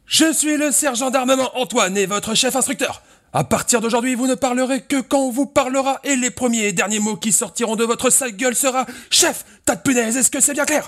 Je suis le sergent d'armement Antoine et votre chef instructeur. À partir d'aujourd'hui, vous ne parlerez que quand on vous parlera et les premiers et derniers mots qui sortiront de votre sale gueule sera « Chef, tas de punaise, est-ce que c'est bien clair ?»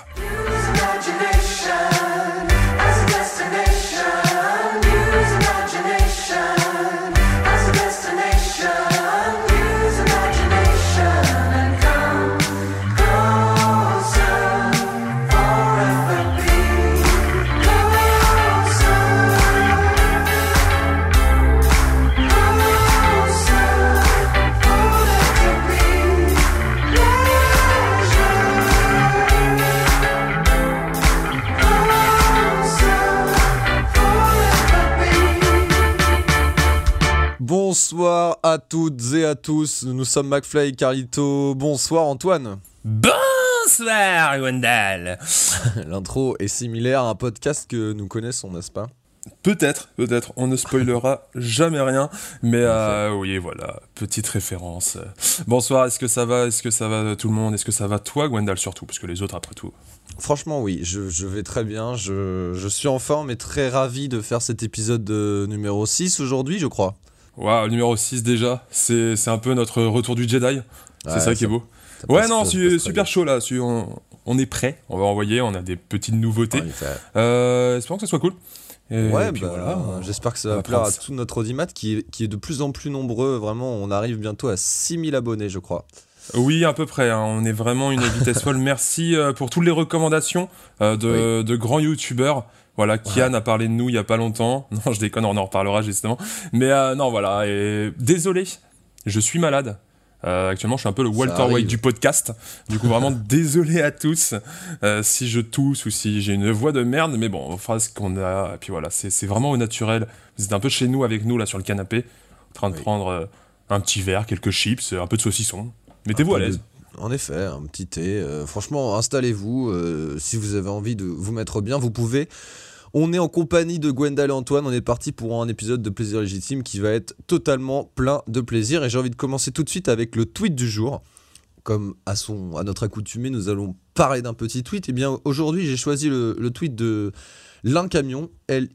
Bonsoir à toutes et à tous, nous sommes McFly et Carlito. Bonsoir Antoine. Bonsoir Wendell. L'intro est similaire à un podcast que nous connaissons, n'est-ce pas ? Peut-être, on ne spoilera jamais rien, mais oui, voilà, petite référence. Bonsoir, est-ce que ça va tout le monde ? Est-ce que ça va toi, Gwendal, surtout, parce que les autres, après tout... Franchement, oui, je vais très bien, je suis en forme et très ravi de faire cet épisode numéro 6 aujourd'hui, je crois. Waouh, numéro 6 déjà, c'est un peu notre retour du Jedi, c'est ça qui est beau. Ouais, non, super chaud là, on est prêt, on va envoyer, on a des petites nouveautés, espérons que ça soit cool. Et puis voilà, j'espère que ça va plaire à tout notre audimat qui est de plus en plus nombreux, vraiment, on arrive bientôt à 6000 abonnés, je crois. Oui, à peu près, hein. On est vraiment une vitesse folle. Merci pour toutes les recommandations de grands youtubeurs. Voilà, Kian a parlé de nous il y a pas longtemps. Non, je déconne, on en reparlera justement. Mais non, voilà, et désolé, je suis malade. Actuellement, je suis un peu le Walter White du podcast. Du coup, vraiment désolé à tous si je tousse ou si j'ai une voix de merde. Mais bon, on fera ce qu'on a. Et puis voilà, c'est vraiment au naturel. Vous êtes un peu chez nous, avec nous, là, sur le canapé, en train de prendre un petit verre, quelques chips, un peu de saucisson. Mettez-vous à l'aise. En effet, un petit thé. Franchement, installez-vous. Si vous avez envie de vous mettre bien, vous pouvez. On est en compagnie de Gwendal et Antoine. On est parti pour un épisode de Plaisir Légitime qui va être totalement plein de plaisir. Et j'ai envie de commencer tout de suite avec le tweet du jour. Comme à notre accoutumée, nous allons parler d'un petit tweet. Et bien, aujourd'hui, j'ai choisi le tweet de Lincamion,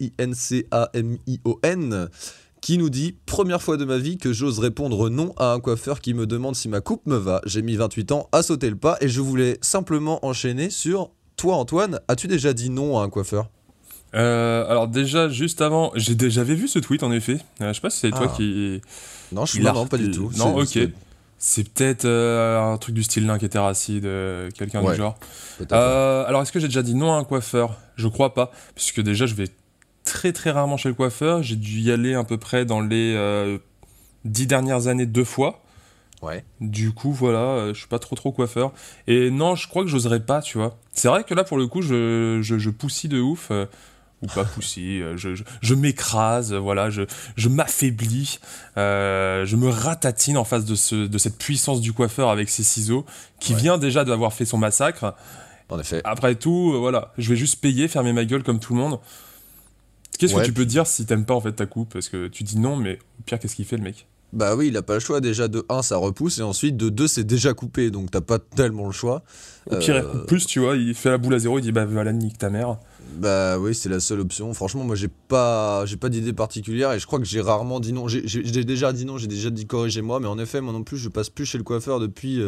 Lincamion, qui nous dit « Première fois de ma vie que j'ose répondre non à un coiffeur qui me demande si ma coupe me va. J'ai mis 28 ans à sauter le pas et je voulais simplement enchaîner sur toi Antoine. As-tu déjà dit non à un coiffeur ?» Alors déjà, juste avant, j'avais vu ce tweet en effet. Je sais pas si c'est toi qui... Non, non, pas du tout. Non, ok. C'est peut-être un truc du style Link et Terracide, quelqu'un du genre. Alors est-ce que j'ai déjà dit non à un coiffeur ? Je crois pas, puisque déjà je vais très très rarement chez le coiffeur. J'ai dû y aller à peu près dans les 10 dernières années 2 fois. Ouais. Du coup, voilà, je suis pas trop coiffeur. Et non, je crois que j'oserais pas, tu vois. C'est vrai que là, pour le coup, je poussille de ouf. Ou pas poussille, je m'écrase, voilà, je m'affaiblis. Je me ratatine en face de cette puissance du coiffeur avec ses ciseaux, qui vient déjà d'avoir fait son massacre. En effet. Après tout, voilà, je vais juste payer, fermer ma gueule comme tout le monde. Qu'est-ce que tu peux dire si t'aimes pas en fait ta coupe ? Parce que tu dis non, mais au pire, qu'est-ce qu'il fait le mec ? Bah oui, il a pas le choix. Déjà, de 1, ça repousse, et ensuite, de 2, c'est déjà coupé, donc t'as pas tellement le choix. Au pire, il coupe plus, tu vois, il fait la boule à zéro, il dit bah voilà, nique ta mère. Bah oui, c'est la seule option. Franchement, moi, j'ai pas d'idée particulière, et je crois que j'ai rarement dit non. J'ai déjà dit non, j'ai déjà dit corrigez-moi, mais en effet, moi non plus, je passe plus chez le coiffeur depuis...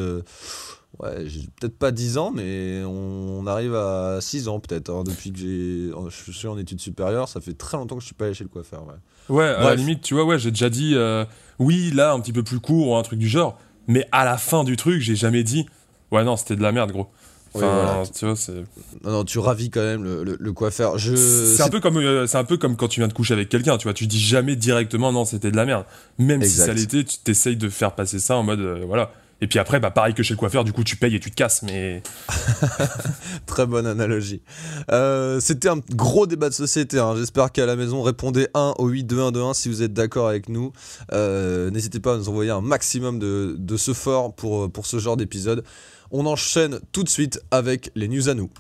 j'ai peut-être pas 10 ans, mais on arrive à 6 ans peut-être, hein, depuis que je suis en études supérieures, ça fait très longtemps que je suis pas allé chez le coiffeur. Ouais, à la limite, tu vois, j'ai déjà dit oui, là, un petit peu plus court ou un truc du genre, mais à la fin du truc, j'ai jamais dit ouais, non, c'était de la merde, gros. Enfin, tu vois, c'est... Non, tu ravis quand même le coiffeur. C'est un peu comme quand tu viens de coucher avec quelqu'un, tu vois, tu dis jamais directement non, c'était de la merde. Même si ça l'était, tu t'essayes de faire passer ça en mode voilà. Et puis après, bah pareil que chez le coiffeur, du coup tu payes et tu te casses, mais... Très bonne analogie. C'était un gros débat de société, hein. J'espère qu'à la maison, répondez 1 au 82121 si vous êtes d'accord avec nous. N'hésitez pas à nous envoyer un maximum de ce fort pour ce genre d'épisode. On enchaîne tout de suite avec les news à nous.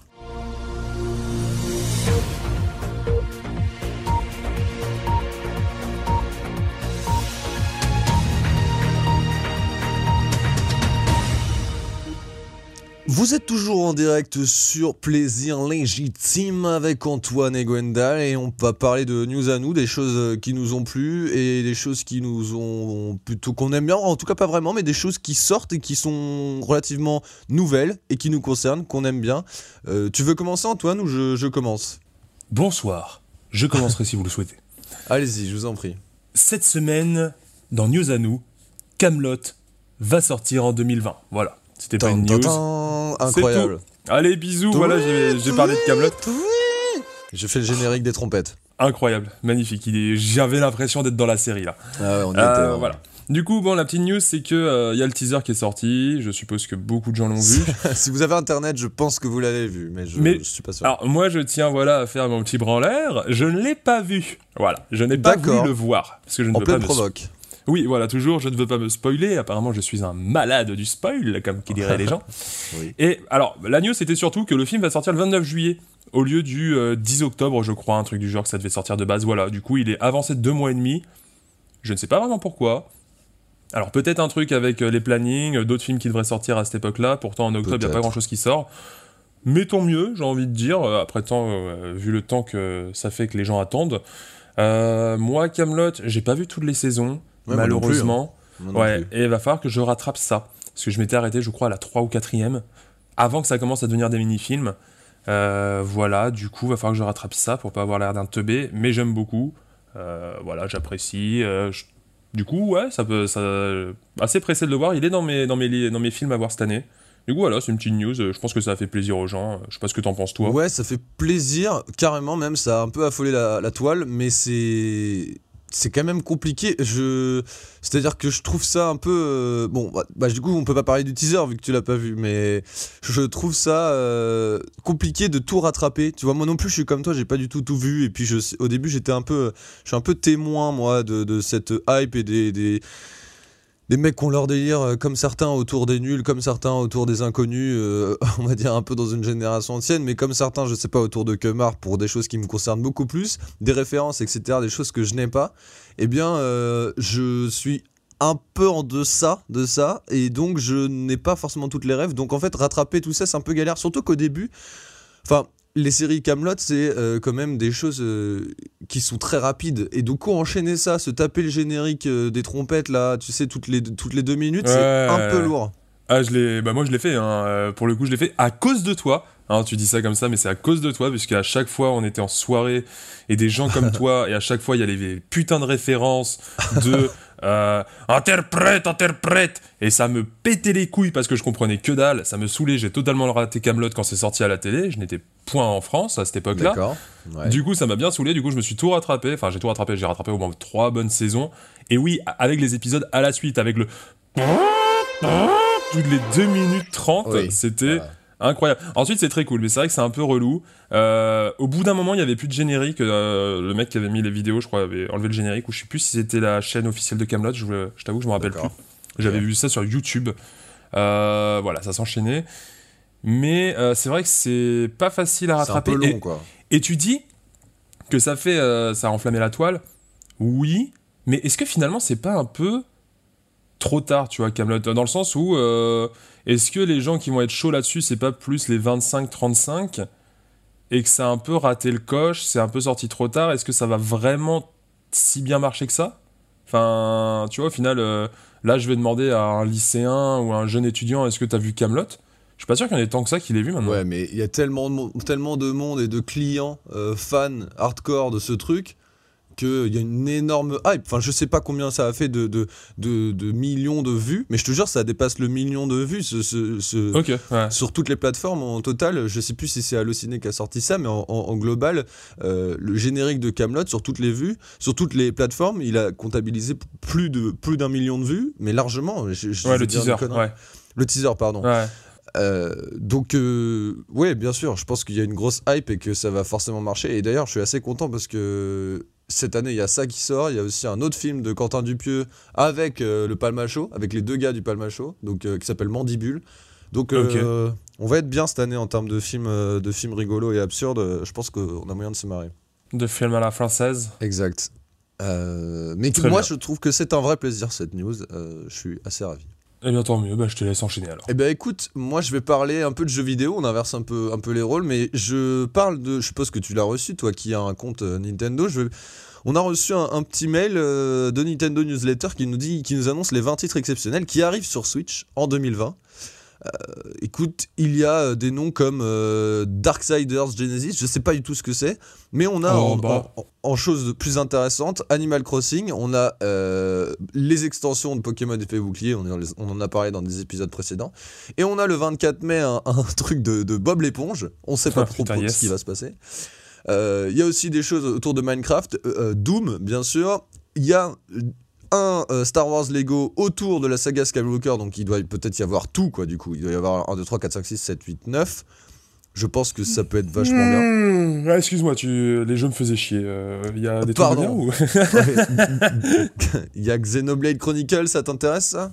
Vous êtes toujours en direct sur Plaisir Légitime avec Antoine et Gwendal et on va parler de news à nous, des choses qui nous ont plu et des choses qui nous ont plutôt qu'on aime bien, en tout cas pas vraiment, mais des choses qui sortent et qui sont relativement nouvelles et qui nous concernent, qu'on aime bien. Tu veux commencer Antoine ou je commence ? Bonsoir, je commencerai si vous le souhaitez. Allez-y, je vous en prie. Cette semaine, dans News à nous, Kaamelott va sortir en 2020. Voilà, c'était pas une news. Incroyable. Allez, bisous, voilà, j'ai parlé de Kaamelott. Je fais le générique des trompettes. Incroyable, magnifique. J'avais l'impression d'être dans la série là. Ah ouais, on y était. Voilà. Du coup, bon, la petite news, c'est que y a le teaser qui est sorti. Je suppose que beaucoup de gens l'ont vu. Si vous avez internet, je pense que vous l'avez vu, mais je suis pas sûr. Alors, moi, je tiens à faire mon petit branleur. Je ne l'ai pas vu. Voilà, je n'ai pas voulu le voir parce que je ne veux pas me provoque. Oui, voilà, toujours, je ne veux pas me spoiler. Apparemment, je suis un malade du spoil, comme qui diraient les gens. Oui. Et alors, la news, c'était surtout que le film va sortir le 29 juillet, au lieu du 10 octobre, je crois, un truc du genre que ça devait sortir de base. Voilà, du coup, il est avancé de 2 mois et demi. Je ne sais pas vraiment pourquoi. Alors, peut-être un truc avec les plannings, d'autres films qui devraient sortir à cette époque-là. Pourtant, en octobre, il n'y a pas grand-chose qui sort. Mais tant mieux, j'ai envie de dire, après vu le temps que ça fait que les gens attendent. Moi, Kaamelott, j'ai pas vu toutes les saisons. Ouais, malheureusement, ouais, et il va falloir que je rattrape ça, parce que je m'étais arrêté, je crois, à la 3 ou 4e, avant que ça commence à devenir des mini-films. Voilà, du coup, il va falloir que je rattrape ça pour pas avoir l'air d'un teubé, mais j'aime beaucoup. Voilà, j'apprécie. Du coup, ouais, assez pressé de le voir. Il est dans mes films à voir cette année. Du coup, voilà, c'est une petite news. Je pense que ça a fait plaisir aux gens. Je sais pas ce que t'en penses, toi. Ouais, ça fait plaisir, carrément, même. Ça a un peu affolé la toile, mais c'est quand même compliqué. C'est-à-dire que je trouve ça un peu... du coup, on peut pas parler du teaser vu que tu l'as pas vu, mais je trouve ça compliqué de tout rattraper. Tu vois, moi non plus, je suis comme toi, j'ai pas du tout vu. Et puis, au début, je suis un peu témoin, moi, de cette hype et des mecs qui ont leur délire, comme certains autour des nuls, comme certains autour des inconnus, on va dire un peu dans une génération ancienne, mais comme certains, je sais pas, autour de Kemar, pour des choses qui me concernent beaucoup plus, des références, etc., des choses que je n'ai pas, eh bien, je suis un peu en deçà de ça, et donc je n'ai pas forcément toutes les rêves, donc en fait, rattraper tout ça, c'est un peu galère, surtout qu'au début, les séries Kaamelott, c'est quand même des choses qui sont très rapides. Et du coup, enchaîner ça, se taper le générique des trompettes, là, tu sais, toutes les 2 minutes, ouais, c'est un peu lourd. Ah, moi, je l'ai fait. Hein. Pour le coup, je l'ai fait à cause de toi. Hein, tu dis ça comme ça, mais c'est à cause de toi, puisqu'à chaque fois, on était en soirée, et des gens comme toi, et à chaque fois, il y a les putains de références de... interprète, et ça me pétait les couilles parce que je comprenais que dalle, ça me saoulait, j'ai totalement raté Kaamelott quand c'est sorti à la télé, je n'étais point en France à cette époque-là. D'accord, ouais. Du coup ça m'a bien saoulé, du coup je me suis tout rattrapé, j'ai rattrapé au moins 3 bonnes saisons, et oui, avec les épisodes à la suite, avec le toutes les 2 minutes 30, oui, c'était... incroyable. Ensuite, c'est très cool, mais c'est vrai que c'est un peu relou. Au bout d'un moment, il y avait plus de générique. Le mec qui avait mis les vidéos, je crois, avait enlevé le générique, ou je sais plus si c'était la chaîne officielle de Kaamelott. Je t'avoue que je me rappelle plus. J'avais vu ça sur YouTube. Voilà, ça s'enchaînait. Mais c'est vrai que c'est pas facile à rattraper. C'est un peu long, quoi. Et tu dis que ça a enflammé la toile. Oui, mais est-ce que finalement, c'est pas un peu trop tard, tu vois, Kaamelott, dans le sens où est-ce que les gens qui vont être chauds là-dessus, c'est pas plus les 25-35 et que ça a un peu raté le coche, c'est un peu sorti trop tard, est-ce que ça va vraiment si bien marcher que ça ? Enfin, tu vois, au final, là, je vais demander à un lycéen ou à un jeune étudiant, est-ce que t'as vu Kaamelott ? Je suis pas sûr qu'il y en ait tant que ça qui l'ait vu maintenant. Ouais, mais il y a tellement de monde et de clients fans hardcore de ce truc qu'il y a une énorme hype. Enfin, je sais pas combien ça a fait de millions de vues, mais je te jure, ça dépasse le million de vues Okay, ouais. Sur toutes les plateformes en total. Je sais plus si c'est Allociné qui a sorti ça, mais en global, le générique de Kaamelott sur toutes les vues, sur toutes les plateformes, il a comptabilisé plus d'1 million de vues, mais largement. Le teaser, ouais. Le teaser, pardon. Ouais. Donc ouais, bien sûr, je pense qu'il y a une grosse hype et que ça va forcément marcher. Et d'ailleurs, je suis assez content parce que cette année, il y a ça qui sort. Il y a aussi un autre film de Quentin Dupieux avec le Palma Show, avec les 2 gars du Palma Show, donc qui s'appelle Mandibule. Donc on va être bien cette année en termes de films rigolos et absurdes. Je pense qu'on a moyen de se marrer. De films à la française. Exact. Mais moi, je trouve que c'est un vrai plaisir cette news. Je suis assez ravi. Eh bien tant mieux, bah je te laisse enchaîner alors. Eh ben écoute, moi je vais parler un peu de jeux vidéo, on inverse un peu les rôles, mais je parle de, je suppose que tu l'as reçu, toi qui as un compte Nintendo, on a reçu un petit mail de Nintendo Newsletter qui nous annonce les 20 titres exceptionnels qui arrivent sur Switch en 2020. Écoute, il y a des noms comme Darksiders Genesis, je sais pas du tout ce que c'est, mais on a en choses plus intéressantes Animal Crossing, on a les extensions de Pokémon Effet Bouclier, on en a parlé dans des épisodes précédents, et on a le 24 mai un truc de Bob l'éponge, on sait pas trop ce qui va se passer. Il y a aussi des choses autour de Minecraft, Doom bien sûr, il y a un Star Wars Lego autour de la saga Skywalker, donc il doit peut-être y avoir tout, quoi, du coup. Il doit y avoir 1, 2, 3, 4, 5, 6, 7, 8, 9. Je pense que ça peut être vachement bien. Excuse-moi, les jeux me faisaient chier. Il y a des trucs bien ou... Il y a Xenoblade Chronicles, ça t'intéresse, ça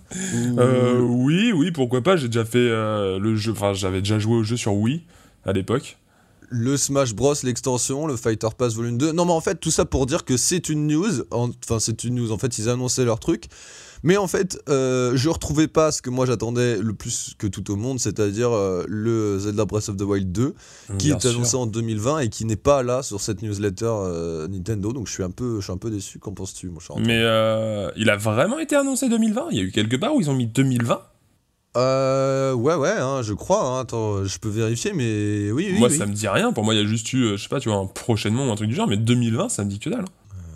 Oui, pourquoi pas. J'ai déjà fait le jeu, enfin, j'avais déjà joué au jeu sur Wii à l'époque. Le Smash Bros, l'extension, le Fighter Pass Volume 2. Non, mais en fait, tout ça pour dire que c'est une news. Enfin, c'est une news. En fait, ils annonçaient leur truc. Mais en fait, je retrouvais pas ce que moi j'attendais le plus que tout au monde, c'est-à-dire le Zelda Breath of the Wild 2, qui est annoncé en 2020 et qui n'est pas là sur cette newsletter Nintendo. Donc je suis un peu déçu. Qu'en penses-tu, mon cher Antoine ? Mais il a vraiment été annoncé 2020 ? Il y a eu quelque part où ils ont mis 2020 ? Ouais, hein, je crois. Hein. Attends, je peux vérifier, mais oui. Moi, ça me dit rien. Pour moi, il y a juste eu, je sais pas, tu vois, un prochainement ou un truc du genre, mais 2020, ça me dit que dalle.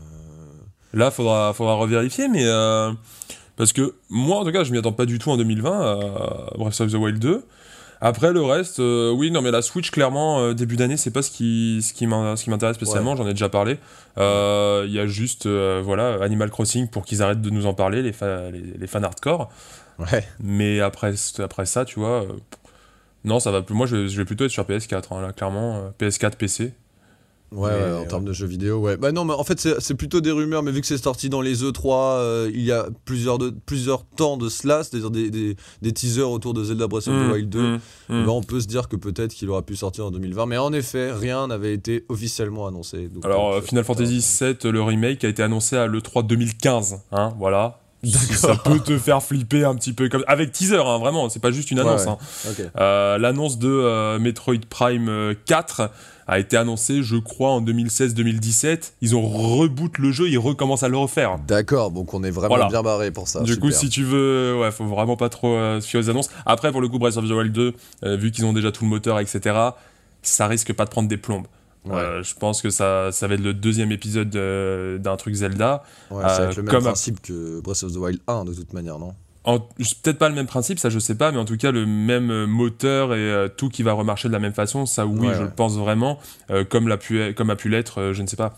Là, faudra revérifier, mais parce que moi, en tout cas, je m'y attends pas du tout en 2020 à Breath of the Wild 2. Après, le reste, oui, non, mais la Switch, clairement, début d'année, c'est pas ce qui m'intéresse spécialement, j'en ai déjà parlé. Il y a juste, voilà, Animal Crossing pour qu'ils arrêtent de nous en parler, les fans hardcore. Ouais. Mais après ça, tu vois, non, ça va plus. Moi, je vais plutôt être sur PS4, hein, là, clairement, PS4, PC. Ouais, en termes de jeux vidéo, ouais. Bah non, mais en fait, c'est plutôt des rumeurs, mais vu que c'est sorti dans les E3, il y a plusieurs temps de cela, c'est-à-dire des teasers autour de Zelda Breath of the Wild 2, bah, on peut se dire que peut-être qu'il aura pu sortir en 2020, mais en effet, rien n'avait été officiellement annoncé. Donc, alors, Final Fantasy VII, le remake, a été annoncé à l'E3 2015, hein, voilà. Ça peut te faire flipper un petit peu, avec teaser, hein, vraiment, c'est pas juste une annonce. Ouais. Hein. Okay. L'annonce de Metroid Prime 4 a été annoncée, je crois, en 2016-2017. Ils ont reboot le jeu, ils recommencent à le refaire. D'accord, donc on est vraiment bien barré pour ça. Du super. coup, si tu veux, ouais, faut vraiment pas trop se fier aux annonces. Après, pour le coup, Breath of the Wild 2, vu qu'ils ont déjà tout le moteur, etc., ça risque pas de prendre des plombes. Ouais. Je pense que ça va être le deuxième épisode d'un truc Zelda. Ouais, ça va être le même principe que Breath of the Wild 1 de toute manière, non ? Peut-être pas le même principe, ça je sais pas, mais en tout cas le même moteur et tout qui va remarcher de la même façon, ça oui, je le pense vraiment, comme a pu l'être, je ne sais pas,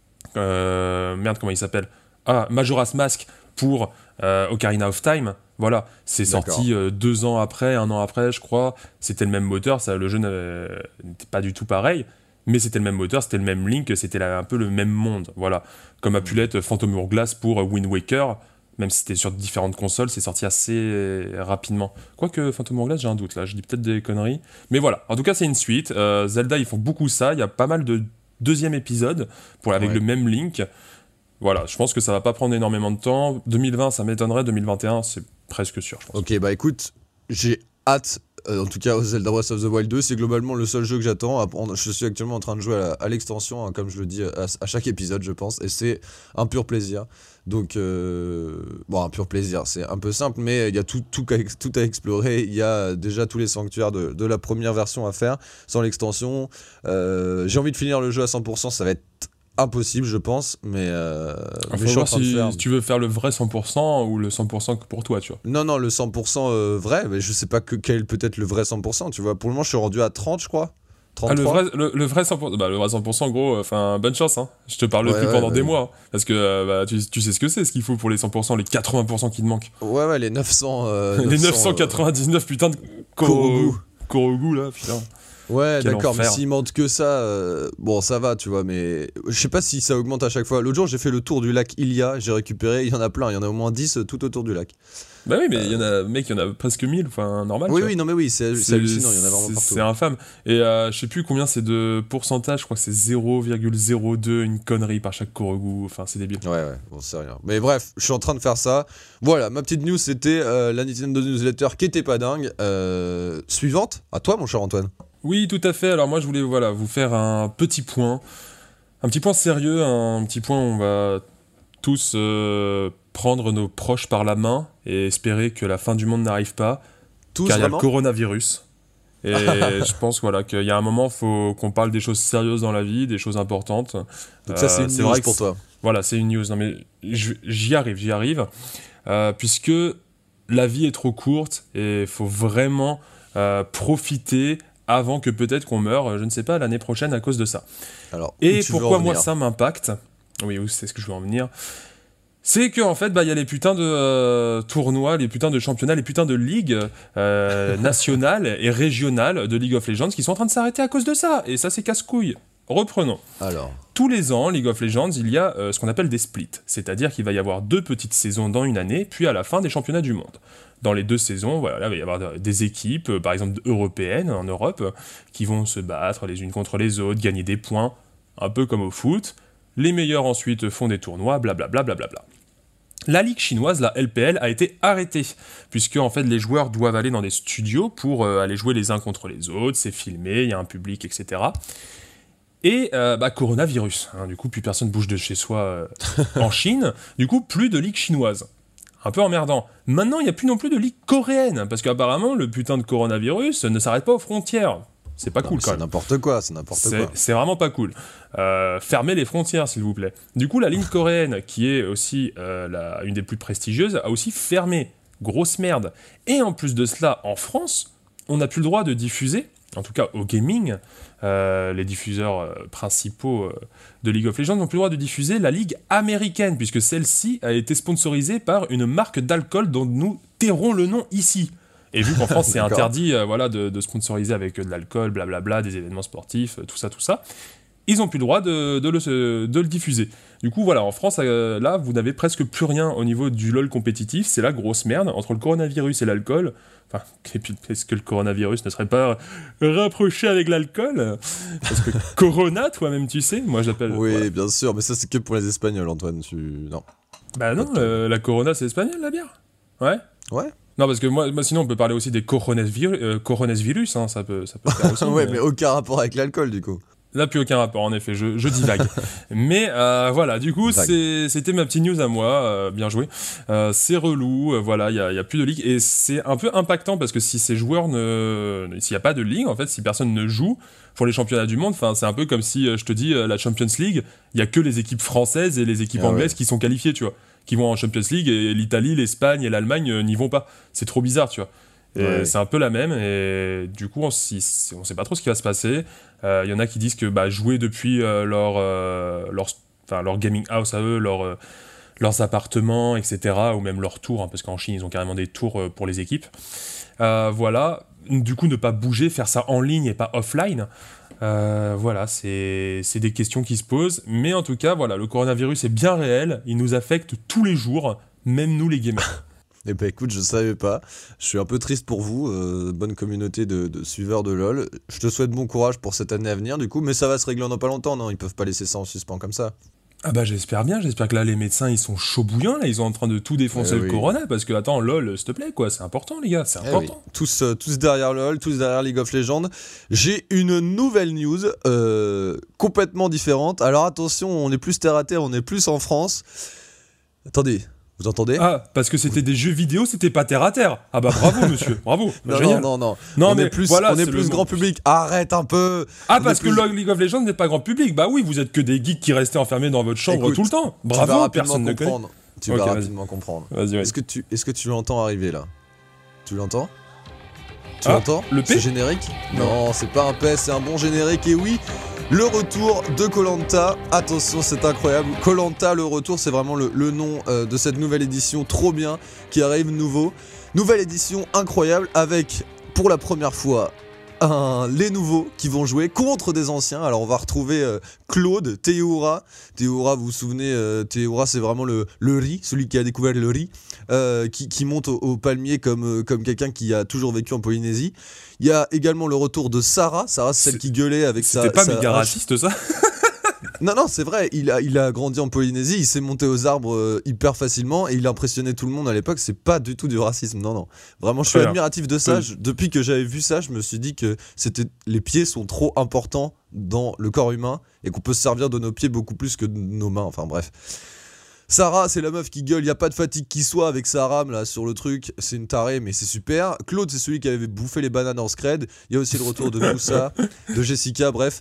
merde, comment il s'appelle ? Majora's Mask pour Ocarina of Time. Voilà, c'est sorti 2 ans après, 1 an après, je crois. C'était le même moteur, le jeu n'était pas du tout pareil. Mais c'était le même moteur, c'était le même Link, c'était un peu le même monde, voilà. Comme a pu l'être Phantom Hourglass pour Wind Waker, même si c'était sur différentes consoles, c'est sorti assez rapidement. Quoique Phantom Hourglass, j'ai un doute là, je dis peut-être des conneries. Mais voilà, en tout cas c'est une suite. Zelda, ils font beaucoup ça, il y a pas mal de deuxième épisode avec le même Link. Voilà, je pense que ça va pas prendre énormément de temps. 2020, ça m'étonnerait, 2021, c'est presque sûr, je pense. Ok, bah écoute, j'ai hâte. En tout cas, Zelda Breath of the Wild 2, c'est globalement le seul jeu que j'attends. Je suis actuellement en train de jouer à l'extension, hein, comme je le dis à chaque épisode, je pense, et c'est un pur plaisir. Donc, un pur plaisir, c'est un peu simple, mais il y a tout à explorer. Il y a déjà tous les sanctuaires de la première version à faire, sans l'extension. J'ai envie de finir le jeu à 100%, ça va être impossible, je pense, mais faut voir si tu veux faire le vrai 100% ou le 100% pour toi, tu vois. Non, le 100% vrai, mais je sais pas quel peut être le vrai 100%, tu vois. Pour le moment, je suis rendu à 30, je crois. 33. Le vrai 100%, le vrai 100%, gros, bonne chance, hein. Je te parle plus pendant des mois, parce que tu sais ce que c'est, ce qu'il faut pour les 100%, les 80% qui te manquent. Ouais, les 900... les 999 putain de Korogu, là, putain. Ouais, Quel d'accord, mais enfer. s'il manque que ça, bon, ça va, tu vois, mais je sais pas si ça augmente à chaque fois. L'autre jour, j'ai fait le tour du lac Ilia, j'ai récupéré, il y en a plein, il y en a au moins 10 tout autour du lac. Bah oui, mais il y en a, mec, il y en a presque 1000, enfin, normal. Oui, Tu vois. oui, non, mais oui, c'est hallucinant, il y en a vraiment partout. C'est infâme. Et je sais plus combien c'est de pourcentage, je crois que c'est 0,02, une connerie par chaque Korogu, enfin, c'est débile. Ouais, bon, c'est rien. Mais bref, je suis en train de faire ça. Voilà, ma petite news, c'était la Nintendo Newsletter qui était pas dingue. Suivante, à toi, mon cher Antoine. Oui, tout à fait. Alors moi, je voulais voilà, vous faire un petit point sérieux, un petit point où on va tous prendre nos proches par la main et espérer que la fin du monde n'arrive pas, Tous, car il y a le vraiment coronavirus. Et je pense voilà, qu'il y a un moment, il faut qu'on parle des choses sérieuses dans la vie, des choses importantes. Donc ça, c'est une news vrai pour toi. Voilà, c'est une news. Non, mais j'y arrive. Puisque la vie est trop courte et il faut vraiment profiter avant que peut-être qu'on meure, je ne sais pas, l'année prochaine à cause de ça. Alors, Et où tu veux pourquoi en moi venir ça m'impacte? Oui, c'est ce que je veux en venir. C'est que en fait, bah, y a les putains de tournois, les putains de championnats, les putains de ligues nationales et régionales de League of Legends qui sont en train de s'arrêter à cause de ça. Et ça, c'est casse-couille. Reprenons. Alors, Tous les ans, League of Legends, il y a ce qu'on appelle des splits. C'est-à-dire qu'il va y avoir 2 petites saisons dans une année, puis à la fin des championnats du monde. Dans les 2 saisons, voilà, là, il va y avoir des équipes, par exemple européennes en Europe, qui vont se battre les unes contre les autres, gagner des points, un peu comme au foot. Les meilleurs ensuite font des tournois, blablabla. La ligue chinoise, la LPL, a été arrêtée, puisque en fait les joueurs doivent aller dans des studios pour aller jouer les uns contre les autres, c'est filmé, il y a un public, etc. Et coronavirus, hein, du coup plus personne bouge de chez soi en Chine, du coup plus de ligue chinoise. Un peu emmerdant. Maintenant il n'y a plus non plus de ligue coréenne, parce qu'apparemment le putain de coronavirus ne s'arrête pas aux frontières. C'est pas cool quand même. c'est n'importe quoi, c'est n'importe quoi. C'est vraiment pas cool. Fermez les frontières, s'il vous plaît. Du coup, la ligne coréenne, qui est aussi une des plus prestigieuses, a aussi fermé. Grosse merde. Et en plus de cela, en France, on n'a plus le droit de diffuser, en tout cas au gaming, les diffuseurs principaux de League of Legends n'ont plus le droit de diffuser la ligue américaine, puisque celle-ci a été sponsorisée par une marque d'alcool dont nous tairons le nom ici. Et vu qu'en France c'est interdit de sponsoriser avec de l'alcool, blablabla, des événements sportifs, tout ça, ils n'ont plus le droit de le diffuser. Du coup voilà, en France, là, vous n'avez presque plus rien au niveau du LoL compétitif, c'est la grosse merde, entre le coronavirus et l'alcool. Enfin, et puis, est-ce que le coronavirus ne serait pas rapproché avec l'alcool? Parce que Corona, toi-même tu sais, moi j'appelle... Oui, voilà. bien sûr, mais ça c'est que pour les Espagnols, Antoine, Non. Bah non, la Corona c'est espagnol, la bière. Ouais. Ouais. Non, parce que moi sinon on peut parler aussi des coronavirus, hein, ça peut faire aussi. Ouais, mais aucun rapport avec l'alcool, du coup. Là, plus aucun rapport, en effet, je divague. Mais voilà, du coup, c'était ma petite news à moi, bien joué. C'est relou, voilà, il y a plus de ligue, et c'est un peu impactant, parce que si ces joueurs s'il n'y a pas de ligue, en fait, si personne ne joue pour les championnats du monde, c'est un peu comme si, je te dis, la Champions League, il n'y a que les équipes françaises et les équipes anglaises qui sont qualifiées, tu vois, qui vont en Champions League, et l'Italie, l'Espagne et l'Allemagne n'y vont pas. C'est trop bizarre, tu vois. Et c'est un peu la même, et du coup on sait pas trop ce qui va se passer. Il y en a qui disent que jouer depuis leur gaming house à eux, leurs appartements, etc., ou même leurs tours, hein, parce qu'en Chine ils ont carrément des tours pour les équipes. Voilà, du coup ne pas bouger, faire ça en ligne et pas offline. Voilà, c'est des questions qui se posent, mais en tout cas voilà, le coronavirus est bien réel, il nous affecte tous les jours, même nous les gamers. Eh ben écoute, je savais pas. Je suis un peu triste pour vous, bonne communauté de suiveurs de LoL. Je te souhaite bon courage pour cette année à venir, du coup, mais ça va se régler dans pas longtemps, non? Ils peuvent pas laisser ça en suspens comme ça. Ah bah j'espère bien, j'espère que là les médecins ils sont chauds bouillants, là ils sont en train de tout défoncer le corona, parce que attends, LoL, s'il te plaît quoi, c'est important les gars, c'est important. Oui. Tous derrière LoL, tous derrière League of Legends. J'ai une nouvelle news complètement différente. Alors attention, on est plus terre à terre, on est plus en France. Attendez. Vous entendez? Ah, parce que c'était des jeux vidéo, c'était pas terre à terre. Ah bah bravo monsieur, bravo. Non, on est plus grand public. Arrête un peu. Ah, parce que League of Legends n'est pas grand public. Bah oui, vous êtes que des geeks qui restaient enfermés dans votre chambre tout le temps. Bravo, personne ne connaît. Tu vas rapidement comprendre. Vas-y. Est-ce que tu l'entends arriver là? Tu l'entends? Tu l'entends? Le P? Ce générique? Non, c'est pas un P, c'est un bon générique, et oui, le retour de Koh-Lanta. Attention, c'est incroyable. Koh-Lanta, le retour, c'est vraiment le nom de cette nouvelle édition, trop bien, qui arrive nouveau. Nouvelle édition incroyable avec, pour la première fois, les nouveaux qui vont jouer contre des anciens. Alors on va retrouver Claude Théoura. Théoura, vous vous souvenez, Théoura c'est vraiment le riz, celui qui a découvert le riz, qui monte au palmier comme quelqu'un qui a toujours vécu en Polynésie. Il y a également le retour de Sarah. Sarah, c'est celle qui gueulait avec sa... C'était pas méga raciste ça? Non, c'est vrai, il a grandi en Polynésie, il s'est monté aux arbres hyper facilement et il impressionnait tout le monde à l'époque, c'est pas du tout du racisme, non. Vraiment, je suis admiratif de ça, depuis que j'avais vu ça, je me suis dit que les pieds sont trop importants dans le corps humain et qu'on peut se servir de nos pieds beaucoup plus que de nos mains, enfin bref. Sarah, c'est la meuf qui gueule, y a pas de fatigue qui soit avec sa rame là sur le truc, c'est une tarée mais c'est super. Claude, c'est celui qui avait bouffé les bananes en scred. Il y a aussi le retour de Moussa, de Jessica, bref.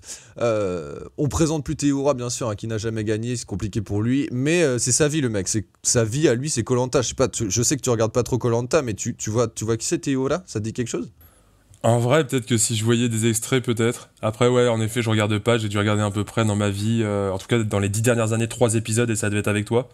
On présente plus Théoura bien sûr, qui n'a jamais gagné, c'est compliqué pour lui, mais c'est sa vie le mec, c'est sa vie à lui, c'est Koh-Lanta. Je sais que tu regardes pas trop Koh-Lanta, mais tu vois qui c'est Théoura? Ça te dit quelque chose? En vrai, peut-être que si je voyais des extraits, peut-être. Après, ouais, en effet, je regarde pas. J'ai dû regarder à peu près dans ma vie. En tout cas, dans les 10 dernières années, 3 épisodes et ça devait être avec toi.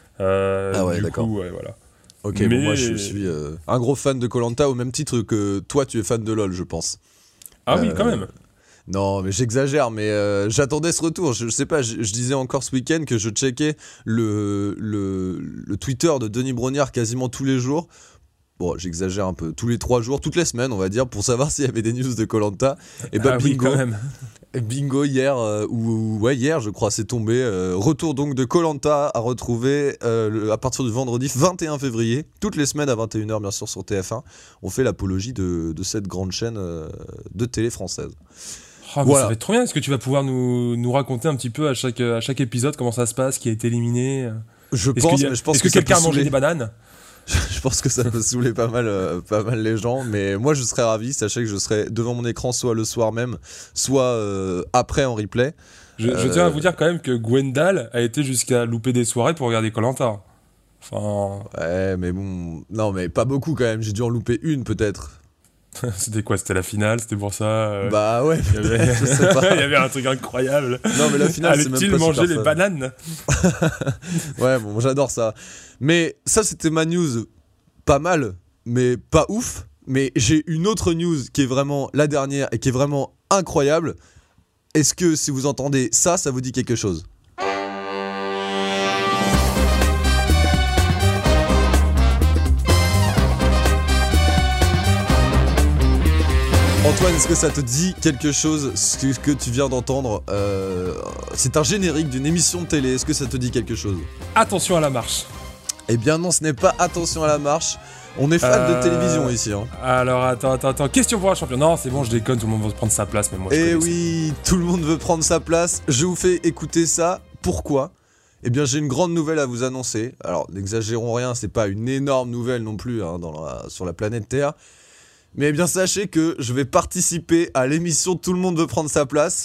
Ah ouais, d'accord. Coup, ouais, voilà. Ok, bon, moi je suis un gros fan de Koh-Lanta au même titre que toi, tu es fan de LoL, je pense. Ah oui, quand même. Non, mais j'exagère, mais j'attendais ce retour. Je sais pas, je disais encore ce week-end que je checkais le Twitter de Denis Brognard quasiment tous les jours. Bon, j'exagère un peu, tous les 3 jours, toutes les semaines, on va dire, pour savoir s'il y avait des news de Koh-Lanta. Et bah, oui, bingo, quand même. Bingo hier, hier, je crois, c'est tombé. Retour donc de Koh-Lanta à retrouver à partir du vendredi 21 février, toutes les semaines à 21h, bien sûr, sur TF1. On fait l'apologie de cette grande chaîne de télé française. Oh, voilà. Ça va être trop bien. Est-ce que tu vas pouvoir nous raconter un petit peu à chaque épisode comment ça se passe, qui a été éliminé? Je pense que quelqu'un a mangé des bananes? Je pense que ça peut saouler pas mal les gens, mais moi je serais ravi. Sachez que je serai devant mon écran soit le soir même, soit après en replay. Je tiens à vous dire quand même que Gwendal a été jusqu'à louper des soirées pour regarder Koh-Lanta. Enfin... Ouais, mais bon... Non, mais pas beaucoup quand même. J'ai dû en louper une peut-être. C'était quoi? C'était la finale? C'était pour ça Bah ouais, je sais pas. Il y avait un truc incroyable. Non, mais la finale, c'est même pas allait-il manger les fun. bananes? Ouais, bon, j'adore ça. Mais ça, c'était ma news pas mal, mais pas ouf. Mais j'ai une autre news qui est vraiment la dernière et qui est vraiment incroyable. Est-ce que si vous entendez ça, ça vous dit quelque chose? Antoine, est-ce que ça te dit quelque chose, ce que tu viens d'entendre? C'est un générique d'une émission de télé, est-ce que ça te dit quelque chose? Attention à la marche. Eh bien non, ce n'est pas Attention à la marche. On est fan de télévision ici. Hein. Alors attends. Question pour un champion. Non, c'est bon, je déconne, tout le monde veut prendre sa place, mais moi je connais oui, tout le monde veut prendre sa place. Je vous fais écouter ça. Pourquoi? Eh bien, j'ai une grande nouvelle à vous annoncer. Alors, n'exagérons rien, c'est pas une énorme nouvelle non plus hein, sur la planète Terre. Mais eh bien, sachez que je vais participer à l'émission Tout le monde veut prendre sa place.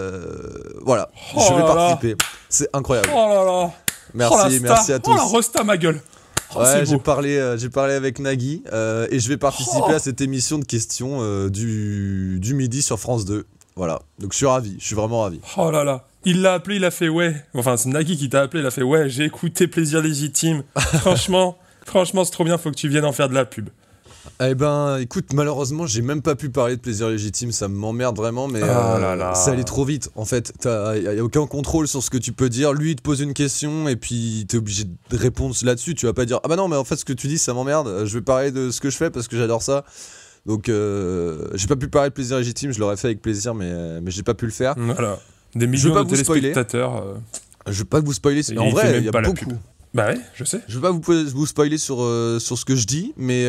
Voilà, je vais participer. C'est incroyable. Oh là là. Merci à tous. Oh la rosta ma gueule. Oh, ouais, j'ai parlé avec Nagui et je vais participer à cette émission de questions du midi sur France 2. Voilà, donc je suis vraiment ravi. Oh là là, il l'a appelé, il a fait ouais. Enfin, c'est Nagui qui t'a appelé, il a fait ouais, j'ai écouté Plaisir Légitime. Franchement, c'est trop bien, faut que tu viennes en faire de la pub. Eh ben, écoute, malheureusement, j'ai même pas pu parler de Plaisir Légitime, ça m'emmerde vraiment, mais ça allait trop vite. En fait, y a aucun contrôle sur ce que tu peux dire. Lui, il te pose une question et puis t'es obligé de répondre là-dessus. Tu vas pas dire ah bah non, mais en fait, ce que tu dis, ça m'emmerde. Je vais parler de ce que je fais parce que j'adore ça. Donc, j'ai pas pu parler de Plaisir Légitime. Je l'aurais fait avec plaisir, mais j'ai pas pu le faire. Voilà. Des millions de téléspectateurs. Je veux pas vous spoiler. En vrai, il y a beaucoup. Bah ouais, je sais. Je vais pas vous spoiler sur ce que je dis, mais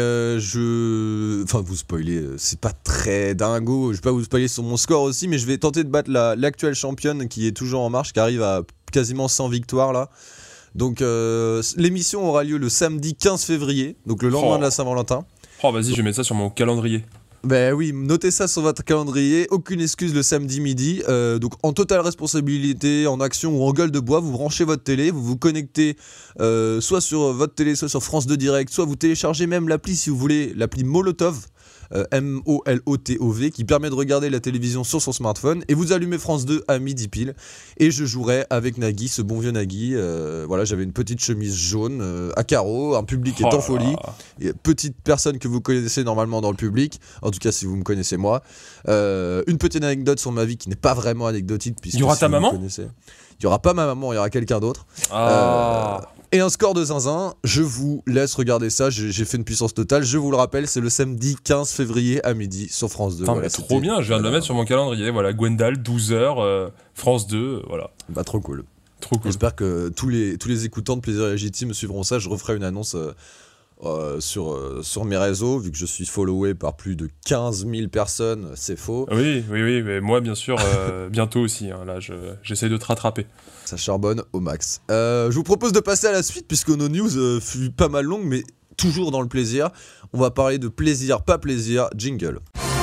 enfin, vous spoiler, c'est pas très dingo. Je vais pas vous spoiler sur mon score aussi, mais je vais tenter de battre l'actuelle championne qui est toujours en marche, qui arrive à quasiment 100 victoires là. Donc, l'émission aura lieu le samedi 15 février, donc le lendemain de la Saint-Valentin. Oh, vas-y, je vais mettre ça sur mon calendrier. Ben oui, notez ça sur votre calendrier, aucune excuse le samedi midi, donc en totale responsabilité, en action ou en gueule de bois, vous branchez votre télé, vous vous connectez soit sur votre télé, soit sur France 2 Direct, soit vous téléchargez même l'appli si vous voulez, l'appli Molotov, MOLOTOV, qui permet de regarder la télévision sur son smartphone. Et vous allumez France 2 à midi pile. Et je jouerai avec Nagui, ce bon vieux Nagui. Voilà, j'avais une petite chemise jaune à carreaux, un public est en folie. Et petite personne que vous connaissez normalement dans le public, en tout cas si vous me connaissez moi. Une petite anecdote sur ma vie qui n'est pas vraiment anecdotique. Il y aura ta maman ? Il n'y aura pas ma maman, il y aura quelqu'un d'autre. Et un score de zinzin, je vous laisse regarder ça, j'ai fait une puissance totale, je vous le rappelle, c'est le samedi 15 février à midi sur France 2. Attends, voilà, trop bien, je viens de le mettre sur mon calendrier, voilà, Gwendal, 12h, France 2, voilà. Bah trop cool. Trop cool. J'espère que tous les écoutants de Plaisir Légitime suivront ça, je referai une annonce sur mes réseaux, vu que je suis followé par plus de 15 000 personnes, c'est faux. Oui, mais moi bien sûr, bientôt aussi, hein, là j'essaie de te rattraper. Ça charbonne au max. Je vous propose de passer à la suite, puisque nos news fut pas mal longues, mais toujours dans le plaisir. On va parler de plaisir, pas plaisir, jingle.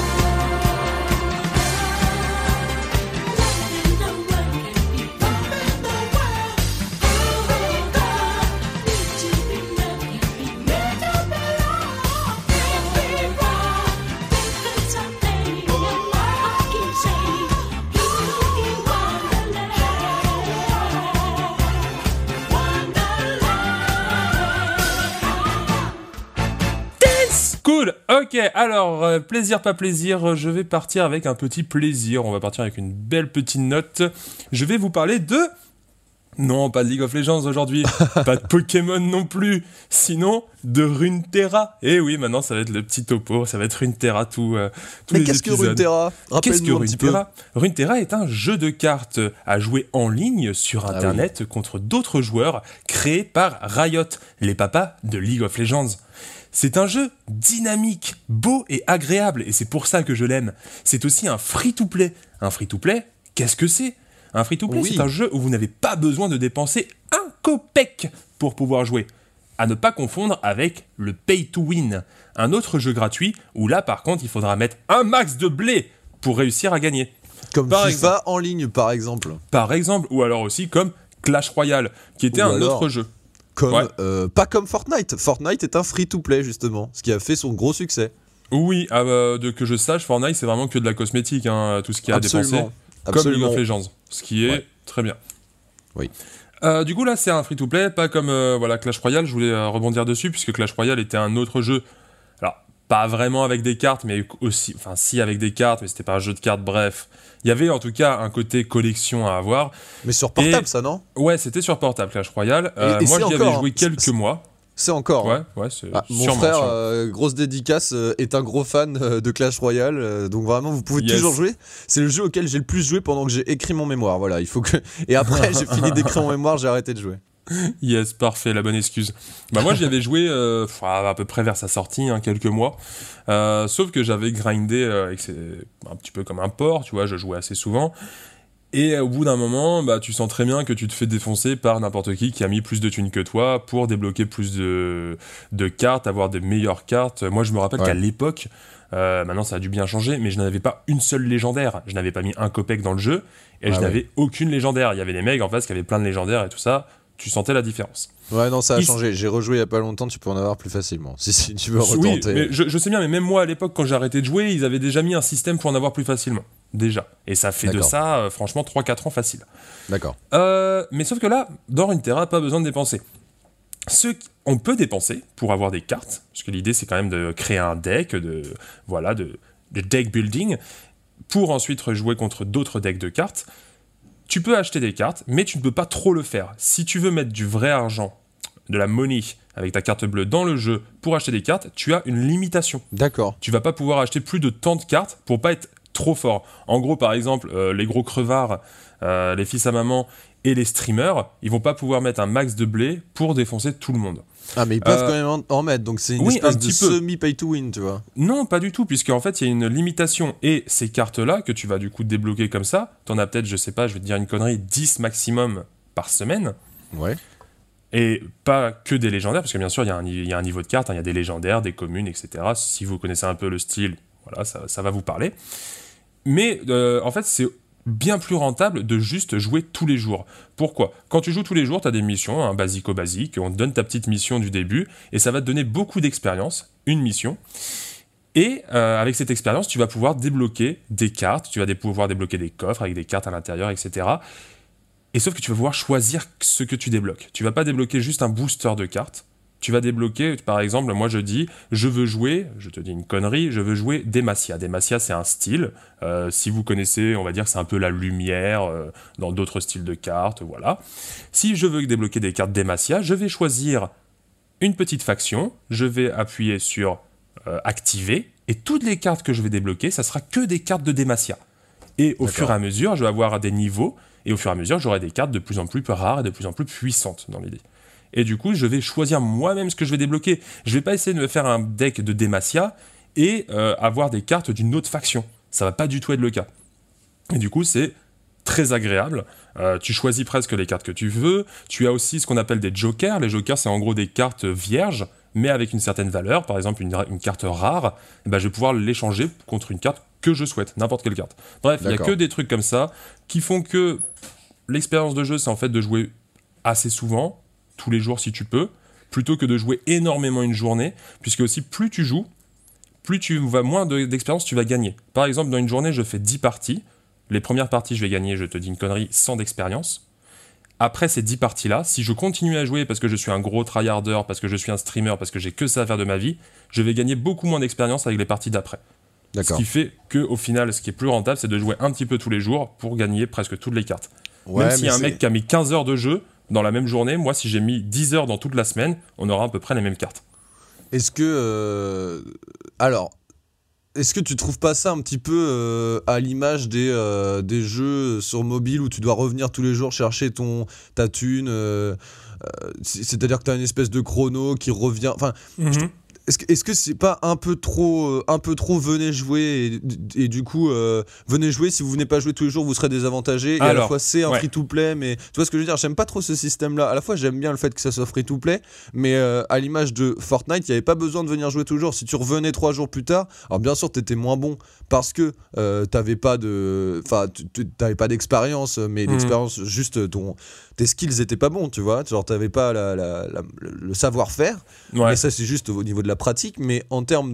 Cool, ok, alors, plaisir pas plaisir, je vais partir avec un petit plaisir, on va partir avec une belle petite note. Je vais vous parler de... Non, pas de League of Legends aujourd'hui, pas de Pokémon non plus, sinon de Runeterra. Et oui, maintenant ça va être le petit topo, ça va être Runeterra tous les épisodes. Mais qu'est-ce que Runeterra ? Qu'est-ce que Runeterra ? Runeterra est un jeu de cartes à jouer en ligne sur internet contre d'autres joueurs créé par Riot, les papas de League of Legends. C'est un jeu dynamique, beau et agréable, et c'est pour ça que je l'aime. C'est aussi un free-to-play. Un free-to-play, qu'est-ce que c'est ? Un free-to-play, c'est un jeu où vous n'avez pas besoin de dépenser un copec pour pouvoir jouer. À ne pas confondre avec le pay-to-win, un autre jeu gratuit où là, par contre, il faudra mettre un max de blé pour réussir à gagner. Comme par FIFA en ligne, par exemple. Par exemple, ou alors aussi comme Clash Royale, qui était un autre jeu. Pas comme Fortnite. Fortnite est un free-to-play, justement, ce qui a fait son gros succès. Oui, que je sache, Fortnite, c'est vraiment que de la cosmétique, hein, tout ce qu'il y a à dépenser. Comme League of Legends, ce qui est très bien. Oui. Du coup, là, c'est un free-to-play, pas comme Clash Royale. Je voulais rebondir dessus, puisque Clash Royale était un autre jeu. Alors, pas vraiment avec des cartes, mais aussi... Enfin, si, avec des cartes, mais c'était pas un jeu de cartes, bref. Il y avait en tout cas un côté collection à avoir. Mais sur portable, ça, non ? Ouais, c'était sur portable, Clash Royale. Moi, j'y avais joué quelques mois. C'est encore. Ouais, c'est mon frère, grosse dédicace, est un gros fan de Clash Royale. Donc vraiment, vous pouvez toujours jouer. C'est le jeu auquel j'ai le plus joué pendant que j'ai écrit mon mémoire. Voilà, il faut que... Et après, j'ai fini d'écrire mon mémoire, j'ai arrêté de jouer. Yes, parfait, la bonne excuse. Moi, j'y avais joué à peu près vers sa sortie, quelques mois. Sauf que j'avais grindé, un petit peu comme un porc, tu vois, je jouais assez souvent. Et au bout d'un moment, tu sens très bien que tu te fais défoncer par n'importe qui a mis plus de thunes que toi pour débloquer plus de cartes, avoir des meilleures cartes. Moi, je me rappelle qu'à l'époque, maintenant ça a dû bien changer, mais je n'avais pas une seule légendaire. Je n'avais pas mis un copec dans le jeu et je n'avais aucune légendaire. Il y avait des mecs en face qui avaient plein de légendaires et tout ça. Tu sentais la différence. Ouais, non, ça a changé. J'ai rejoué il y a pas longtemps, tu peux en avoir plus facilement. Si tu veux retenter. Oui, mais je sais bien, mais même moi à l'époque, quand j'ai arrêté de jouer, ils avaient déjà mis un système pour en avoir plus facilement. Déjà. Et ça fait de ça, franchement, 3-4 ans facile. D'accord. Mais sauf que là, dans Runeterra, pas besoin de dépenser. On peut dépenser pour avoir des cartes, parce que l'idée, c'est quand même de créer un deck, de deck building, pour ensuite jouer contre d'autres decks de cartes. Tu peux acheter des cartes, mais tu ne peux pas trop le faire. Si tu veux mettre du vrai argent, de la money, avec ta carte bleue dans le jeu pour acheter des cartes, tu as une limitation. D'accord. Tu vas pas pouvoir acheter plus de tant de cartes pour pas être trop fort. En gros, par exemple, les gros crevards, les fils à maman et les streamers, ils vont pas pouvoir mettre un max de blé pour défoncer tout le monde. Ah, mais ils peuvent quand même en mettre, donc c'est une espèce de semi-pay-to-win, tu vois. Non, pas du tout, puisqu'en fait, il y a une limitation. Et ces cartes-là, que tu vas du coup débloquer comme ça, t'en as peut-être, je sais pas, je vais te dire une connerie, 10 maximum par semaine. Ouais. Et pas que des légendaires, parce que bien sûr, il y a un niveau de cartes, il y a des légendaires, des communes, etc. Si vous connaissez un peu le style, voilà, ça va vous parler. Mais en fait, c'est bien plus rentable de juste jouer tous les jours. Pourquoi ? Quand tu joues tous les jours, tu as des missions, basico-basique, on te donne ta petite mission du début, et ça va te donner beaucoup d'expérience, une mission. Et avec cette expérience, tu vas pouvoir débloquer des cartes, tu vas pouvoir débloquer des coffres avec des cartes à l'intérieur, etc. Et sauf que tu vas pouvoir choisir ce que tu débloques. Tu vas pas débloquer juste un booster de cartes. Tu vas débloquer, par exemple, moi je dis, je veux jouer, je te dis une connerie, je veux jouer Demacia. Demacia, c'est un style. Si vous connaissez, on va dire que c'est un peu la lumière dans d'autres styles de cartes, voilà. Si je veux débloquer des cartes Demacia, je vais choisir une petite faction, je vais appuyer sur activer, et toutes les cartes que je vais débloquer, ça sera que des cartes de Demacia. Et au fur et à mesure, je vais avoir des niveaux, et au fur et à mesure, j'aurai des cartes de plus en plus rares et de plus en plus puissantes dans l'idée. Et du coup, je vais choisir moi-même ce que je vais débloquer. Je vais pas essayer de me faire un deck de Demacia et avoir des cartes d'une autre faction. Ça va pas du tout être le cas. Et du coup, c'est très agréable. Tu choisis presque les cartes que tu veux. Tu as aussi ce qu'on appelle des jokers. Les jokers, c'est en gros des cartes vierges, mais avec une certaine valeur. Par exemple, une carte rare, je vais pouvoir l'échanger contre une carte que je souhaite, n'importe quelle carte. Bref, il n'y a que des trucs comme ça qui font que l'expérience de jeu, c'est en fait de jouer assez souvent, tous les jours si tu peux, plutôt que de jouer énormément une journée, puisque aussi plus tu joues, plus tu vas moins d'expérience tu vas gagner. Par exemple, dans une journée, je fais 10 parties. Les premières parties, je vais gagner, je te dis une connerie, 100 d'expérience. Après ces 10 parties-là, si je continue à jouer parce que je suis un gros tryharder, parce que je suis un streamer, parce que j'ai que ça à faire de ma vie, je vais gagner beaucoup moins d'expérience avec les parties d'après. D'accord. Ce qui fait qu'au final, ce qui est plus rentable, c'est de jouer un petit peu tous les jours pour gagner presque toutes les cartes. Ouais, même s'il y a un mec qui a mis 15 heures de jeu dans la même journée, moi, si j'ai mis 10 heures dans toute la semaine, on aura à peu près les mêmes cartes. Est-ce que... Alors... Est-ce que tu trouves pas ça un petit peu à l'image des jeux sur mobile où tu dois revenir tous les jours chercher ta thune c'est-à-dire que tu as une espèce de chrono qui revient... Enfin, est-ce que c'est pas un peu trop venez jouer et du coup venez jouer, si vous venez pas jouer tous les jours vous serez désavantagé et alors, à la fois c'est un free-to-play, mais tu vois ce que je veux dire, j'aime pas trop ce système là. À la fois j'aime bien le fait que ça soit free-to-play, mais à l'image de Fortnite il y avait pas besoin de venir jouer tous les jours. Si tu revenais 3 jours plus tard, alors bien sûr t'étais moins bon parce que t'avais pas d'expérience, mais l'expérience juste tes skills étaient pas bons, tu vois, genre t'avais pas le savoir-faire, mais ça c'est juste au niveau de la pratique, mais en termes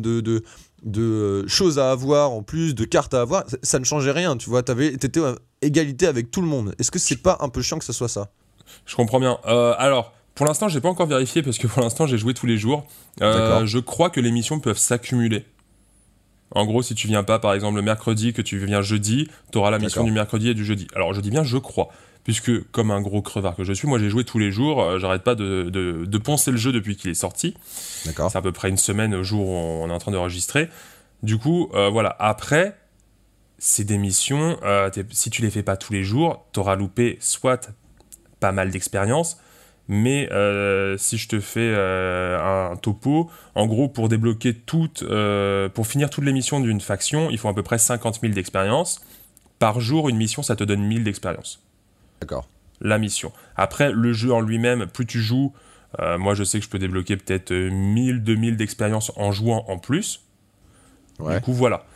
de choses à avoir en plus, de cartes à avoir, ça ne changeait rien, tu vois, t'étais à égalité avec tout le monde. Est-ce que c'est pas un peu chiant que ça soit ça ? Je comprends bien. Alors, pour l'instant, j'ai pas encore vérifié parce que pour l'instant, j'ai joué tous les jours. Je crois que les missions peuvent s'accumuler. En gros, si tu viens pas, par exemple, le mercredi, que tu viens jeudi, t'auras la mission du mercredi et du jeudi. Alors, je dis bien je crois, puisque comme un gros crevard que je suis, moi j'ai joué tous les jours, j'arrête pas de poncer le jeu depuis qu'il est sorti. D'accord. C'est à peu près une semaine au jour où on est en train d'enregistrer. Du coup, voilà. Après, c'est des missions, si tu les fais pas tous les jours, t'auras loupé soit pas mal d'expérience, mais si je te fais un topo, en gros, pour débloquer pour finir toutes les missions d'une faction, il faut à peu près 50 000 d'expérience. Par jour, une mission, ça te donne 1000 d'expérience. D'accord. La mission. Après, le jeu en lui-même, plus tu joues, moi je sais que je peux débloquer peut-être 1000, 2000 d'expérience en jouant en plus. Ouais. Du coup, voilà.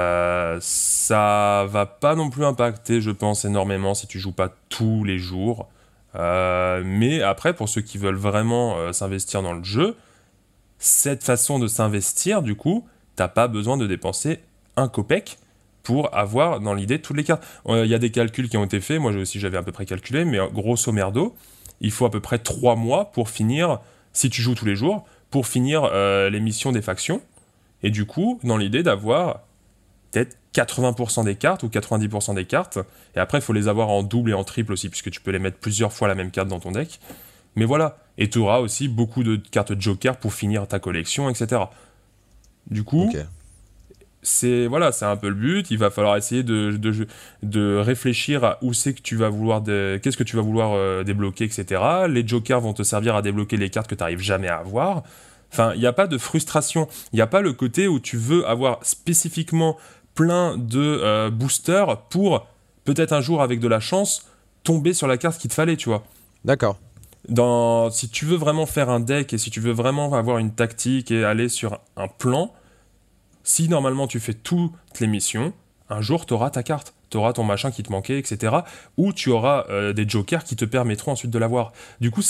Ça va pas non plus impacter, je pense, énormément si tu joues pas tous les jours. Mais après, pour ceux qui veulent vraiment s'investir dans le jeu, cette façon de s'investir, du coup, t'as pas besoin de dépenser un copec pour avoir dans l'idée toutes les cartes. Il y a des calculs qui ont été faits, moi aussi j'avais à peu près calculé, mais grosso merdo, il faut à peu près 3 mois pour finir, si tu joues tous les jours, pour finir les missions des factions, et du coup, dans l'idée d'avoir peut-être 80% des cartes ou 90% des cartes, et après il faut les avoir en double et en triple aussi, puisque tu peux les mettre plusieurs fois la même carte dans ton deck, mais voilà, et tu auras aussi beaucoup de cartes Joker pour finir ta collection, etc. Du coup... C'est un peu le but. Il va falloir essayer de réfléchir à où c'est que tu vas vouloir qu'est-ce que tu vas vouloir débloquer, etc. Les jokers vont te servir à débloquer les cartes que tu n'arrives jamais à avoir. Enfin, il n'y a pas de frustration. Il n'y a pas le côté où tu veux avoir spécifiquement plein de boosters pour peut-être un jour, avec de la chance, tomber sur la carte qu'il te fallait, tu vois. D'accord. Si tu veux vraiment faire un deck et si tu veux vraiment avoir une tactique et aller sur un plan, si normalement tu fais toutes les missions, un jour tu auras ta carte, tu auras ton machin qui te manquait, etc. Ou tu auras des jokers qui te permettront ensuite de l'avoir. Du coup, c'est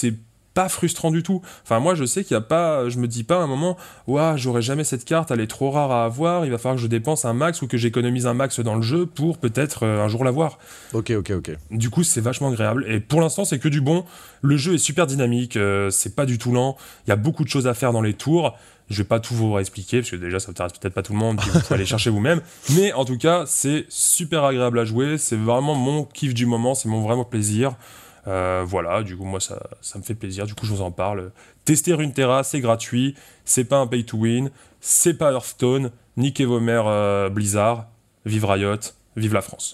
pas frustrant du tout. Enfin, moi, je sais qu'il y a pas, je me dis pas à un moment, ouah, j'aurai jamais cette carte, elle est trop rare à avoir, il va falloir que je dépense un max ou que j'économise un max dans le jeu pour peut-être un jour l'avoir. Ok. Du coup, c'est vachement agréable. Et pour l'instant, c'est que du bon. Le jeu est super dynamique, c'est pas du tout lent. Il y a beaucoup de choses à faire dans les tours. Je vais pas tout vous réexpliquer, parce que déjà, ça intéresse peut-être pas tout le monde, puis vous pouvez aller chercher vous-même. Mais en tout cas, c'est super agréable à jouer. C'est vraiment mon kiff du moment, c'est mon vraiment plaisir. Voilà, du coup, moi, ça me fait plaisir. Du coup, je vous en parle. Tester Runeterra, c'est gratuit. C'est pas un pay to win. C'est pas Hearthstone. Niquez vos mères Blizzard. Vive Riot. Vive la France.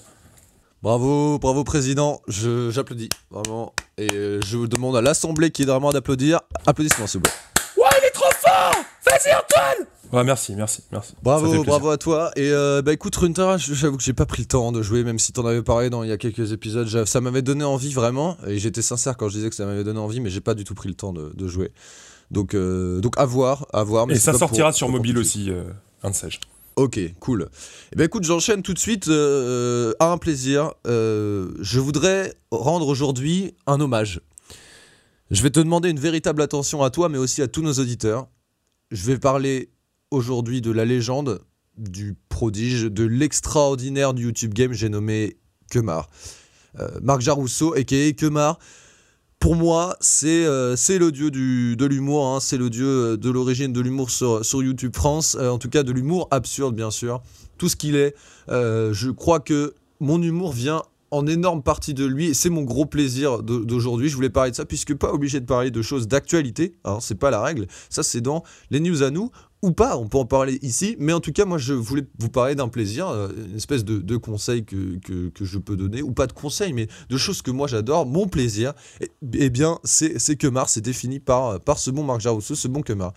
Bravo président, j'applaudis, vraiment. Et je demande à l'Assemblée qui est vraiment d'applaudir. Applaudissements, s'il vous plaît. Ouais, il est trop fort! Vas-y, Antoine! Ouais, merci. Bravo à toi. Et écoute, Runeterra, j'avoue que j'ai pas pris le temps de jouer, même si t'en avais parlé il y a quelques épisodes. Ça m'avait donné envie, vraiment. Et j'étais sincère quand je disais que ça m'avait donné envie, mais j'ai pas du tout pris le temps de jouer. Donc à voir. Mais et ça sortira sur mobile aussi, un de ces. Ok, cool. Eh ben écoute, j'enchaîne tout de suite à un plaisir. Je voudrais rendre aujourd'hui un hommage. Je vais te demander une véritable attention à toi, mais aussi à tous nos auditeurs. Je vais parler aujourd'hui de la légende, du prodige, de l'extraordinaire du YouTube Game, j'ai nommé Kemar. Marc Jarousso, a.k.a. Kemar. Pour moi, c'est le dieu de l'humour, hein, c'est le dieu de l'origine de l'humour sur YouTube France, en tout cas de l'humour absurde, bien sûr. Tout ce qu'il est, je crois que mon humour vient en énorme partie de lui, et c'est mon gros plaisir d'aujourd'hui. Je voulais parler de ça, puisque pas obligé de parler de choses d'actualité, hein, c'est pas la règle, ça c'est dans les news à nous, ou pas, on peut en parler ici, mais en tout cas, moi je voulais vous parler d'un plaisir, une espèce de conseil que je peux donner, ou pas de conseil, mais de choses que moi j'adore, mon plaisir, et bien c'est Kemar, c'est défini par ce bon Marc Jarousso, ce bon Kemar.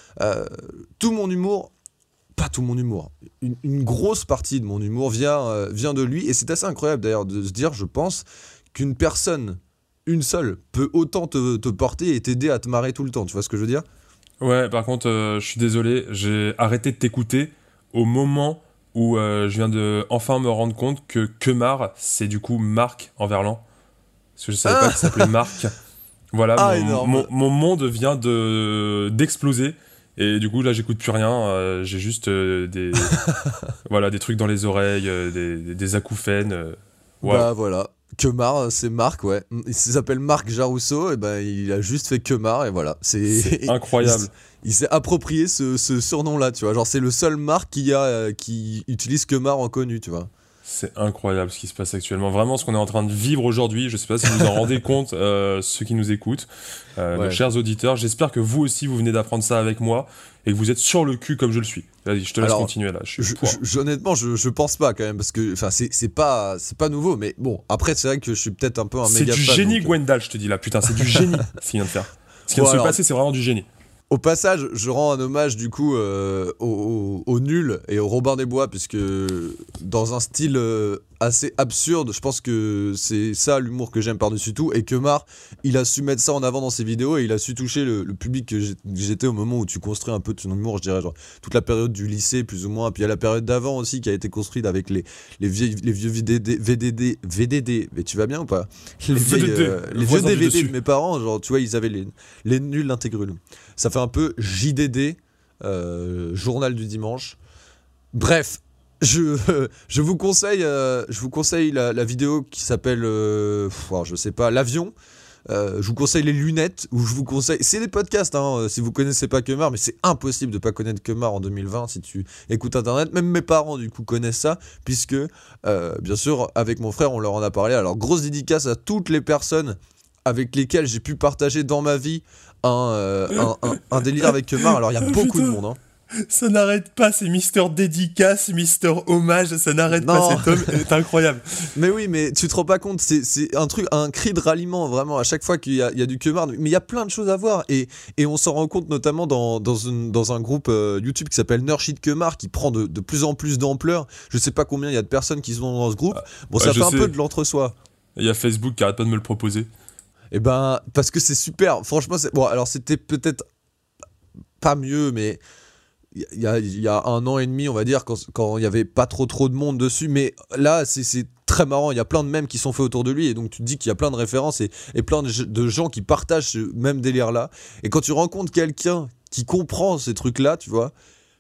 Tout mon humour, pas tout mon humour, une grosse partie de mon humour vient de lui, et c'est assez incroyable d'ailleurs de se dire, je pense, qu'une personne, une seule, peut autant te porter et t'aider à te marrer tout le temps, tu vois ce que je veux dire ? Ouais, par contre, je suis désolé, j'ai arrêté de t'écouter au moment où je viens de enfin me rendre compte que Kemar, c'est du coup Marc en verlan. Parce que je savais pas qu'il s'appelait Marc. Voilà, mon monde vient d'exploser. Et du coup, là, j'écoute plus rien. J'ai juste des trucs dans les oreilles, des acouphènes. Ouais. Bah voilà. Kemar, c'est Marc, ouais. Il s'appelle Marc Jarousso, et ben il a juste fait Kemar, et voilà. C'est incroyable. Il s'est approprié ce surnom-là, tu vois. Genre, c'est le seul Marc qui utilise Kemar en connu, tu vois. C'est incroyable ce qui se passe actuellement. Vraiment, ce qu'on est en train de vivre aujourd'hui, je sais pas si vous en rendez compte, ceux qui nous écoutent, nos chers auditeurs. J'espère que vous aussi, vous venez d'apprendre ça avec moi et que vous êtes sur le cul comme je le suis. Vas-y, je te laisse continuer là. Honnêtement, je pense pas quand même, parce que c'est pas nouveau, mais bon, après, c'est vrai que je suis peut-être un peu un méga fan. C'est du génie, Gwendal, je te dis là. Putain, c'est du génie ce qu'il vient de faire. Ce qui vient de se passer, c'est vraiment du génie. Au passage, je rends un hommage du coup au Nul et au Robin des Bois, puisque dans un style assez absurde, je pense que c'est ça l'humour que j'aime par-dessus tout, et Kemar, il a su mettre ça en avant dans ses vidéos, et il a su toucher le public que j'étais au moment où tu construis un peu ton humour, je dirais, genre toute la période du lycée plus ou moins, puis il y a la période d'avant aussi qui a été construite avec les vieux VDD, mais tu vas bien ou pas? Les vieux DVD de mes parents, genre tu vois, ils avaient les Nuls intégrales. Ça fait un peu JDD, journal du dimanche. Bref, je vous conseille la vidéo qui s'appelle, je sais pas, l'avion. Je vous conseille les lunettes, ou je vous conseille... C'est des podcasts, hein, si vous connaissez pas Kemar, mais c'est impossible de pas connaître Kemar en 2020 si tu écoutes Internet. Même mes parents, du coup, connaissent ça, puisque, bien sûr, avec mon frère, on leur en a parlé. Alors, grosse dédicace à toutes les personnes avec lesquelles j'ai pu partager dans ma vie un délire avec Kemar. Alors, il y a beaucoup de monde, hein. Ça n'arrête pas, c'est Mister Dédicace, Mister Hommage, ça n'arrête pas, cet homme est incroyable. Mais oui, mais tu te rends pas compte, c'est un cri de ralliement, vraiment, à chaque fois qu'il y a du Kemar. Mais il y a plein de choses à voir, et on s'en rend compte notamment dans un groupe YouTube qui s'appelle Nerdshit Kemar, qui prend de plus en plus d'ampleur. Je sais pas combien il y a de personnes qui sont dans ce groupe. Bon, ça fait un peu de l'entre-soi. Il y a Facebook qui arrête pas de me le proposer. Et ben, parce que c'est super, franchement, bon, alors c'était peut-être pas mieux, mais... Il y a 1 an et demi, on va dire, quand il y avait pas trop de monde dessus, mais là c'est très marrant. Il y a plein de mèmes qui sont faits autour de lui, et donc tu te dis qu'il y a plein de références et plein de gens qui partagent ce même délire-là. Et quand tu rencontres quelqu'un qui comprend ces trucs-là, tu vois,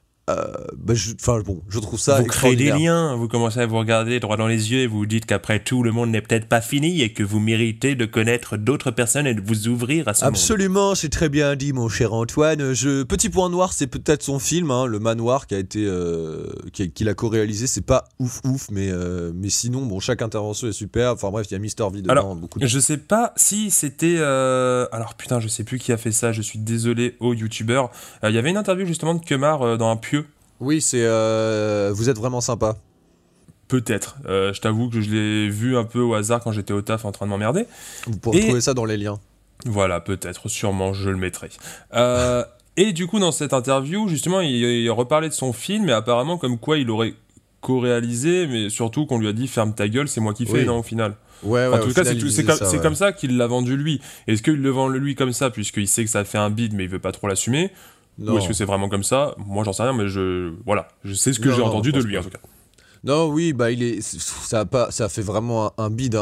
je trouve ça vous créez extraordinaire. des liens, vous commencez à vous regarder droit dans les yeux et vous vous dites qu'après tout, le monde n'est peut-être pas fini et que vous méritez de connaître d'autres personnes et de vous ouvrir à ce monde. Absolument, c'est très bien dit, mon cher Antoine. Petit point noir, c'est peut-être son film, hein, Le Manoir, qui a été, qu'il a co-réalisé. C'est pas ouf, mais sinon, bon, chaque intervention est super. Enfin bref, il y a Mister V dedans. Alors, beaucoup de... je sais pas si c'était... Alors putain, je sais plus qui a fait ça, je suis désolé aux youtubeurs. Il y avait une interview justement de Kemar dans un pieu. Oui, c'est vous êtes vraiment sympa. Peut-être. Je t'avoue que je l'ai vu un peu au hasard quand j'étais au taf en train de m'emmerder. Vous pourrez trouver ça dans les liens. Voilà, peut-être, sûrement, je le mettrai. Et du coup, dans cette interview, justement, il reparlait de son film, et apparemment, comme quoi il aurait co-réalisé, mais surtout qu'on lui a dit « ferme ta gueule, c'est moi qui fais oui. » non, au final. Ouais, en tout cas, c'est ouais. comme ça qu'il l'a vendu lui. Est-ce qu'il le vend lui comme ça, puisqu'il sait que ça fait un bide, mais il veut pas trop l'assumer? Non. Ou est-ce que c'est vraiment comme ça? Moi, j'en sais rien, mais je sais ce que j'ai entendu de lui, en tout cas. Non, oui, bah ça a fait vraiment un bide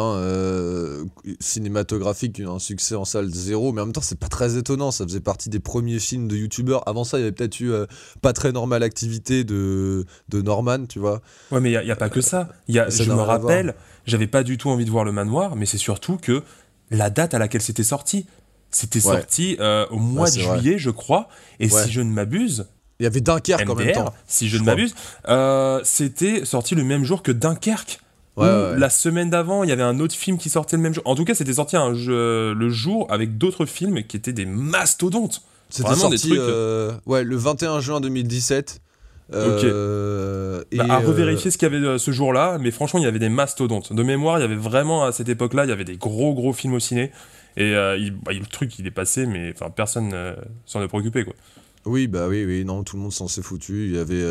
cinématographique, un succès en salle 0, mais en même temps c'est pas très étonnant, ça faisait partie des premiers films de youtubeurs. Avant ça, il y avait peut-être eu Pas très normale activité de Norman, tu vois. Ouais, mais il y a pas que ça. Je me rappelle, j'avais pas du tout envie de voir Le Manoir, mais c'est surtout que la date à laquelle c'était sorti. C'était sorti au mois de juillet, je crois, et si je ne m'abuse... Il y avait Dunkerque MDR, en même temps. Si je ne m'abuse, c'était sorti le même jour que Dunkerque. La semaine d'avant, il y avait un autre film qui sortait le même jour. En tout cas, c'était sorti le jour avec d'autres films qui étaient des mastodontes. C'était vraiment sorti des trucs... le 21 juin 2017. À revérifier ce qu'il y avait ce jour-là, mais franchement, il y avait des mastodontes. De mémoire, il y avait vraiment, à cette époque-là, il y avait des gros films au ciné. Et le truc, il est passé, mais personne s'en est préoccupé, quoi. Oui, non, tout le monde s'en s'est foutu. Il y avait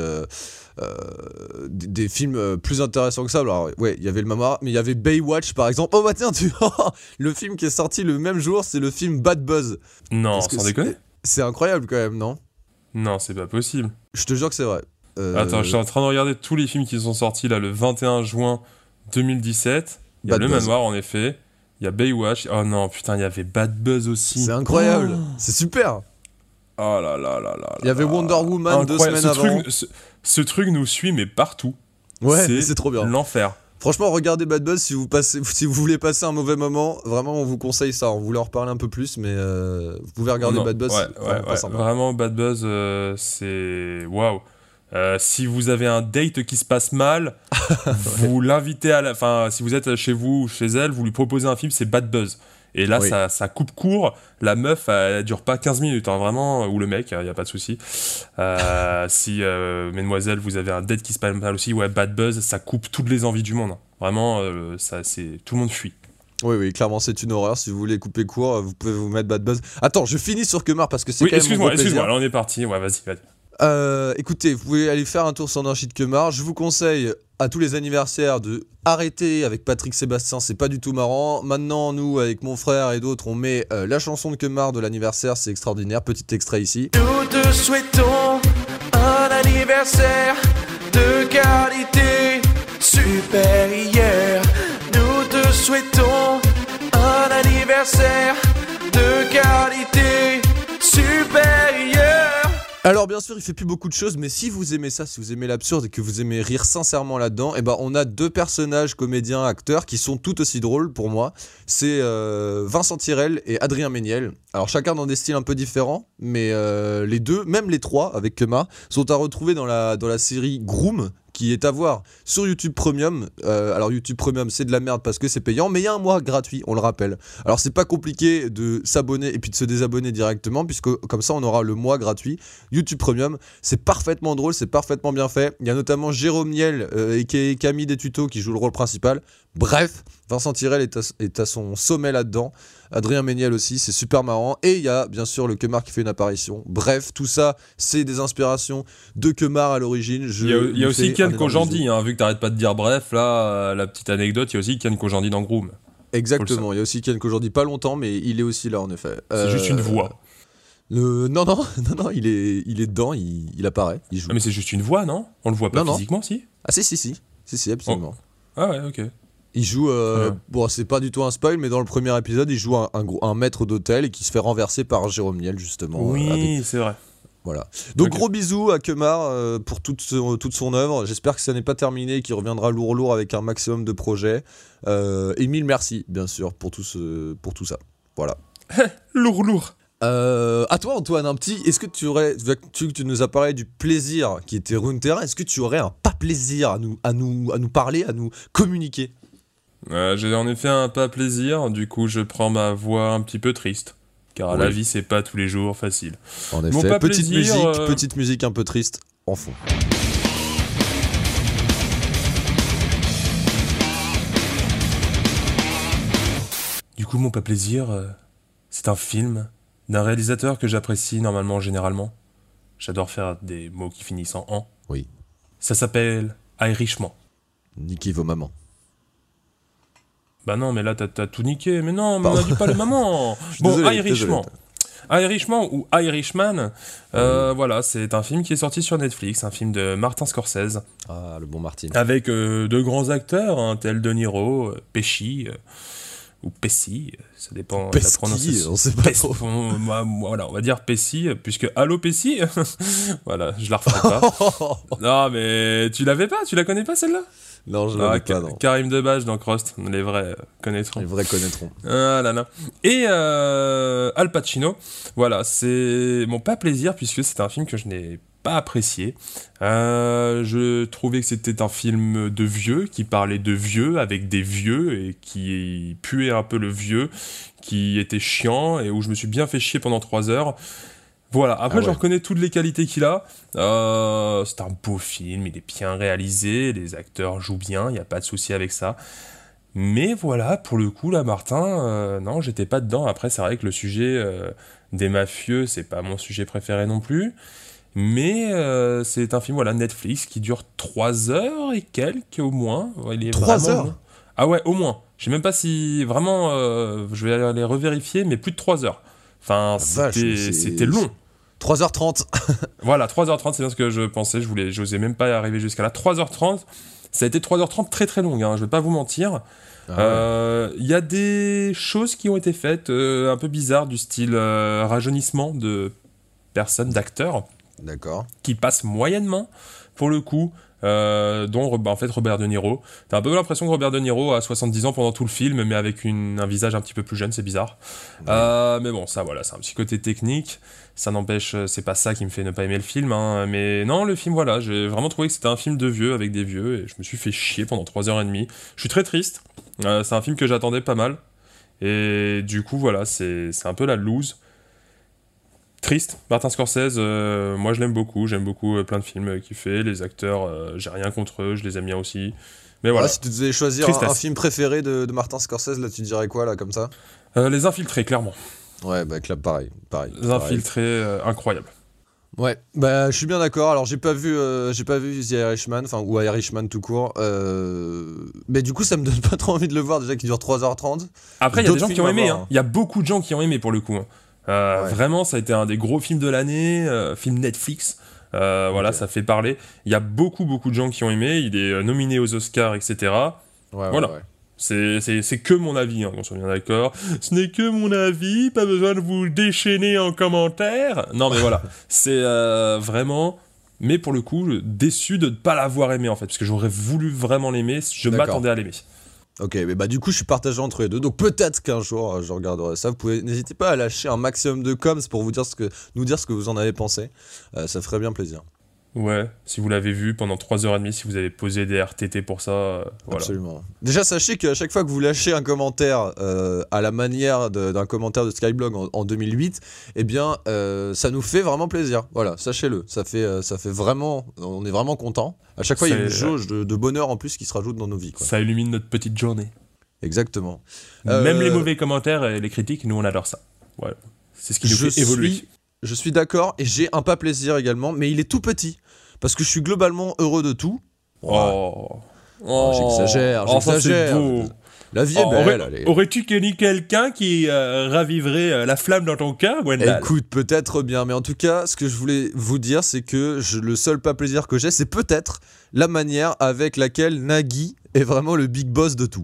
des films plus intéressants que ça. Alors, il y avait Le Manoir, mais il y avait Baywatch, par exemple. Oh, bah tiens, le film qui est sorti le même jour, c'est le film Bad Buzz. Non, sans déconner. C'est incroyable, quand même, non? Non, c'est pas possible. Je te jure que c'est vrai. Attends, je suis en train de regarder tous les films qui sont sortis, là, le 21 juin 2017. Il y a Le Manoir, en effet. Il y a Baywatch. Oh non, putain, il y avait Bad Buzz aussi. C'est incroyable. C'est super. Oh là là là là. Il y avait Wonder Woman 2 semaines avant. Ce truc nous suit, mais partout. Ouais, c'est trop bien. L'enfer. Franchement, regardez Bad Buzz si vous voulez passer un mauvais moment. Vraiment, on vous conseille ça. On voulait en reparler un peu plus, mais vous pouvez regarder Bad Buzz. Vraiment, Bad Buzz, c'est... Waouh. Si vous avez un date qui se passe mal, vous l'invitez si vous êtes chez vous ou chez elle, vous lui proposez un film, c'est Bad Buzz. Et là, ça coupe court. La meuf, elle dure pas 15 minutes, hein, vraiment, ou le mec, il y a pas de souci. Si, mesdemoiselles, vous avez un date qui se passe mal aussi, Bad Buzz, ça coupe toutes les envies du monde. Hein. Vraiment, tout le monde fuit. Oui, clairement, c'est une horreur. Si vous voulez couper court, vous pouvez vous mettre Bad Buzz. Attends, je finis sur Kemar parce que c'est quand même excuse-moi, là on est parti. Ouais, vas-y. Écoutez, vous pouvez aller faire un tour sur Nurshit Kemar. Je vous conseille à tous les anniversaires de arrêter avec Patrick Sébastien, c'est pas du tout marrant. Maintenant, nous, avec mon frère et d'autres, on met la chanson de Kemar de l'anniversaire, c'est extraordinaire. Petit extrait ici. Nous te souhaitons un anniversaire de qualité supérieure. Nous te souhaitons un anniversaire de qualité supérieure. Alors bien sûr, il fait plus beaucoup de choses, mais si vous aimez ça, si vous aimez l'absurde et que vous aimez rire sincèrement là-dedans, on a deux personnages, comédiens, acteurs, qui sont tout aussi drôles pour moi. C'est Vincent Tirel et Adrien Méniel. Alors chacun dans des styles un peu différents, mais les deux, même les trois avec Kemar, sont à retrouver dans la série Groom, qui est à voir sur YouTube Premium. Alors YouTube Premium, c'est de la merde parce que c'est payant, mais il y a un mois gratuit, on le rappelle. Alors c'est pas compliqué de s'abonner et puis de se désabonner directement, puisque comme ça on aura le mois gratuit. YouTube Premium, c'est parfaitement drôle, c'est parfaitement bien fait. Il y a notamment Jérôme Niel et Camille des Tutos qui joue le rôle principal. Bref, Vincent Tirel est à son sommet là-dedans. Adrien Méniel aussi, c'est super marrant. Et il y a bien sûr le Kemar qui fait une apparition. Bref, tout ça, c'est des inspirations de Kemar à l'origine. Il y a aussi Kian Kojandi, vu que t'arrêtes pas de dire bref, là, la petite anecdote, il y a aussi Kian Kojandi dans Groom. Exactement, il y a aussi Kian Kojandi, pas longtemps, mais il est aussi là en effet. C'est juste une voix. Non, il est dedans, il apparaît, il joue. Ah, mais c'est juste une voix, non? On le voit pas physiquement, si? Ah si, absolument. Oh. Ah ouais, ok. Il joue, bon, c'est pas du tout un spoil, mais dans le premier épisode, il joue un maître d'hôtel et qui se fait renverser par Jérôme Niel, justement. Oui, c'est vrai. Voilà. Donc, Ok. gros bisous à Kemar pour toute son œuvre. J'espère que ça n'est pas terminé et qu'il reviendra lourd avec un maximum de projets. Et mille merci, bien sûr, pour tout ça. Voilà. Lourd. À toi, Antoine, est-ce que tu nous as parlé du plaisir qui était Runeterra, est-ce que tu aurais un pas plaisir à nous parler, à nous communiquer? J'ai en effet un pas plaisir, du coup je prends ma voix un petit peu triste. Car Oui. la vie c'est pas tous les jours facile. En Mon effet, pas petite plaisir, musique un peu triste en fond. Du coup mon pas plaisir, c'est un film d'un réalisateur que j'apprécie normalement généralement. J'adore faire des mots qui finissent en an. Oui. Ça s'appelle Irishman. Niquez vos mamans. Bah non mais là t'as tout niqué, mais non, mais on Pardon. a dit pas les mamans. suis Bon, désolé, Irishman. désolé. Irishman ou Irishman, voilà, c'est un film qui est sorti sur Netflix, un film de Martin Scorsese, Ah, le bon Martin. avec de grands acteurs, hein, tels De Niro, Pesci, ou Pesci, ça dépend de la Pesci, prononciation. on sait pas trop. Voilà, on va dire Pesci, puisque Allo Pesci, voilà, je la referai pas. Non mais tu l'avais pas, tu la connais pas celle-là? Non, je Ah, l'avais pas, non. Karim Debbage dans Crost, les vrais connaîtront. Les vrais connaîtront. Ah là là. Et Al Pacino, voilà, c'est mon pas plaisir puisque c'est un film que je n'ai pas apprécié. Je trouvais que c'était un film de vieux qui parlait de vieux avec des vieux et qui puait un peu le vieux, qui était chiant et où je me suis bien fait chier pendant 3 heures. Voilà, après Ah ouais. je reconnais toutes les qualités qu'il a. C'est un beau film, il est bien réalisé, les acteurs jouent bien, il n'y a pas de souci avec ça. Mais voilà, pour le coup, là, Martin, non, j'étais pas dedans. Après, c'est vrai que le sujet des mafieux, c'est pas mon sujet préféré non plus. Mais c'est un film, voilà, Netflix, qui dure 3 heures et quelques au moins. Il est 3 vraiment heures long. Ah ouais, au moins. Je sais même pas si vraiment, je vais aller revérifier, mais plus de 3 heures. Enfin, vache, mais c'était long. 3h30. Voilà, 3h30, c'est bien ce que je pensais. J'osais même pas arriver jusqu'à là. 3h30, ça a été 3h30 très très longue, hein, je vais pas vous mentir. Il y a des choses qui ont été faites un peu bizarres, du style rajeunissement de personnes, d'acteurs, D'accord. qui passent moyennement, pour le coup, dont en fait Robert De Niro. T'as un peu l'impression que Robert De Niro a 70 ans pendant tout le film, mais avec un visage un petit peu plus jeune, c'est bizarre. Mais bon, ça voilà, c'est un petit côté technique. Ça n'empêche, c'est pas ça qui me fait ne pas aimer le film, hein. Mais non, le film, voilà, j'ai vraiment trouvé que c'était un film de vieux, avec des vieux, et je me suis fait chier pendant 3h30. Je suis très triste. C'est un film que j'attendais pas mal. Et du coup, voilà, c'est un peu la loose. Triste. Martin Scorsese, moi je l'aime beaucoup. J'aime beaucoup plein de films qu'il fait. Les acteurs, j'ai rien contre eux, je les aime bien aussi. Mais voilà. Voilà, si tu devais choisir Tristesse. un film préféré de Martin Scorsese, là, tu dirais quoi, là, comme ça? Les Infiltrés, clairement. Ouais, bah, là, pareil. Les Infiltrés, incroyable. Ouais, bah, je suis bien d'accord. Alors, j'ai pas vu The Irishman, enfin, ou Irishman tout court. Mais du coup, ça me donne pas trop envie de le voir, déjà, qui dure 3h30. Après, il y a des D'autres gens qui films ont à aimé. voir, Hein. Il y a beaucoup de gens qui ont aimé pour le coup. Hein. Ouais. Vraiment, ça a été un des gros films de l'année, film Netflix. Voilà, Ok. ça fait parler. Il y a beaucoup de gens qui ont aimé. Il est nominé aux Oscars, etc. Ouais, Voilà. ouais. C'est que mon avis, hein, qu'on soit bien d'accord. Ce n'est que mon avis, pas besoin de vous déchaîner en commentaire. Non, mais voilà, c'est vraiment... Mais pour le coup, déçu de ne pas l'avoir aimé, en fait, parce que j'aurais voulu vraiment l'aimer, je D'accord. m'attendais à l'aimer. Ok, mais bah du coup je suis partagé entre les deux, donc peut-être qu'un jour je regarderai ça. Vous pouvez, n'hésitez pas à lâcher un maximum de coms pour nous dire ce que vous en avez pensé. Ça ferait bien plaisir. Ouais, si vous l'avez vu pendant 3h30, si vous avez posé des RTT pour ça, voilà. Absolument. Déjà sachez qu'à chaque fois que vous lâchez un commentaire à la manière d'un commentaire de Skyblog en 2008, eh bien ça nous fait vraiment plaisir. Voilà, sachez-le. Ça fait vraiment, on est vraiment content. À chaque fois il y a une jauge de bonheur en plus qui se rajoute dans nos vies, quoi. Ça illumine notre petite journée. Exactement. Même les mauvais commentaires et les critiques, nous on adore ça. Voilà. C'est ce qui nous fait évoluer. Je suis d'accord et j'ai un pas plaisir également, mais il est tout petit parce que je suis globalement heureux de tout. Oh. J'exagère. Ça, c'est beau. La vie est belle. Allez. Aurais-tu connu quelqu'un qui raviverait la flamme dans ton cœur, Gwendal? Écoute, peut-être bien, mais en tout cas, ce que je voulais vous dire, c'est que le seul pas plaisir que j'ai, c'est peut-être la manière avec laquelle Nagui est vraiment le big boss de tout.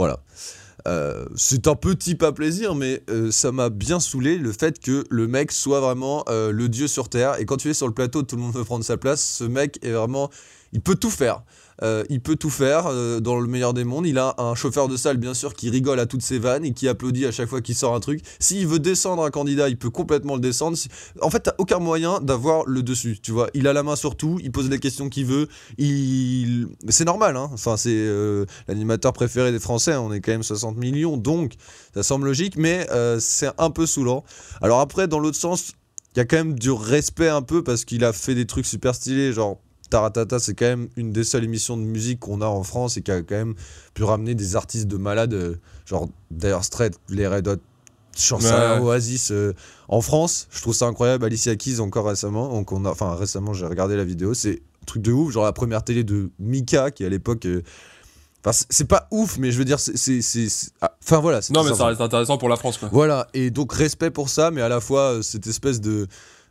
Voilà. C'est un petit pas plaisir, mais ça m'a bien saoulé le fait que le mec soit vraiment le dieu sur Terre. Et quand tu es sur le plateau, tout le monde veut prendre sa place. Ce mec est vraiment... Il peut tout faire. Il peut tout faire dans le meilleur des mondes. Il a un chauffeur de salle, bien sûr, qui rigole à toutes ses vannes et qui applaudit à chaque fois qu'il sort un truc. S'il veut descendre un candidat, il peut complètement le descendre. En fait, t'as aucun moyen d'avoir le dessus, tu vois. Il a la main sur tout, il pose les questions qu'il veut. C'est normal, hein. Enfin, c'est l'animateur préféré des Français. On est quand même 60 millions, donc ça semble logique, mais c'est un peu saoulant. Alors après, dans l'autre sens, il y a quand même du respect un peu parce qu'il a fait des trucs super stylés, genre... Taratata, c'est quand même une des seules émissions de musique qu'on a en France et qui a quand même pu ramener des artistes de malades, genre Dire Straits, les Red Hot, Oasis en France. Je trouve ça incroyable. Alicia Keys encore récemment. Donc récemment, j'ai regardé la vidéo. C'est un truc de ouf. Genre la première télé de Mika qui à l'époque. Enfin, c'est pas ouf, mais je veux dire, enfin voilà. Non, mais ça reste intéressant pour la France, quoi. Voilà. Et donc respect pour ça, mais à la fois cette espèce de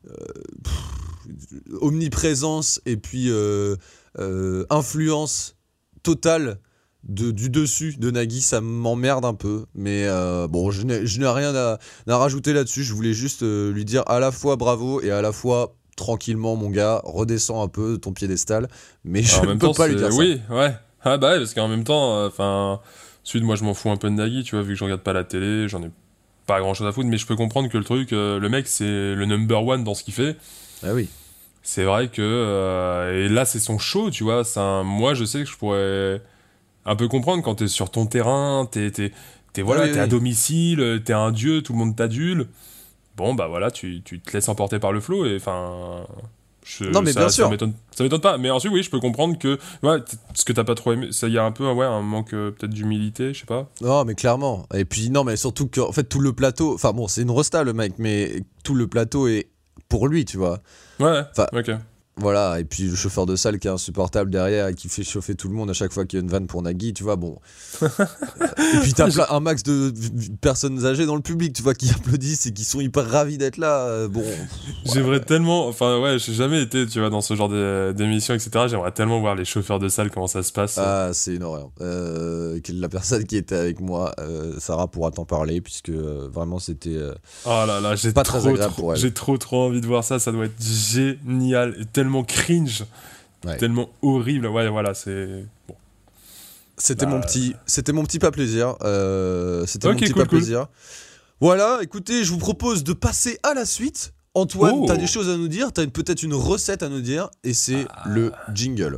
omniprésence et puis influence totale du dessus de Nagui, ça m'emmerde un peu, mais bon, je n'ai rien à rajouter là-dessus. Je voulais juste lui dire à la fois bravo et à la fois tranquillement, mon gars, redescends un peu de ton piédestal, mais je ne peux pas lui dire ça. Oui, ouais. Ah bah ouais, parce qu'en même temps, moi je m'en fous un peu de Nagui, tu vois, vu que je regarde pas la télé, j'en ai pas grand chose à foutre, mais je peux comprendre que le truc, le mec c'est le number one dans ce qu'il fait. Ah oui. C'est vrai que et là c'est son show, tu vois. Moi je sais que je pourrais un peu comprendre quand t'es sur ton terrain, t'es à domicile, t'es un dieu, tout le monde t'adule. Bon bah voilà, tu te laisses emporter par le flow et enfin. Non mais bien sûr. Ça m'étonne pas. Mais ensuite oui, je peux comprendre que ce que t'as pas trop aimé, ça y a un peu un manque peut-être d'humilité, je sais pas. Non mais clairement. Et puis non mais surtout que en fait tout le plateau, enfin bon c'est une resta le mec, mais tout le plateau est pour lui, tu vois. Ouais, ok. Voilà, et puis le chauffeur de salle qui est insupportable derrière et qui fait chauffer tout le monde à chaque fois qu'il y a une vanne pour Nagui, tu vois, bon. Et puis t'as un max de personnes âgées dans le public, tu vois, qui applaudissent et qui sont hyper ravis d'être là, bon. J'aimerais tellement, j'ai jamais été, tu vois, dans ce genre d'émission, etc. J'aimerais tellement voir les chauffeurs de salle, comment ça se passe. Ah, c'est une horreur. La personne qui était avec moi, Sarah pourra t'en parler, puisque vraiment c'était oh là là, pas très agréable pour elle. J'ai trop envie de voir ça, ça doit être génial, et tellement cringe, tellement horrible. Ouais, voilà, c'est bon. C'était mon petit pas plaisir. Plaisir. Voilà, écoutez, je vous propose de passer à la suite. Antoine, t'as des choses à nous dire, t'as peut-être une recette à nous dire, et c'est le jingle.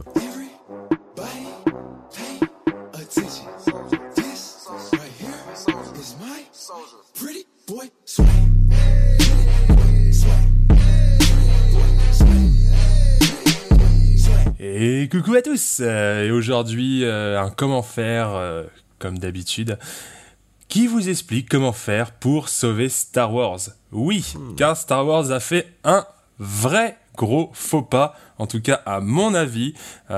Et coucou à tous, et aujourd'hui un comment faire, comme d'habitude, qui vous explique comment faire pour sauver Star Wars. Oui, car Star Wars a fait un vrai gros faux pas, en tout cas à mon avis.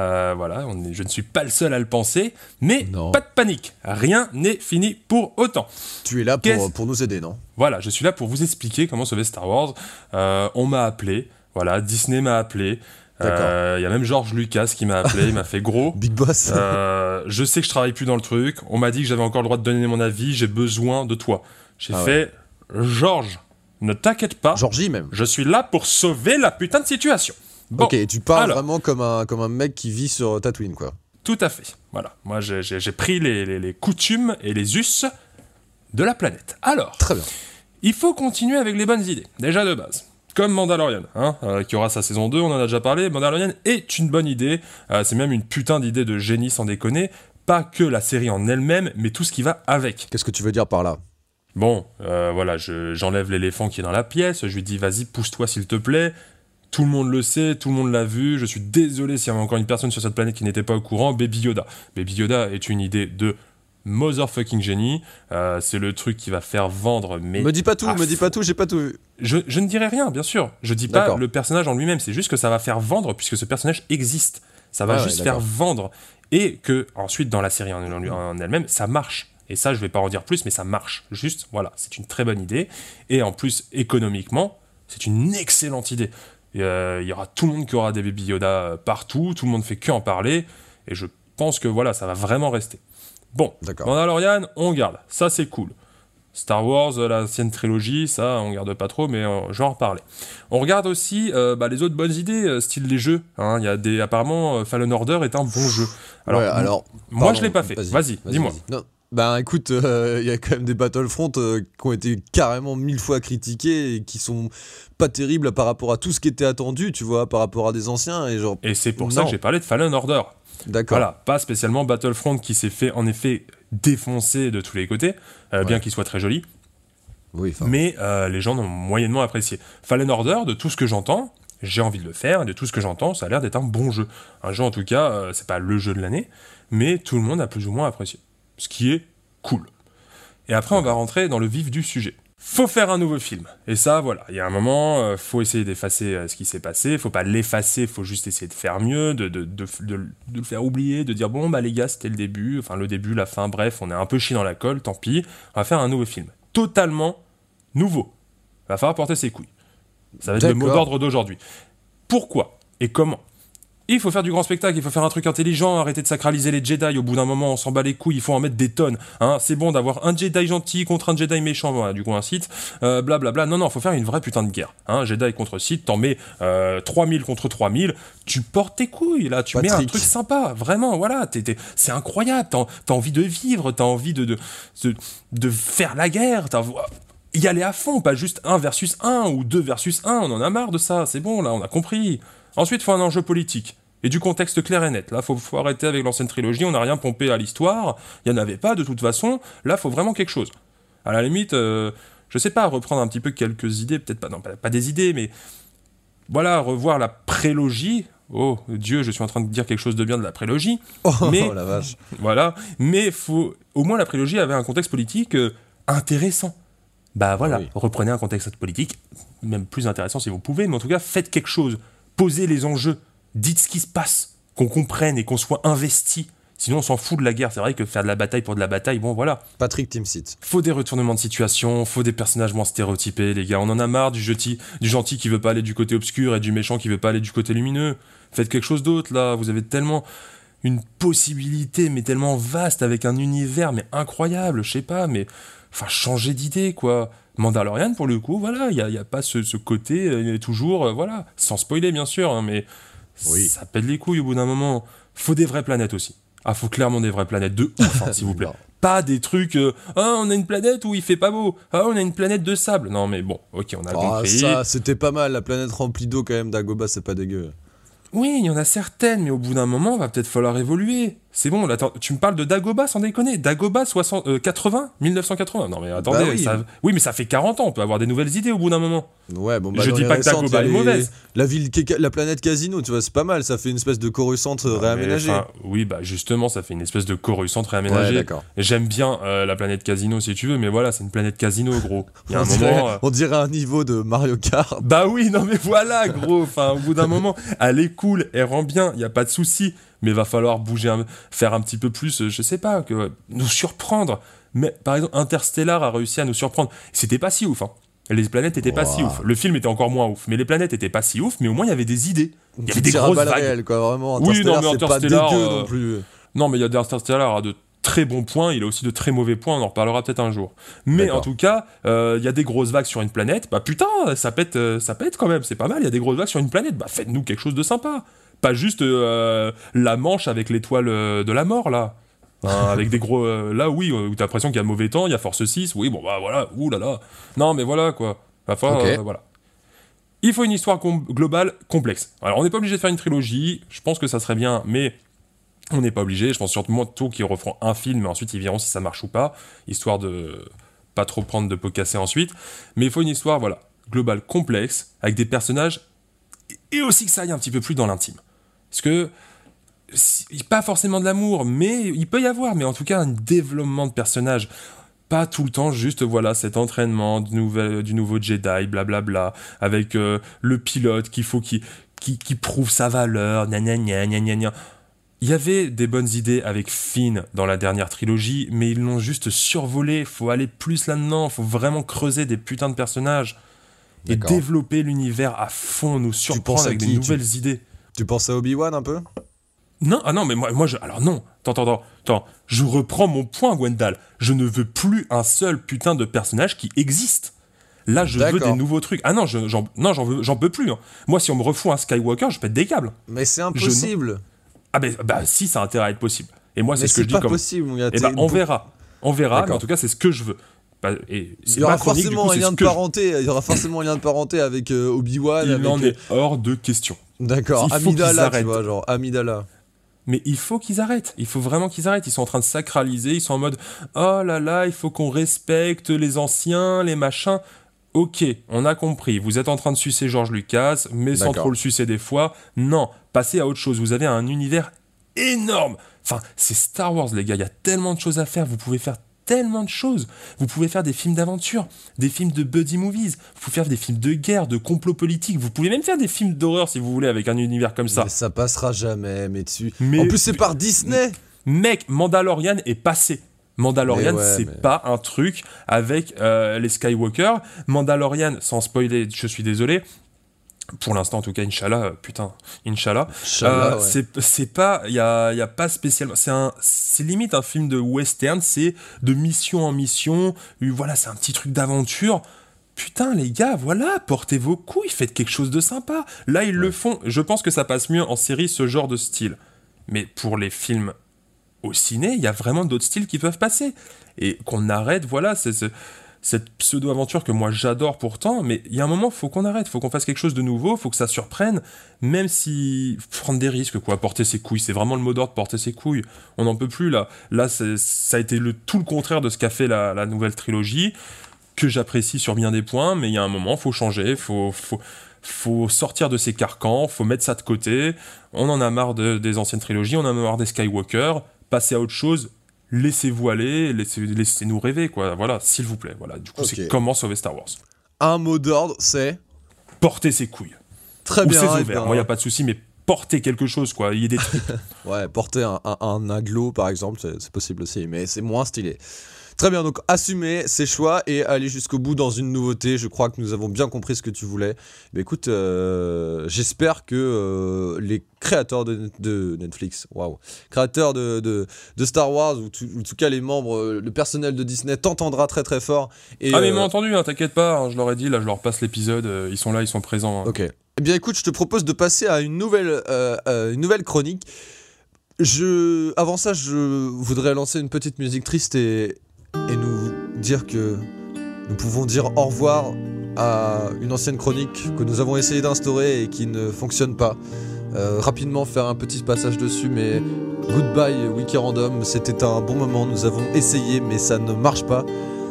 Je ne suis pas le seul à le penser, mais pas de panique, rien n'est fini pour autant. Tu es là pour nous aider, non ? Voilà, je suis là pour vous expliquer comment sauver Star Wars. On m'a appelé, voilà, Disney m'a appelé. Il y a même George Lucas qui m'a appelé, il m'a fait gros. Big Boss. Je sais que je travaille plus dans le truc. On m'a dit que j'avais encore le droit de donner mon avis. J'ai besoin de toi. J'ai fait George, ne t'inquiète pas. Georgie même. Je suis là pour sauver la putain de situation. Bon, ok, tu parles vraiment comme un mec qui vit sur Tatooine, quoi. Tout à fait. Voilà. Moi, j'ai pris les coutumes et les us de la planète. Alors. Très bien. Il faut continuer avec les bonnes idées. Déjà de base. Comme Mandalorian, qui aura sa saison 2, on en a déjà parlé. Mandalorian est une bonne idée, c'est même une putain d'idée de génie sans déconner. Pas que la série en elle-même, mais tout ce qui va avec. Qu'est-ce que tu veux dire par là ? Bon, j'enlève l'éléphant qui est dans la pièce, je lui dis vas-y pousse-toi s'il te plaît. Tout le monde le sait, tout le monde l'a vu, je suis désolé s'il y avait encore une personne sur cette planète qui n'était pas au courant, Baby Yoda. Baby Yoda est une idée de motherfucking génie, c'est le truc qui va faire vendre. Mais me dis pas tout, j'ai pas tout vu. Je ne dirai rien, bien sûr. Je dis pas le personnage en lui-même, c'est juste que ça va faire vendre puisque ce personnage existe. Ça va juste faire vendre. Et que, ensuite, dans la série en elle-même, ça marche. Et ça, je vais pas en dire plus, mais ça marche. Juste, voilà, c'est une très bonne idée. Et en plus, économiquement, c'est une excellente idée. Il y aura tout le monde qui aura des Baby Yoda partout, tout le monde fait que en parler. Et je pense que voilà, ça va vraiment rester. Bon, D'accord. Mandalorian, on garde. Ça, c'est cool. Star Wars, l'ancienne trilogie, ça, on garde pas trop, mais je vais en reparler. On regarde aussi les autres bonnes idées, style les jeux. Hein. Il y a apparemment, Fallen Order est un bon jeu. Alors, Ouais, alors moi, pardon, je l'ai pas fait. Vas-y, dis-moi. Non. Ben écoute, il y a quand même des Battlefront qui ont été carrément 1000 fois critiqués et qui sont pas terribles par rapport à tout ce qui était attendu, tu vois, par rapport à des anciens et genre. Et c'est pour ça que j'ai parlé de Fallen Order. D'accord. Voilà, pas spécialement Battlefront qui s'est fait en effet défoncer de tous les côtés, bien qu'il soit très joli, Oui, mais les gens ont moyennement apprécié. Fallen Order, de tout ce que j'entends, j'ai envie de le faire, et de tout ce que j'entends, ça a l'air d'être un bon jeu. Un jeu en tout cas, c'est pas le jeu de l'année, mais tout le monde a plus ou moins apprécié. Ce qui est cool. Et après, on va rentrer dans le vif du sujet. Faut faire un nouveau film. Et ça, voilà, il y a un moment, faut essayer d'effacer ce qui s'est passé, faut pas l'effacer, faut juste essayer de faire mieux, de le faire oublier, de dire bon, bah les gars, c'était le début, enfin le début, la fin, bref, on est un peu chié dans la colle, tant pis, on va faire un nouveau film. Totalement nouveau. Va falloir porter ses couilles. Ça va être le mot d'ordre d'aujourd'hui. Pourquoi et comment ? Il faut faire du grand spectacle, il faut faire un truc intelligent, arrêter de sacraliser les Jedi, au bout d'un moment on s'en bat les couilles, il faut en mettre des tonnes, hein. C'est bon d'avoir un Jedi gentil contre un Jedi méchant, voilà, du coup un Sith, blablabla, non, faut faire une vraie putain de guerre, hein. Jedi contre Sith, t'en mets 3000 contre 3000, tu portes tes couilles, là, tu mets un truc sympa, vraiment, voilà, c'est incroyable, t'as envie de vivre, t'as envie de faire la guerre, y aller à fond, pas juste 1 versus 1 ou 2 versus 1, on en a marre de ça, c'est bon, là, on a compris. Ensuite, il faut un enjeu politique et du contexte clair et net. Là, faut arrêter avec l'ancienne trilogie, on n'a rien pompé à l'histoire, il n'y en avait pas de toute façon, là, faut vraiment quelque chose. À la limite, je sais pas, reprendre un petit peu quelques idées, peut-être pas, non, pas des idées, mais voilà, revoir la prélogie. Oh Dieu, je suis en train de dire quelque chose de bien de la prélogie. Mais, la vache. Voilà, mais faut, au moins la prélogie avait un contexte politique intéressant. Bah voilà, oui. Reprenez un contexte politique, même plus intéressant si vous pouvez, mais en tout cas, faites quelque chose. Posez les enjeux, dites ce qui se passe, qu'on comprenne et qu'on soit investi. Sinon, on s'en fout de la guerre. C'est vrai que faire de la bataille pour de la bataille, bon, voilà. Patrick Timsit. Faut des retournements de situation, faut des personnages moins stéréotypés, les gars. On en a marre du gentil qui veut pas aller du côté obscur et du méchant qui veut pas aller du côté lumineux. Faites quelque chose d'autre, là. Vous avez tellement une possibilité, mais tellement vaste, avec un univers, mais incroyable, je sais pas, mais... Enfin, changez d'idée, quoi. Mandalorian, pour le coup, voilà, il y a pas ce côté, toujours, voilà, sans spoiler, bien sûr, hein, mais oui. Ça pète les couilles au bout d'un moment. Faut des vraies planètes aussi. Ah, faut clairement des vraies planètes de ouf, hein, s'il vous plaît. Pas des trucs, on a une planète où il fait pas beau. Ah, on a une planète de sable. Non, mais bon, ok, on a compris. Ça, c'était pas mal, la planète remplie d'eau, quand même, Dagobah, c'est pas dégueu. Oui, il y en a certaines, mais au bout d'un moment, va peut-être falloir évoluer. C'est bon, là, tu me parles de Dagobah sans déconner. Dagobah 1980. Non mais attendez, oui. Oui, mais ça fait 40 ans, on peut avoir des nouvelles idées au bout d'un moment. Ouais, bon, je dis pas que Dagobah est mauvaise. La planète Casino, tu vois, c'est pas mal, ça fait une espèce de Coruscant réaménagée. Oui, bah justement, ça fait une espèce de Coruscant réaménagée. Ouais, d'accord. J'aime bien la planète Casino si tu veux, mais voilà, c'est une planète Casino, gros. Il y a un moment. On dirait un niveau de Mario Kart. Bah oui, non mais voilà, gros. Enfin, au bout d'un moment, elle est cool, elle rend bien, il y a pas de souci. Mais va falloir bouger, faire un petit peu plus, je sais pas, nous surprendre. Mais par exemple, Interstellar a réussi à nous surprendre. C'était pas si ouf, hein. Les planètes étaient pas si ouf. Le film était encore moins ouf, mais les planètes étaient pas si ouf. Mais au moins il y avait des idées. Il y avait des grosses vagues. Réel, quoi, vraiment. Oui, non, mais Interstellar, c'est pas dégueu non plus. Non, mais il y a Interstellar a de très bons points. Il a aussi de très mauvais points. On en reparlera peut-être un jour. Mais en tout cas, il y a des grosses vagues sur une planète. Bah putain, ça pète quand même. C'est pas mal. Il y a des grosses vagues sur une planète. Bah faites-nous quelque chose de sympa. Pas juste la Manche avec l'étoile de la mort, là. Hein, avec des gros... là, oui, où t'as l'impression qu'il y a mauvais temps, il y a Force 6. Oui, bon, bah voilà, oulala. Non, mais voilà, quoi. Enfin, voilà. Il faut une histoire globale complexe. Alors, on n'est pas obligé de faire une trilogie. Je pense que ça serait bien, mais on n'est pas obligé. Je pense surtout qu'ils referont un film, mais ensuite, ils verront si ça marche ou pas. Histoire de pas trop prendre de pot cassé ensuite. Mais il faut une histoire, voilà, globale, complexe, avec des personnages... Et aussi que ça aille un petit peu plus dans l'intime. Parce que, pas forcément de l'amour, mais il peut y avoir, mais en tout cas un développement de personnage. Pas tout le temps juste, voilà, cet entraînement du nouveau Jedi, blablabla, avec le pilote qui prouve sa valeur, gna gna gna gna gna gna. Il y avait des bonnes idées avec Finn dans la dernière trilogie, mais ils l'ont juste survolé. Faut aller plus là-dedans, faut vraiment creuser des putins de personnages. Et développer l'univers à fond, nous surprendre avec des nouvelles idées. Tu penses à Obi-Wan un peu ? Non, ah non, mais moi alors non. Attends, je reprends mon point, Gwendal. Je ne veux plus un seul putain de personnage qui existe. Là, je veux des nouveaux trucs. Ah non, j'en peux plus. Hein. Moi, si on me refout un Skywalker, je pète des câbles. Mais c'est impossible. Ah bah si, ça a intérêt à être possible. Et moi, c'est ce que je dis. C'est pas possible, mon gars. On verra, mais en tout cas, c'est ce que je veux. Et il y aura forcément un lien de parenté. Il y aura forcément un lien de parenté avec Obi-Wan. Il en est hors de question. D'accord. Amidala, tu vois, genre Amidala. Mais il faut qu'ils arrêtent. Il faut vraiment qu'ils arrêtent. Ils sont en train de sacraliser. Ils sont en mode oh là là, il faut qu'on respecte les anciens, les machins. Ok, on a compris. Vous êtes en train de sucer George Lucas, mais sans trop le sucer des fois. Non, passez à autre chose. Vous avez un univers énorme. Enfin, c'est Star Wars, les gars. Il y a tellement de choses à faire. Vous pouvez faire tellement de choses. Vous pouvez faire des films d'aventure, des films de buddy movies, vous pouvez faire des films de guerre, de complot politique, vous pouvez même faire des films d'horreur si vous voulez avec un univers comme ça. Mais ça passera jamais, en plus c'est par Disney. Mec, Mandalorian est passé. Mandalorian, pas un truc avec les Skywalker. Mandalorian, sans spoiler, je suis désolé. Pour l'instant, en tout cas, Inch'Allah, Inch'Allah. C'est pas, y a pas spécialement. C'est limite un film de western. C'est de mission en mission. Voilà, c'est un petit truc d'aventure. Putain, les gars, voilà, portez vos couilles, faites quelque chose de sympa. Là, ils le font. Je pense que ça passe mieux en série, ce genre de style. Mais pour les films au ciné, il y a vraiment d'autres styles qui peuvent passer. Et qu'on arrête, voilà, cette pseudo-aventure que moi j'adore pourtant, mais il y a un moment, faut qu'on arrête, faut qu'on fasse quelque chose de nouveau, faut que ça surprenne, même si prendre des risques, quoi, porter ses couilles, c'est vraiment le mot d'ordre, porter ses couilles, on n'en peut plus là. Là, ça a été tout le contraire de ce qu'a fait la nouvelle trilogie, que j'apprécie sur bien des points, mais il y a un moment, faut changer, faut sortir de ces carcans, faut mettre ça de côté, on en a marre des anciennes trilogies, on en a marre des Skywalker, passer à autre chose. Laissez-vous aller, laissez-nous rêver, quoi. Voilà, s'il vous plaît. Voilà. Du coup, c'est comment sauver Star Wars. Un mot d'ordre, c'est porter ses couilles. Très bien. Ou ses ovaires. Moi, il n'y a pas de souci, mais porter quelque chose, quoi. Il y a des trucs. Ouais, porter un aglo, par exemple, c'est possible aussi, mais c'est moins stylé. Très bien, donc assumer ses choix et aller jusqu'au bout dans une nouveauté. Je crois que nous avons bien compris ce que tu voulais. Mais écoute, j'espère que les créateurs de Netflix, créateurs de Star Wars, ou en tout cas les membres, le personnel de Disney t'entendra très très fort. Et, mais ils m'ont entendu, hein, t'inquiète pas, hein, je leur ai dit, là je leur passe l'épisode, ils sont là, ils sont présents. Hein. Ok. Eh bien écoute, je te propose de passer à une nouvelle chronique. Avant ça, je voudrais lancer une petite musique triste et nous dire que nous pouvons dire au revoir à une ancienne chronique que nous avons essayé d'instaurer et qui ne fonctionne pas. Rapidement faire un petit passage dessus, mais goodbye Wiki Random, c'était un bon moment, nous avons essayé mais ça ne marche pas.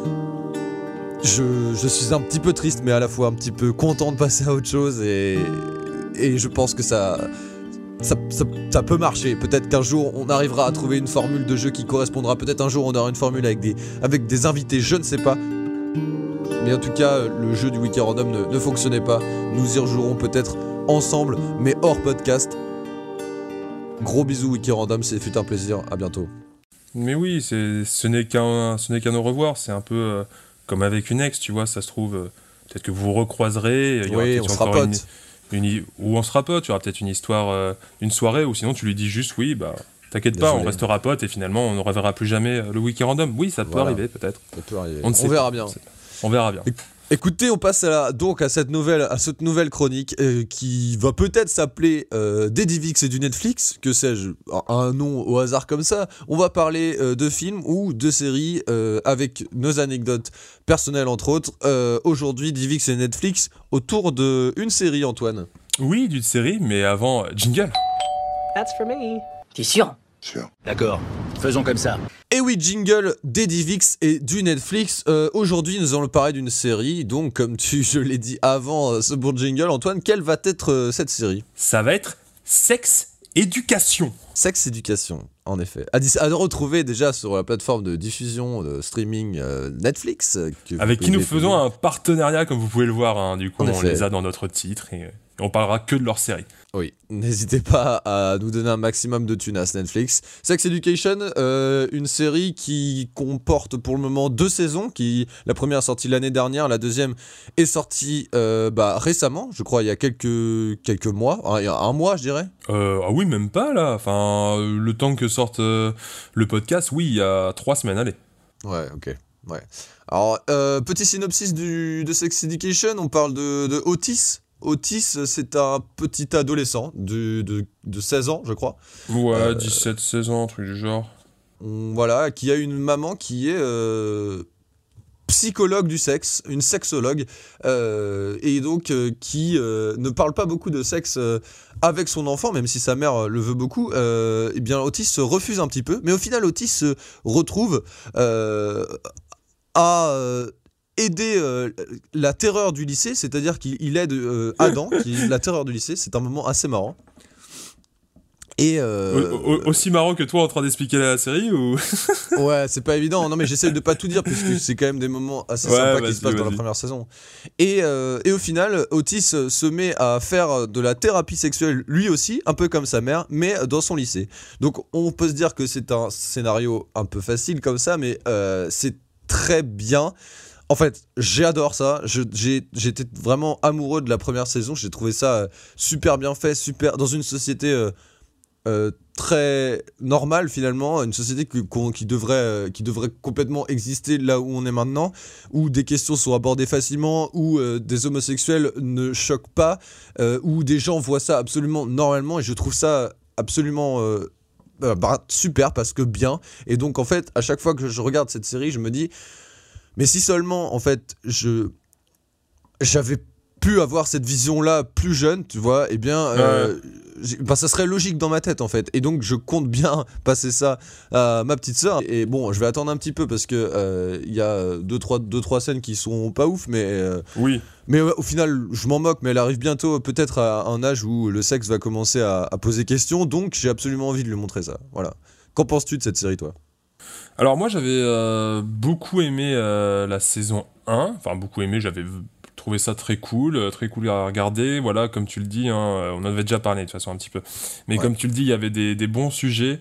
Je suis un petit peu triste mais à la fois un petit peu content de passer à autre chose et je pense que ça peut marcher. Peut-être qu'un jour on arrivera à trouver une formule de jeu qui correspondra. Peut-être un jour on aura une formule avec des invités, je ne sais pas. Mais en tout cas, le jeu du Wiki Random ne fonctionnait pas. Nous y rejouerons peut-être ensemble, mais hors podcast. Gros bisous Wiki Random, c'est fut un plaisir. À bientôt. Mais oui, ce n'est qu'un au revoir. C'est un peu comme avec une ex, tu vois. Ça se trouve, peut-être que vous vous recroiserez. Oui, on se rapote. Ou on se rapote, il y aura peut-être une histoire, une soirée, ou sinon tu lui dis juste oui, bah t'inquiète pas, on restera potes et finalement on ne reverra plus jamais le Wiki Random. Oui, ça peut arriver peut-être. Ça peut arriver. On verra bien. On verra bien. Écoutez, on passe à cette nouvelle chronique qui va peut-être s'appeler Dedivix et du Netflix, que sais-je, un nom au hasard comme ça. On va parler de films ou de séries avec nos anecdotes personnelles entre autres. Aujourd'hui, Dedivix et Netflix autour d'une série, Antoine. Oui, d'une série, mais avant, jingle. That's for me. T'es sûr ? Sûr. D'accord, faisons comme ça. Et oui, jingle d'Edivix et du Netflix. Aujourd'hui, nous allons parler d'une série. Donc, comme je l'ai dit avant ce bon jingle, Antoine, quelle va être cette série ? Ça va être Sex Éducation. Sex Éducation, en effet. À retrouver déjà sur la plateforme de diffusion, de streaming Netflix. Avec qui nous faisons un partenariat, comme vous pouvez le voir. Hein. Du coup, on les a dans notre titre. Et on parlera que de leur série. Oui, n'hésitez pas à nous donner un maximum de thunes à Netflix. Sex Education, une série qui comporte pour le moment 2 saisons. La première est sortie l'année dernière, la deuxième est sortie récemment, je crois il y a quelques mois, il y a un mois je dirais. Ah oui, même pas là. Enfin, le temps que sorte le podcast, oui, il y a 3 semaines, allez. Ouais, ok. Ouais. Alors, petit synopsis de Sex Education, on parle de Otis. Otis, c'est un petit adolescent de 16 ans, je crois. Ouais, 17, 16 ans, truc du genre. Voilà, qui a une maman qui est psychologue du sexe, une sexologue, et donc qui ne parle pas beaucoup de sexe avec son enfant, même si sa mère le veut beaucoup. Eh bien, Otis se refuse un petit peu, mais au final, Otis se retrouve à aider la terreur du lycée, c'est-à-dire qu'il aide Adam, qui est la terreur du lycée. C'est un moment assez marrant. Et aussi marrant que toi en train d'expliquer la série ou ouais, c'est pas évident. Non, mais j'essaie de pas tout dire puisque c'est quand même des moments assez sympas qui se passent dans la première saison. Et au final, Otis se met à faire de la thérapie sexuelle lui aussi, un peu comme sa mère, mais dans son lycée. Donc on peut se dire que c'est un scénario un peu facile comme ça, mais c'est très bien. En fait, j'adore ça. J'étais vraiment amoureux de la première saison. J'ai trouvé ça super bien fait, super dans une société très normale finalement, une société qui devrait complètement exister là où on est maintenant, où des questions sont abordées facilement, où des homosexuels ne choquent pas, où des gens voient ça absolument normalement, et je trouve ça absolument super parce que bien. Et donc en fait, à chaque fois que je regarde cette série, je me dis mais si seulement en fait j'avais pu avoir cette vision-là plus jeune, tu vois, eh bien, ça serait logique dans ma tête, en fait. Et donc, je compte bien passer ça à ma petite sœur. Et bon, je vais attendre un petit peu parce que y a deux, trois scènes qui sont pas ouf, mais oui. Mais au final, je m'en moque, mais elle arrive bientôt, peut-être à un âge où le sexe va commencer à poser question. Donc, j'ai absolument envie de lui montrer ça. Voilà. Qu'en penses-tu de cette série, toi ? Alors moi, j'avais beaucoup aimé la saison 1. Enfin, beaucoup aimé, j'avais trouvé ça très cool à regarder. Voilà, comme tu le dis, hein, on en avait déjà parlé de toute façon un petit peu. Mais comme tu le dis, il y avait des bons sujets,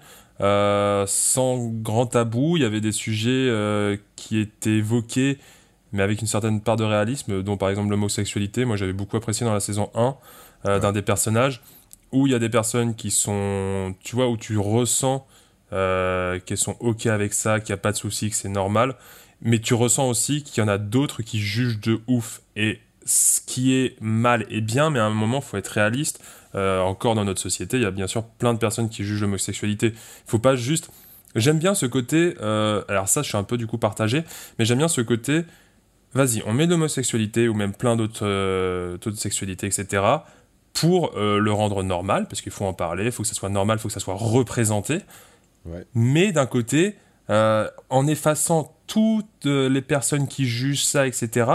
sans grand tabou. Il y avait des sujets qui étaient évoqués, mais avec une certaine part de réalisme, dont par exemple l'homosexualité. Moi, j'avais beaucoup apprécié dans la saison 1, d'un des personnages, où il y a des personnes qui sont, tu vois, où tu ressens qu'elles sont ok avec ça, qu'il n'y a pas de souci, que c'est normal. Mais tu ressens aussi qu'il y en a d'autres qui jugent de ouf. Et ce qui est mal est bien, mais à un moment, il faut être réaliste. Encore dans notre société, il y a bien sûr plein de personnes qui jugent l'homosexualité. Il ne faut pas juste... J'aime bien ce côté... alors ça, je suis un peu du coup partagé, mais j'aime bien ce côté... Vas-y, on met de l'homosexualité ou même plein d'autres sexualités, etc. pour le rendre normal, parce qu'il faut en parler, il faut que ça soit normal, il faut que ça soit représenté. Ouais. Mais d'un côté... en effaçant toutes les personnes qui jugent ça, etc.,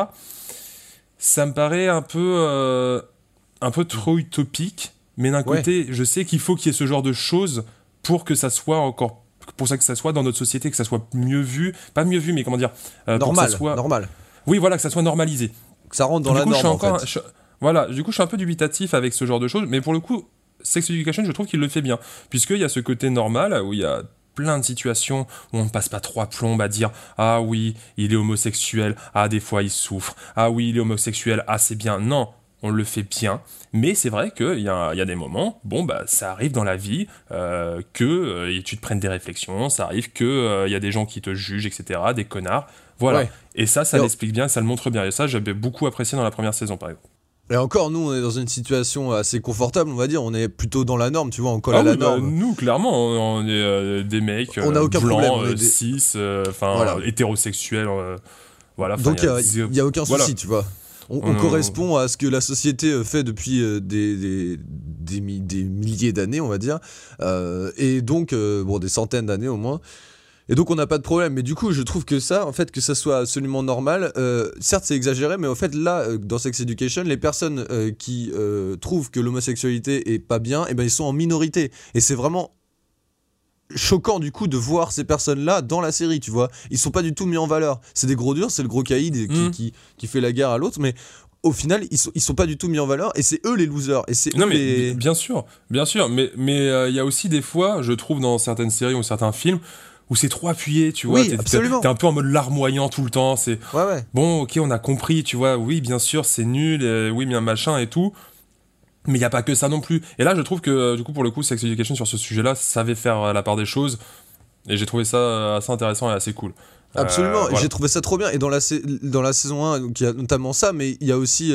ça me paraît un peu trop utopique. Mais d'un côté, je sais qu'il faut qu'il y ait ce genre de choses pour que ça soit encore, pour ça que ça soit dans notre société, que ça soit mieux vu, pas mieux vu, mais comment dire, normal, que ça soit... normal. Oui, voilà, que ça soit normalisé. Que ça rentre dans la norme, en fait. Voilà, du coup, je suis un peu dubitatif avec ce genre de choses, mais pour le coup, Sex Education, je trouve qu'il le fait bien, puisqu'il y a ce côté normal où il y a plein de situations où on ne passe pas 3 plombes à dire « Ah oui, il est homosexuel, ah des fois il souffre, ah oui, il est homosexuel, ah c'est bien ». Non, on le fait bien, mais c'est vrai qu'il y a des moments, bon bah ça arrive dans la vie que tu te prennes des réflexions, ça arrive qu'il y a des gens qui te jugent, etc., des connards, voilà. Ouais. Et ça l'explique bien, ça le montre bien, et ça j'avais beaucoup apprécié dans la première saison par exemple. Et encore, nous, on est dans une situation assez confortable, on va dire. On est plutôt dans la norme, tu vois, on colle à la norme. Nous, clairement, on est des mecs on a aucun blancs, cis, hétérosexuels. Voilà. Donc, il n'y a aucun souci, tu vois. On correspond à ce que la société fait depuis des milliers d'années, on va dire. Et donc, des centaines d'années au moins. Et donc on n'a pas de problème, mais du coup je trouve que ça, en fait, que ça soit absolument normal, certes c'est exagéré, mais en fait là, dans Sex Education, les personnes qui trouvent que l'homosexualité est pas bien, ils sont en minorité, et c'est vraiment choquant du coup de voir ces personnes-là dans la série, tu vois, ils sont pas du tout mis en valeur, c'est des gros durs, c'est le gros caïd qui fait la guerre à l'autre, mais au final, ils sont pas du tout mis en valeur et c'est eux les losers. Et c'est Non, eux mais les... bien sûr, mais il y a aussi des fois, je trouve, dans certaines séries ou certains films, où c'est trop appuyé, tu vois. Oui, absolument. T'es un peu en mode larmoyant tout le temps. C'est Ouais. bon, ok, on a compris, tu vois. Oui, bien sûr, c'est nul, oui, bien machin et tout. Mais il n'y a pas que ça non plus. Et là, je trouve que, du coup, pour le coup, Sex Education, sur ce sujet-là, savait faire la part des choses. Et j'ai trouvé ça assez intéressant et assez cool. Absolument, Voilà. j'ai trouvé ça trop bien. Et dans la saison 1, donc, il y a notamment ça, mais il y a aussi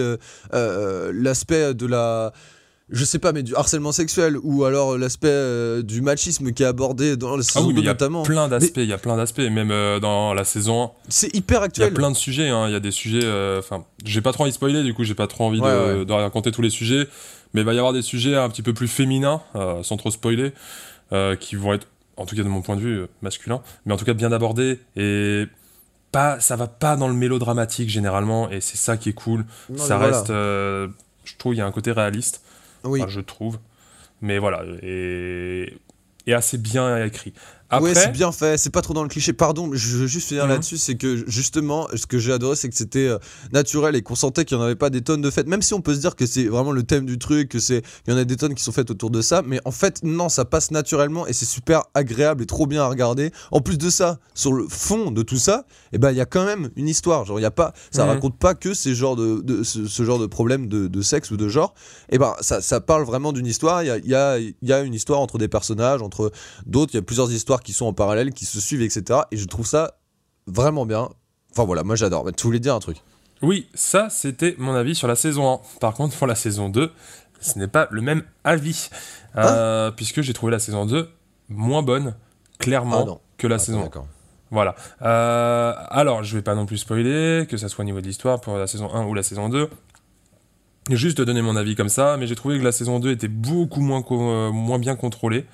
l'aspect de la... Je sais pas, mais du harcèlement sexuel, ou alors l'aspect du machisme qui est abordé dans la saison 2 notamment. Il y a plein d'aspects, même dans la saison 1. C'est hyper Il y a actuel. plein de sujets, hein. Il y a des sujets... Enfin, j'ai pas trop envie de spoiler, du coup, j'ai pas trop envie Ouais. de raconter tous les sujets. Mais il va y avoir des sujets un petit peu plus féminins, sans trop spoiler, qui vont être, en tout cas de mon point de vue, masculin, mais en tout cas bien abordés. Et ça va pas dans le mélodramatique, généralement, et c'est ça qui est cool. Non, Ça mais reste... je trouve il y a un côté réaliste. Oui. Enfin, je trouve. Mais voilà, et assez bien écrit. Après, Ouais, c'est bien fait, c'est pas trop dans le cliché. Pardon, mais je veux juste finir là-dessus, c'est que justement, ce que j'ai adoré, c'est que c'était naturel et qu'on sentait qu'il n'y en avait pas des tonnes de fêtes. Même si on peut se dire que c'est vraiment le thème du truc, qu'il y en a des tonnes qui sont faites autour de ça, mais en fait, non, ça passe naturellement et c'est super agréable et trop bien à regarder. En plus de ça, sur le fond de tout ça, il y a quand même une histoire. Genre, ça raconte pas que ce genre de problème de sexe ou de genre. Ça parle vraiment d'une histoire. Il y a une histoire entre des personnages, entre d'autres. Il y a plusieurs histoires qui sont en parallèle, qui se suivent, etc. Et je trouve ça vraiment bien. Enfin voilà, moi j'adore. Mais tu voulais dire un truc? oui, ça c'était mon avis sur la saison 1. Par contre, pour la saison 2, ce n'est pas le même avis. Puisque j'ai trouvé la saison 2 moins bonne, clairement, que la saison 1. D'accord. Voilà. Alors, je vais pas non plus spoiler, que ça soit au niveau de l'histoire pour la saison 1 ou la saison 2. Juste donner mon avis comme ça, mais j'ai trouvé que la saison 2 était beaucoup moins bien contrôlée.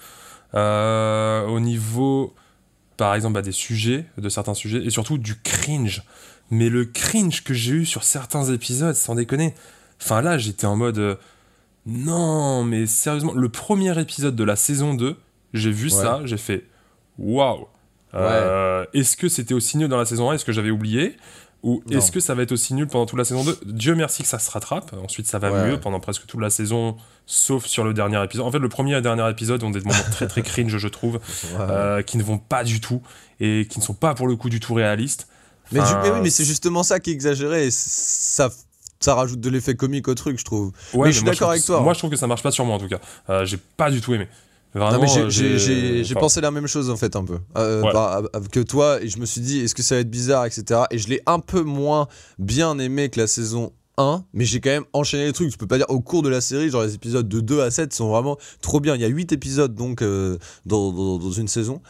Au niveau, par exemple, de certains sujets, et surtout du cringe. Mais le cringe que j'ai eu sur certains épisodes, sans déconner. Enfin là, j'étais en mode... non, mais sérieusement, le premier épisode de la saison 2, j'ai vu ça, j'ai fait... waouh. Est-ce que c'était aussi nul dans la saison 1? Est-ce que j'avais oublié? Ou est-ce que ça va être aussi nul pendant toute la saison 2? Dieu merci que ça se rattrape. Ensuite, ça va mieux pendant presque toute la saison, sauf sur le dernier épisode. En fait, le premier et le dernier épisode ont des moments très très cringe, je trouve, qui ne vont pas du tout et qui ne sont pas pour le coup du tout réalistes. Mais oui, mais c'est justement ça qui est exagéré. Et ça rajoute de l'effet comique au truc, je trouve. Mais je suis d'accord avec toi. Moi, je trouve que ça marche pas sur moi, en tout cas. J'ai pas du tout aimé. Vraiment, non, mais j'ai pensé la même chose en fait un peu que toi, et je me suis dit est-ce que ça va être bizarre, etc. Et je l'ai un peu moins bien aimé que la saison 1, mais j'ai quand même enchaîné les trucs. Je peux pas dire au cours de la série, genre les épisodes de 2 à 7 sont vraiment trop bien. Il y a 8 épisodes donc dans une saison.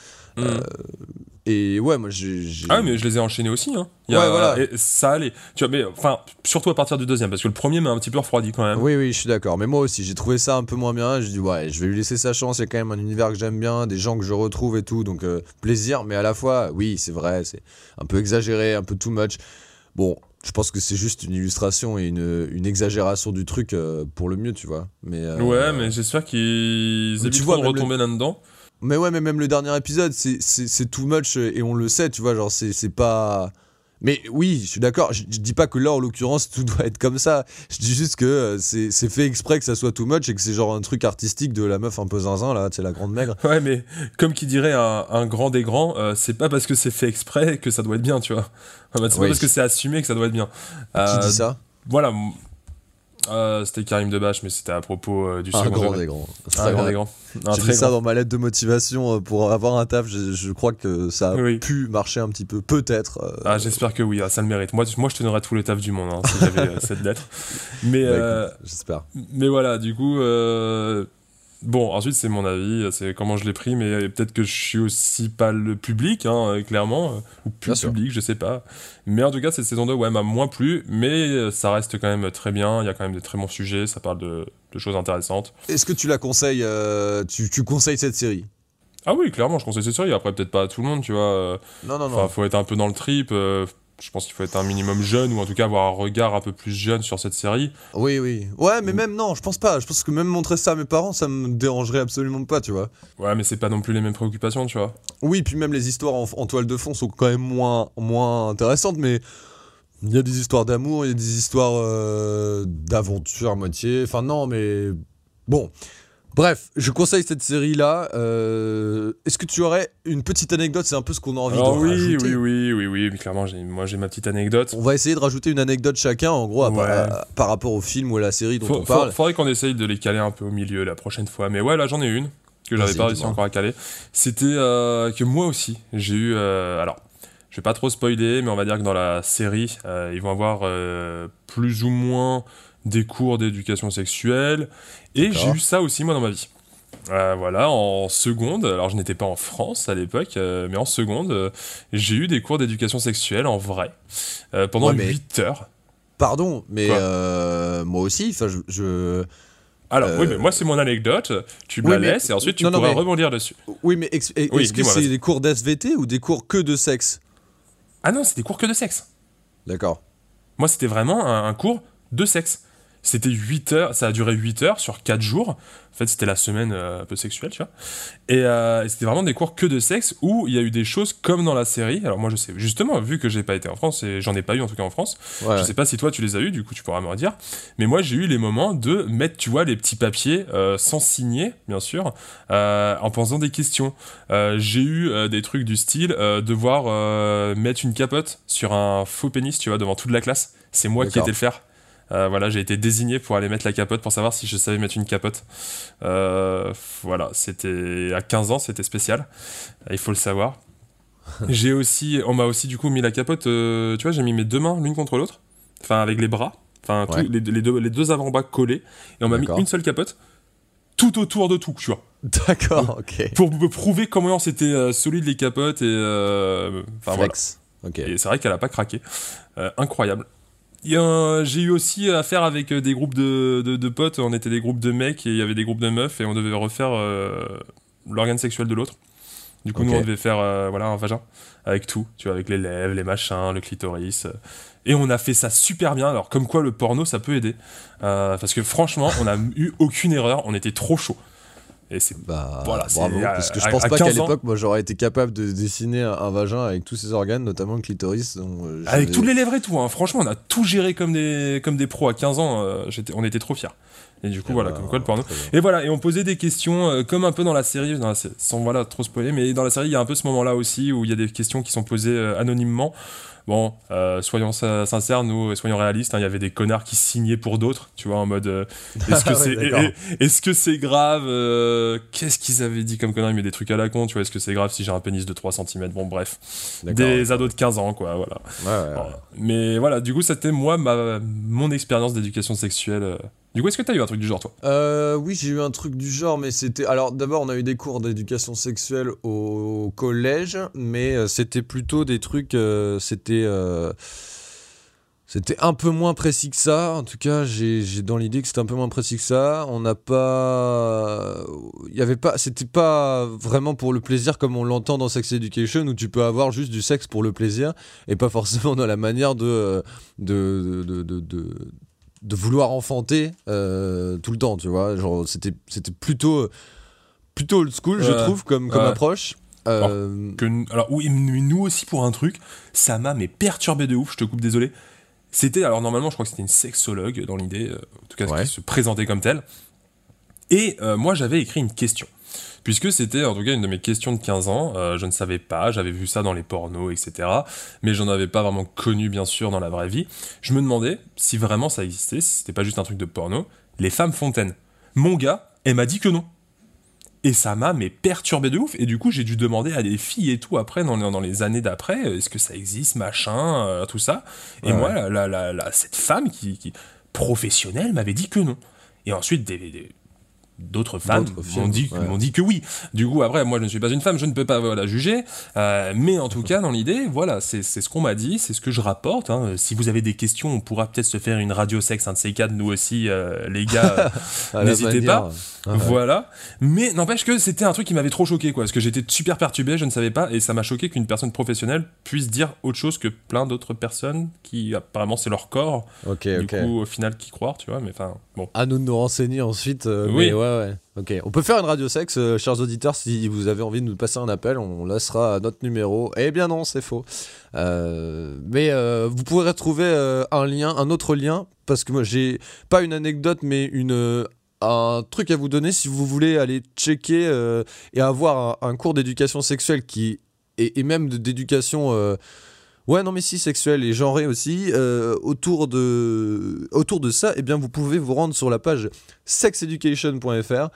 Et ouais, moi Ah, mais je les ai enchaînés aussi, hein. Voilà. Et ça allait. Tu vois, mais enfin, surtout à partir du deuxième, parce que le premier m'a un petit peu refroidi quand même. Oui, je suis d'accord. Mais moi aussi, j'ai trouvé ça un peu moins bien. J'ai dit, je vais lui laisser sa chance. Il y a quand même un univers que j'aime bien, des gens que je retrouve et tout. Donc, plaisir. Mais à la fois, oui, c'est vrai, c'est un peu exagéré, un peu too much. Bon, je pense que c'est juste une illustration et une exagération du truc pour le mieux, tu vois. Mais, mais j'espère qu'ils éviteront de retomber là-dedans. Mais même le dernier épisode, c'est too much et on le sait, tu vois, genre c'est pas... Mais oui, je suis d'accord, je dis pas que là, en l'occurrence, tout doit être comme ça. Je dis juste que c'est fait exprès que ça soit too much et que c'est genre un truc artistique de la meuf un peu zinzin, là, tu sais, la grande maigre. Ouais, mais comme qui dirait un grand des grands, c'est pas parce que c'est fait exprès que ça doit être bien, tu vois. C'est pas parce que c'est assumé que ça doit être bien. Qui dit ça? Voilà. C'était Karim Debache, mais c'était à propos du un second grand degré. des grands. Un grand des grands. J'ai mis ça dans ma lettre de motivation pour avoir un taf. Je crois que ça a pu marcher un petit peu, peut-être. J'espère que oui, ça le mérite. Moi, je te donnerais tous les tafs du monde si j'avais cette lettre. Mais j'espère. Mais voilà, du coup. Bon, ensuite, c'est mon avis, c'est comment je l'ai pris, mais peut-être que je suis aussi pas le public, hein, clairement, ou plus public, je sais pas. Mais en tout cas, cette saison 2, m'a moins plu, mais ça reste quand même très bien, il y a quand même des très bons sujets, ça parle de choses intéressantes. Est-ce que tu la conseilles, tu conseilles cette série? Ah oui, clairement, je conseille cette série, après peut-être pas à tout le monde, tu vois. Non. Faut être un peu dans le trip, je pense qu'il faut être un minimum jeune, ou en tout cas avoir un regard un peu plus jeune sur cette série. Oui. Ouais, mais même non, je pense pas. Je pense que même montrer ça à mes parents, ça me dérangerait absolument pas, tu vois. Ouais, mais c'est pas non plus les mêmes préoccupations, tu vois. Oui, puis même les histoires en toile de fond sont quand même moins intéressantes, mais Il y a des histoires d'amour, il y a des histoires d'aventure à moitié. Enfin, non, mais bon. Bref, je conseille cette série-là. Est-ce que tu aurais une petite anecdote? C'est un peu ce qu'on a envie de rajouter. Oui, mais clairement, j'ai ma petite anecdote. On va essayer de rajouter une anecdote chacun, en gros, par rapport au film ou à la série dont on parle. Faudrait qu'on essaye de les caler un peu au milieu la prochaine fois. Mais ouais, là, j'en ai une que j'avais pas réussi encore à caler. C'était que moi aussi, j'ai eu... alors, je vais pas trop spoiler, mais on va dire que dans la série, ils vont avoir plus ou moins des cours d'éducation sexuelle. Et j'ai eu ça aussi, moi, dans ma vie. Voilà, en seconde, alors je n'étais pas en France à l'époque, mais en seconde, j'ai eu des cours d'éducation sexuelle en vrai, pendant 8 heures. Pardon, mais moi aussi, enfin Alors, oui, mais moi, c'est mon anecdote, tu me la laisses, et ensuite tu pourras rebondir dessus. Oui, mais est-ce que c'est des cours d'SVT ou des cours que de sexe? Ah non, c'est des cours que de sexe. D'accord. Moi, c'était vraiment un cours de sexe. C'était 8 heures, ça a duré 8 heures sur 4 jours. En fait, c'était la semaine un peu sexuelle, tu vois. Et c'était vraiment des cours que de sexe où il y a eu des choses comme dans la série. Alors moi, je sais, justement, vu que j'ai pas été en France, et j'en ai pas eu en tout cas en France, je sais pas si toi tu les as eu, du coup tu pourras me redire. Mais moi, j'ai eu les moments de mettre, tu vois, les petits papiers sans signer, bien sûr, en posant des questions. J'ai eu des trucs du style devoir mettre une capote sur un faux pénis, tu vois, devant toute la classe. C'est moi qui ai été le faire. Voilà, j'ai été désigné pour aller mettre la capote pour savoir si je savais mettre une capote. Voilà, c'était à 15 ans, c'était spécial. Il faut le savoir. On m'a aussi du coup mis la capote. Tu vois, j'ai mis mes deux mains l'une contre l'autre, enfin avec les bras, enfin les deux avant-bras collés, et on m'a mis une seule capote tout autour de tout, tu vois. D'accord, ok. Pour me prouver comment c'était solide les capotes et flex. Voilà. Ok. Et c'est vrai qu'elle a pas craqué. Incroyable. J'ai eu aussi affaire avec des groupes de potes. On était des groupes de mecs et il y avait des groupes de meufs et on devait refaire l'organe sexuel de l'autre. Du coup, nous, on devait faire un vagin avec tout, tu vois, avec les lèvres, les machins, le clitoris. Et on a fait ça super bien. Alors, comme quoi le porno, ça peut aider. Parce que franchement, on n'a eu aucune erreur. On était trop chaud. Et c'est bravo, parce que je pense pas qu'à l'époque moi j'aurais été capable de dessiner un vagin avec tous ses organes, notamment le clitoris, avec toutes les lèvres et tout, hein. Franchement on a tout géré comme des pros. À 15 ans on était trop fiers. Et du coup voilà, comme quoi le porno. Et voilà, et on posait des questions comme un peu dans la série, sans trop spoiler, mais dans la série il y a un peu ce moment là aussi où il y a des questions qui sont posées anonymement. Bon, soyons sincères, nous, soyons réalistes, il y avait des connards qui signaient pour d'autres, tu vois, en mode est-ce que c'est grave qu'est-ce qu'ils avaient dit comme connard, mais des trucs à la con, tu vois, est-ce que c'est grave si j'ai un pénis de 3 cm, bon bref, des ados de 15 ans, quoi, voilà. Ouais. Mais voilà, du coup, c'était moi, mon expérience d'éducation sexuelle. Du coup, est-ce que t'as eu un truc du genre, toi? Oui, j'ai eu un truc du genre, mais c'était... Alors, d'abord, on a eu des cours d'éducation sexuelle au collège, mais c'était plutôt des trucs... C'était un peu moins précis que ça. En tout cas, j'ai dans l'idée que c'était un peu moins précis que ça. On n'a pas... Il y avait pas... C'était pas vraiment pour le plaisir comme on l'entend dans Sex Education, où tu peux avoir juste du sexe pour le plaisir, et pas forcément dans la manière de vouloir enfanter tout le temps, tu vois, genre c'était plutôt old school, je trouve, comme approche. Alors oui, mais nous aussi pour un truc, ça m'a perturbé de ouf, je te coupe, désolé. C'était, alors normalement je crois que c'était une sexologue dans l'idée, en tout cas qui se présentait comme telle, et moi j'avais écrit une question. Puisque c'était en tout cas une de mes questions de 15 ans, je ne savais pas, j'avais vu ça dans les pornos, etc. Mais j'en avais pas vraiment connu, bien sûr, dans la vraie vie. Je me demandais si vraiment ça existait, si c'était pas juste un truc de porno, les femmes fontaines. Mon gars, elle m'a dit que non. Et ça m'a perturbé de ouf. Et du coup, j'ai dû demander à des filles et tout après, dans les années d'après, est-ce que ça existe, machin, tout ça. Et moi, cette femme qui professionnelle m'avait dit que non. Et ensuite, d'autres femmes m'ont dit que oui. Du coup, après, moi, je ne suis pas une femme, je ne peux pas juger. Mais en tout cas, dans l'idée, voilà, c'est ce qu'on m'a dit, c'est ce que je rapporte. Hein. Si vous avez des questions, on pourra peut-être se faire une radio sexe, un de ces quatre, nous aussi, les gars, n'hésitez pas. Voilà. Mais n'empêche que c'était un truc qui m'avait trop choqué, quoi, parce que j'étais super perturbé, je ne savais pas, et ça m'a choqué qu'une personne professionnelle puisse dire autre chose que plein d'autres personnes qui, apparemment, c'est leur corps. Du coup, au final, qui croire, tu vois, mais enfin, bon. À nous de nous renseigner ensuite. Oui. Mais Ouais. Ok. On peut faire une radio sexe, chers auditeurs, si vous avez envie de nous passer un appel, on laissera notre numéro. Eh bien non, c'est faux. Mais vous pourrez retrouver un autre lien, parce que moi j'ai pas une anecdote, mais un truc à vous donner si vous voulez aller checker et avoir un cours d'éducation sexuelle et même d'éducation. Ouais, non, mais si, sexuelle et genrée aussi. Autour de ça, eh bien, vous pouvez vous rendre sur la page sexeducation.fr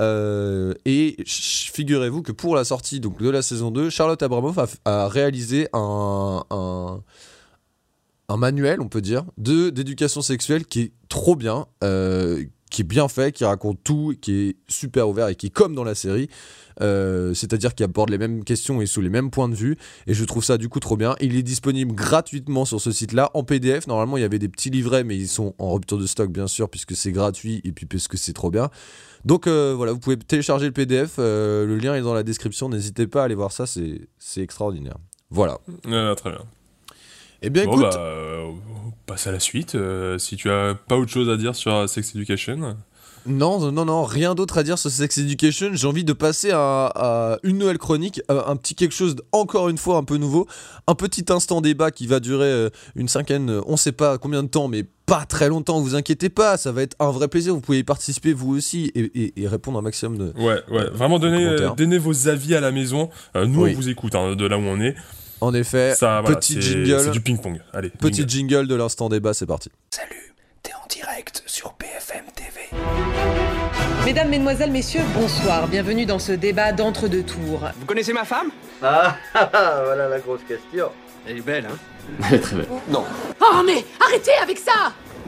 et figurez-vous que pour la sortie donc, de la saison 2, Charlotte Abramoff a réalisé un manuel, on peut dire, d'éducation sexuelle qui est trop bien, qui est bien fait, qui raconte tout, qui est super ouvert et qui est comme dans la série. C'est-à-dire qu'il aborde les mêmes questions et sous les mêmes points de vue, et je trouve ça du coup trop bien. Il est disponible gratuitement sur ce site-là en PDF. Normalement il y avait des petits livrets, mais ils sont en rupture de stock bien sûr, puisque c'est gratuit et puis parce que c'est trop bien. Donc voilà, vous pouvez télécharger le PDF, le lien est dans la description, n'hésitez pas à aller voir ça, c'est extraordinaire. Voilà. Très bien. Eh bien écoute, on passe à la suite. Si tu as pas autre chose à dire sur Sex Education. Non, rien d'autre à dire sur Sex Education. J'ai envie de passer à une nouvelle chronique, un petit quelque chose encore une fois un peu nouveau, un petit instant débat qui va durer une cinquaine, on sait pas combien de temps, mais pas très longtemps, vous inquiétez pas, ça va être un vrai plaisir, vous pouvez y participer vous aussi et répondre un maximum de... Ouais, vraiment donnez vos avis à la maison, nous Oui. on vous écoute de là où on est. En effet, Ça, voilà, petit c'est jingle, du ping-pong, allez. petit jingle de l'instant débat, c'est parti. Salut, t'es en direct sur BFM TV. Mesdames, Mesdemoiselles, Messieurs, bonsoir. Bienvenue dans ce débat d'entre-deux tours. Vous connaissez ma femme? Voilà la grosse question. Elle est belle, hein? Elle est très belle. Oh, mais arrêtez avec ça!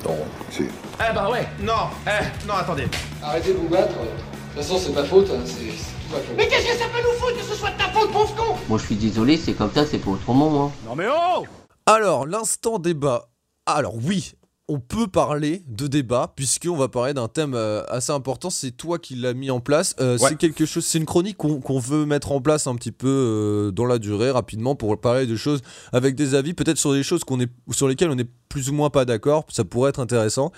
Eh bah ouais. Non, attendez. Arrêtez de vous battre. De toute façon, c'est ma faute. C'est tout ma faute. Mais qu'est-ce que ça peut nous foutre que ce soit de ta faute, pauvre con? Moi je suis désolé, c'est comme ça, c'est pas autrement moi. Non mais oh! Alors, l'instant débat. Alors oui, on peut parler de débat, puisqu'on va parler d'un thème assez important. C'est toi qui l'as mis en place. C'est quelque chose, c'est une chronique qu'on veut mettre en place un petit peu dans la durée, rapidement, pour parler de choses avec des avis, peut-être sur des choses sur lesquelles on est plus ou moins pas d'accord. Ça pourrait être intéressant.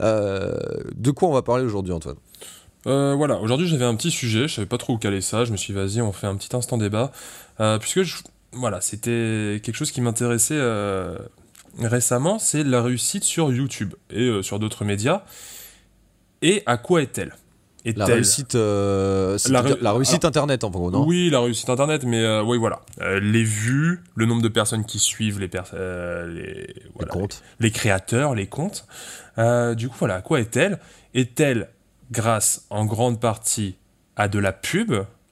De quoi on va parler aujourd'hui, Antoine? Voilà, aujourd'hui j'avais un petit sujet, je savais pas trop où caler ça, je me suis dit vas-y on fait un petit instant débat, puisque voilà, c'était quelque chose qui m'intéressait récemment, c'est la réussite sur YouTube et sur d'autres médias, et à quoi est-elle? La réussite, la réussite internet en gros, non? Oui, la réussite internet, mais oui voilà, les vues, le nombre de personnes qui suivent les comptes, les créateurs, les comptes, du coup voilà, à quoi est-elle? Est-elle grâce en grande partie à de la pub,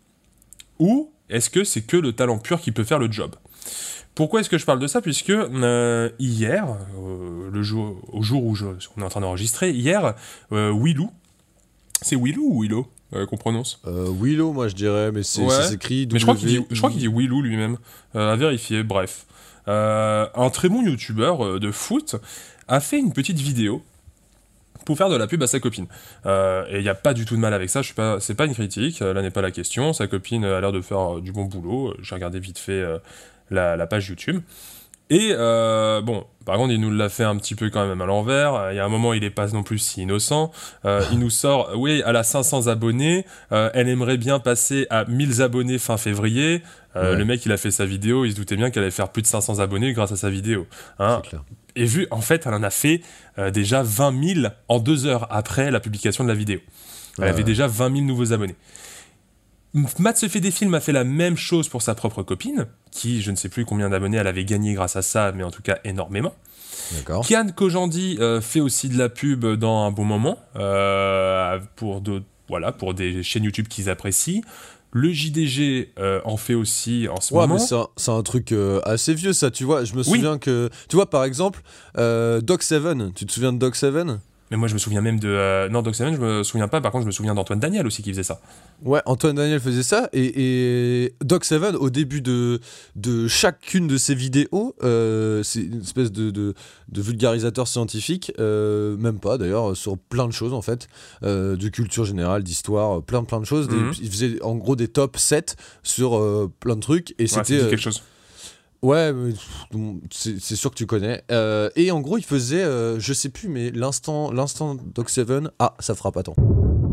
ou est-ce que c'est que le talent pur qui peut faire le job? Pourquoi est-ce que je parle de ça? Puisque hier, au jour où on est en train d'enregistrer, hier, Willow, c'est Willow ou Willow qu'on prononce? Willow, moi je dirais, mais ça s'écrit mais je crois qu'il dit Willow lui-même, à vérifier, bref. Un très bon youtubeur de foot a fait une petite vidéo pour faire de la pub à sa copine. Et il n'y a pas du tout de mal avec ça, c'est pas une critique, là n'est pas la question, sa copine a l'air de faire du bon boulot, j'ai regardé vite fait la page YouTube. Et bon, par contre, il nous l'a fait un petit peu quand même à l'envers. Il y a un moment, il est pas non plus si innocent. Il nous sort, oui, elle a 500 abonnés. Elle aimerait bien passer à 1000 abonnés fin février. Le mec, il a fait sa vidéo. Il se doutait bien qu'elle allait faire plus de 500 abonnés grâce à sa vidéo. Hein. C'est clair. Et en fait, elle en a fait déjà 20 000 en 2 heures après la publication de la vidéo. Elle avait déjà 20 000 nouveaux abonnés. Matt se fait des films a fait la même chose pour sa propre copine, qui, je ne sais plus combien d'abonnés elle avait gagné grâce à ça, mais en tout cas énormément. D'accord. Kian Kojandi fait aussi de la pub dans un bon moment, pour des chaînes YouTube qu'ils apprécient. Le JDG en fait aussi en ce moment. Ouais, mais c'est un truc assez vieux ça, tu vois. Je me souviens que... Tu vois, par exemple, Doc7, tu te souviens de Doc7 ? Mais moi je me souviens même de... non, Doc7 je me souviens pas, par contre je me souviens d'Antoine Daniel aussi qui faisait ça. Ouais, Antoine Daniel faisait ça, et Doc7 au début de chacune de ses vidéos, c'est une espèce de vulgarisateur scientifique, même pas d'ailleurs, sur plein de choses en fait, de culture générale, d'histoire, plein de choses. Il faisait en gros des top 7 sur plein de trucs, et c'était... quelque chose. Ouais, c'est sûr que tu connais. Et en gros, il faisait, je sais plus, mais l'instant Doc7, ça fera pas tant.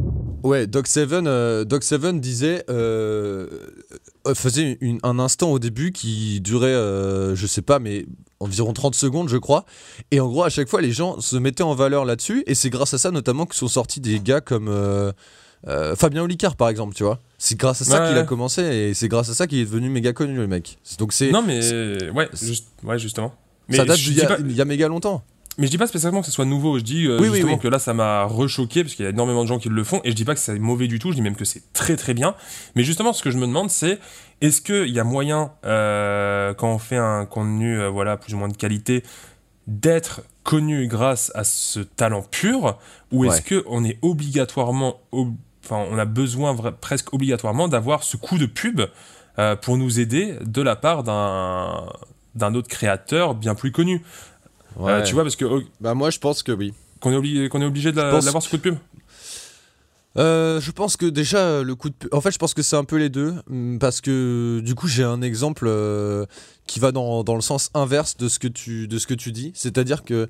Ouais, Doc Seven disait, faisait un instant au début qui durait, je sais pas, mais environ 30 secondes, je crois. Et en gros, à chaque fois, les gens se mettaient en valeur là-dessus. Et c'est grâce à ça, notamment, que sont sortis des gars comme Fabien Olicard, par exemple, tu vois. C'est grâce à ça qu'il a commencé et c'est grâce à ça qu'il est devenu méga connu, le mec. Donc c'est. Non, mais justement. Mais ça date il y a méga longtemps. Mais je dis pas spécialement que ce soit nouveau, je dis justement que là ça m'a rechoqué parce qu'il y a énormément de gens qui le font et je dis pas que c'est mauvais du tout, je dis même que c'est très très bien. Mais justement ce que je me demande c'est est-ce qu'il y a moyen quand on fait un contenu plus ou moins de qualité d'être connu grâce à ce talent pur ou est-ce qu'on est obligatoirement on a besoin presque obligatoirement d'avoir ce coup de pub pour nous aider de la part d'un autre créateur bien plus connu. Ouais. Tu vois, parce que. Moi, je pense que oui. Qu'on est obligé d'avoir ce coup de pub. Je pense que déjà, le coup de pub. En fait, je pense que c'est un peu les deux. Parce que du coup, j'ai un exemple qui va dans le sens inverse de ce que tu dis. C'est-à-dire que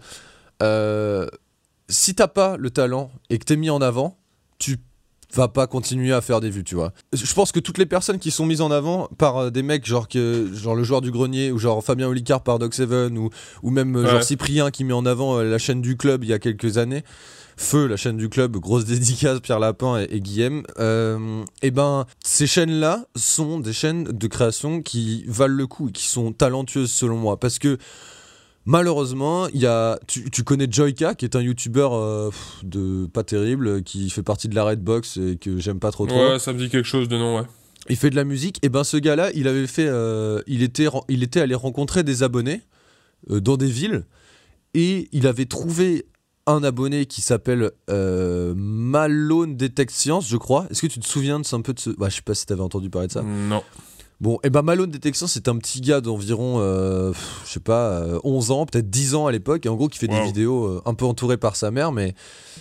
si t'as pas le talent et que t'es mis en avant, tu va pas continuer à faire des vues, tu vois. Je pense que toutes les personnes qui sont mises en avant par des mecs genre le joueur du grenier ou genre Fabien Olicard par Doc Seven ou même genre Cyprien qui met en avant la chaîne du club il y a quelques années, Feu, la chaîne du club, grosse dédicace Pierre Lapin et Guillaume, et ben ces chaînes-là sont des chaînes de création qui valent le coup et qui sont talentueuses selon moi parce que malheureusement, tu connais Joyka, qui est un youtubeur de pas terrible, qui fait partie de la Redbox et que j'aime pas trop. Ouais, ça me dit quelque chose de nom, ouais. Il fait de la musique, et ben ce gars-là, il avait fait, il était allé rencontrer des abonnés dans des villes, et il avait trouvé un abonné qui s'appelle Malone Detect Science, je crois. Est-ce que tu te souviens de un peu de ce... je sais pas si t'avais entendu parler de ça. Non. Bon, et ben Malone Detection, c'est un petit gars d'environ, 11 ans, peut-être 10 ans à l'époque, et en gros qui fait des vidéos un peu entouré par sa mère, mais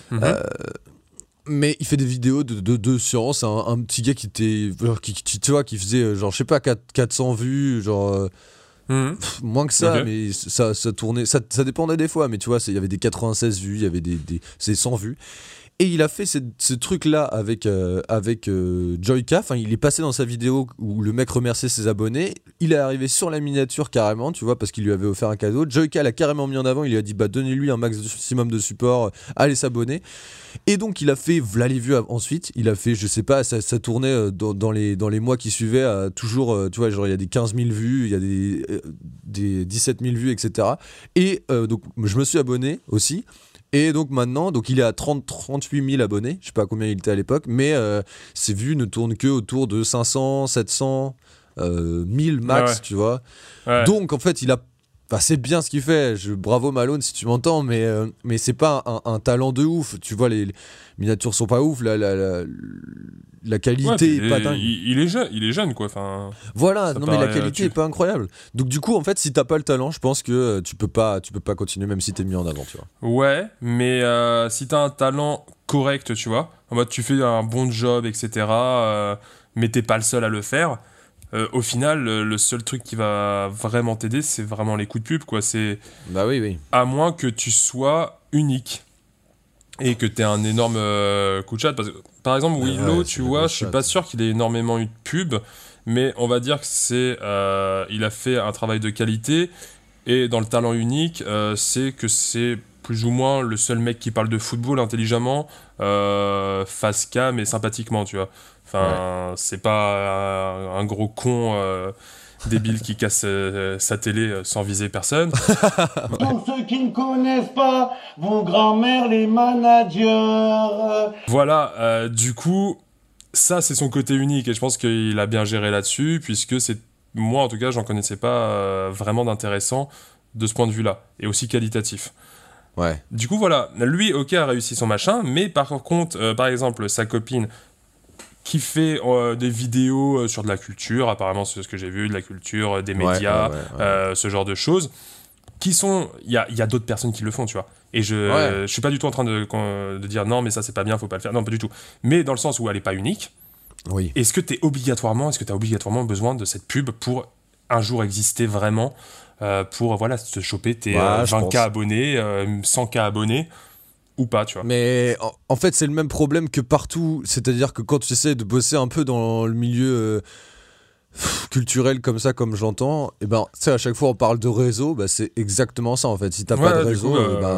il fait des vidéos de science, un petit gars qui faisait genre, je sais pas, 400 vues, genre... moins que ça, mais ça tournait, ça dépendait des fois, mais tu vois, il y avait des 96 vues, il y avait c'est 100 vues. Et il a fait ce truc-là avec Joyka. Enfin, il est passé dans sa vidéo où le mec remerciait ses abonnés. Il est arrivé sur la miniature carrément, tu vois, parce qu'il lui avait offert un cadeau. Joyka l'a carrément mis en avant. Il lui a dit, donnez-lui un maximum de support, allez s'abonner. Et donc, il a fait, voilà les vues ensuite. Il a fait, je sais pas, ça tournait dans les mois qui suivaient, toujours, tu vois, genre, il y a des 15 000 vues, il y a des 17 000 vues, etc. Et donc, je me suis abonné aussi. Et donc maintenant, il est à 38 000 abonnés, je sais pas combien il était à l'époque, mais ses vues ne tournent que autour de 500, 700, 1000 max, tu vois. Ouais. Donc en fait, c'est bien ce qu'il fait, bravo Malone si tu m'entends, mais c'est pas un talent de ouf, tu vois, les miniatures sont pas ouf, la qualité est pas dingue. Il est jeune quoi, enfin. Voilà, non mais la qualité est pas incroyable. Donc du coup en fait si t'as pas le talent, je pense que tu peux pas continuer même si t'es mis en avant, tu vois. Ouais, mais si t'as un talent correct, tu vois, en mode tu fais un bon job, etc. Mais t'es pas le seul à le faire. Au final, le seul truc qui va vraiment t'aider, c'est vraiment les coups de pub, quoi. C'est. Bah oui. À moins que tu sois unique. Et que t'aies un énorme coup de chat. Parce que, par exemple, Willow, tu vois, je suis pas sûr qu'il ait énormément eu de pub, mais on va dire que il a fait un travail de qualité, et dans le talent unique, c'est que c'est plus ou moins le seul mec qui parle de football intelligemment, face cam et sympathiquement, tu vois. Enfin, c'est pas un gros con débile qui casse sa télé sans viser personne. Pour ceux qui ne connaissent pas vos grands-mères, les managers. Voilà, du coup, ça c'est son côté unique et je pense qu'il a bien géré là-dessus, puisque moi en tout cas, j'en connaissais pas vraiment d'intéressant de ce point de vue-là, et aussi qualitatif. Ouais. Du coup, voilà, lui, ok, a réussi son machin, mais par contre, par exemple, sa copine qui fait des vidéos sur de la culture, apparemment c'est ce que j'ai vu, de la culture, des médias, ce genre de choses, qui sont... Il y a d'autres personnes qui le font, tu vois. Et je suis pas du tout en train de dire non, mais ça c'est pas bien, faut pas le faire. Non, pas du tout. Mais dans le sens où elle est pas unique, est-ce que t'as obligatoirement besoin de cette pub pour un jour exister vraiment, pour te choper tes 20K abonnés, 100K abonnés? ou pas, tu vois. Mais en fait, c'est le même problème que partout. C'est-à-dire que quand tu essaies de bosser un peu dans le milieu culturel comme ça, comme j'entends, et ben, tu sais, à chaque fois on parle de réseau, bah, c'est exactement ça en fait. Si t'as pas de réseau,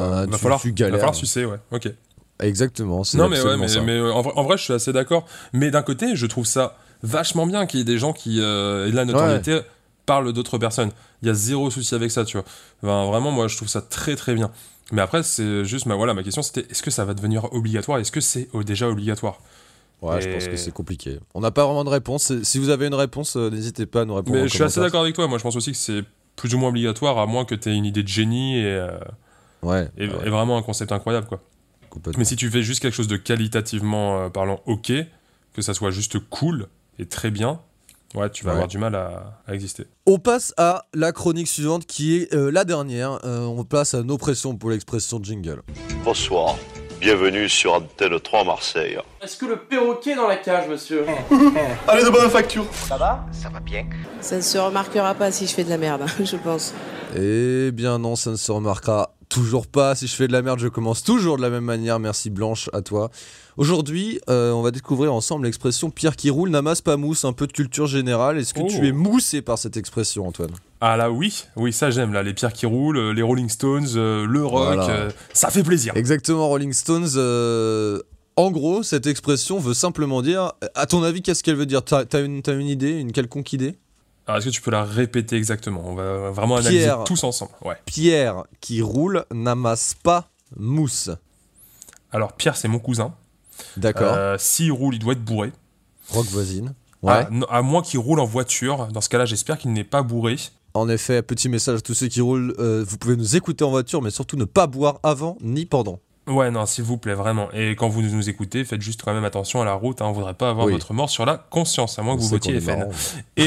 tu galères. Va falloir sucer, ouais. Ok. Exactement. C'est non, mais ouais, absolument ça. mais en vrai, je suis assez d'accord. Mais d'un côté, je trouve ça vachement bien qu'il y ait des gens qui, et la notoriété, parlent d'autres personnes. Il y a zéro souci avec ça, tu vois. Enfin, vraiment, moi, je trouve ça très très bien. Mais après, c'est juste, ma question, c'était est-ce que ça va devenir obligatoire ? Est-ce que c'est déjà obligatoire ? Ouais, je pense que c'est compliqué. On n'a pas vraiment de réponse. Si vous avez une réponse, n'hésitez pas à nous répondre. Mais je suis assez d'accord avec toi. Moi, je pense aussi que c'est plus ou moins obligatoire, à moins que tu aies une idée de génie et vraiment un concept incroyable, quoi. Mais si tu fais juste quelque chose de qualitativement parlant ok, que ça soit juste cool et très bien, ouais, tu vas avoir du mal à exister. On passe à la chronique suivante qui est la dernière. On passe à nos pressions pour l'expression jingle. Bonsoir, bienvenue sur Antenne 3 Marseille. Est-ce que le perroquet est dans la cage, monsieur ? Allez, de bonne facture. Ça va ? Ça va bien. Ça ne se remarquera pas si je fais de la merde, je pense. Eh bien non, ça ne se remarquera toujours pas. Si je fais de la merde, je commence toujours de la même manière. Merci Blanche, à toi. Aujourd'hui, on va découvrir ensemble l'expression Pierre qui roule n'amasse pas mousse, un peu de culture générale. Est-ce que tu es moussé par cette expression, Antoine ? Ah là oui, ça j'aime, là, les pierres qui roulent, les Rolling Stones, le rock, ça fait plaisir. Exactement, Rolling Stones. En gros, cette expression veut simplement dire, à ton avis, qu'est-ce qu'elle veut dire ? T'as une idée, une quelconque idée ? Alors est-ce que tu peux la répéter exactement ? On va vraiment analyser tous ensemble. Ouais. Pierre qui roule n'amasse pas mousse. Alors Pierre, c'est mon cousin. D'accord. S'il roule, il doit être bourré. Rock voisine. Ouais. À moins qu'il roule en voiture. Dans ce cas-là, j'espère qu'il n'est pas bourré. En effet, petit message à tous ceux qui roulent. Vous pouvez nous écouter en voiture, mais surtout ne pas boire avant ni pendant. Ouais, non, s'il vous plaît, vraiment. Et quand vous nous écoutez, faites juste quand même attention à la route. On voudrait pas avoir votre mort sur la conscience, à moins que vous votiez FN. Et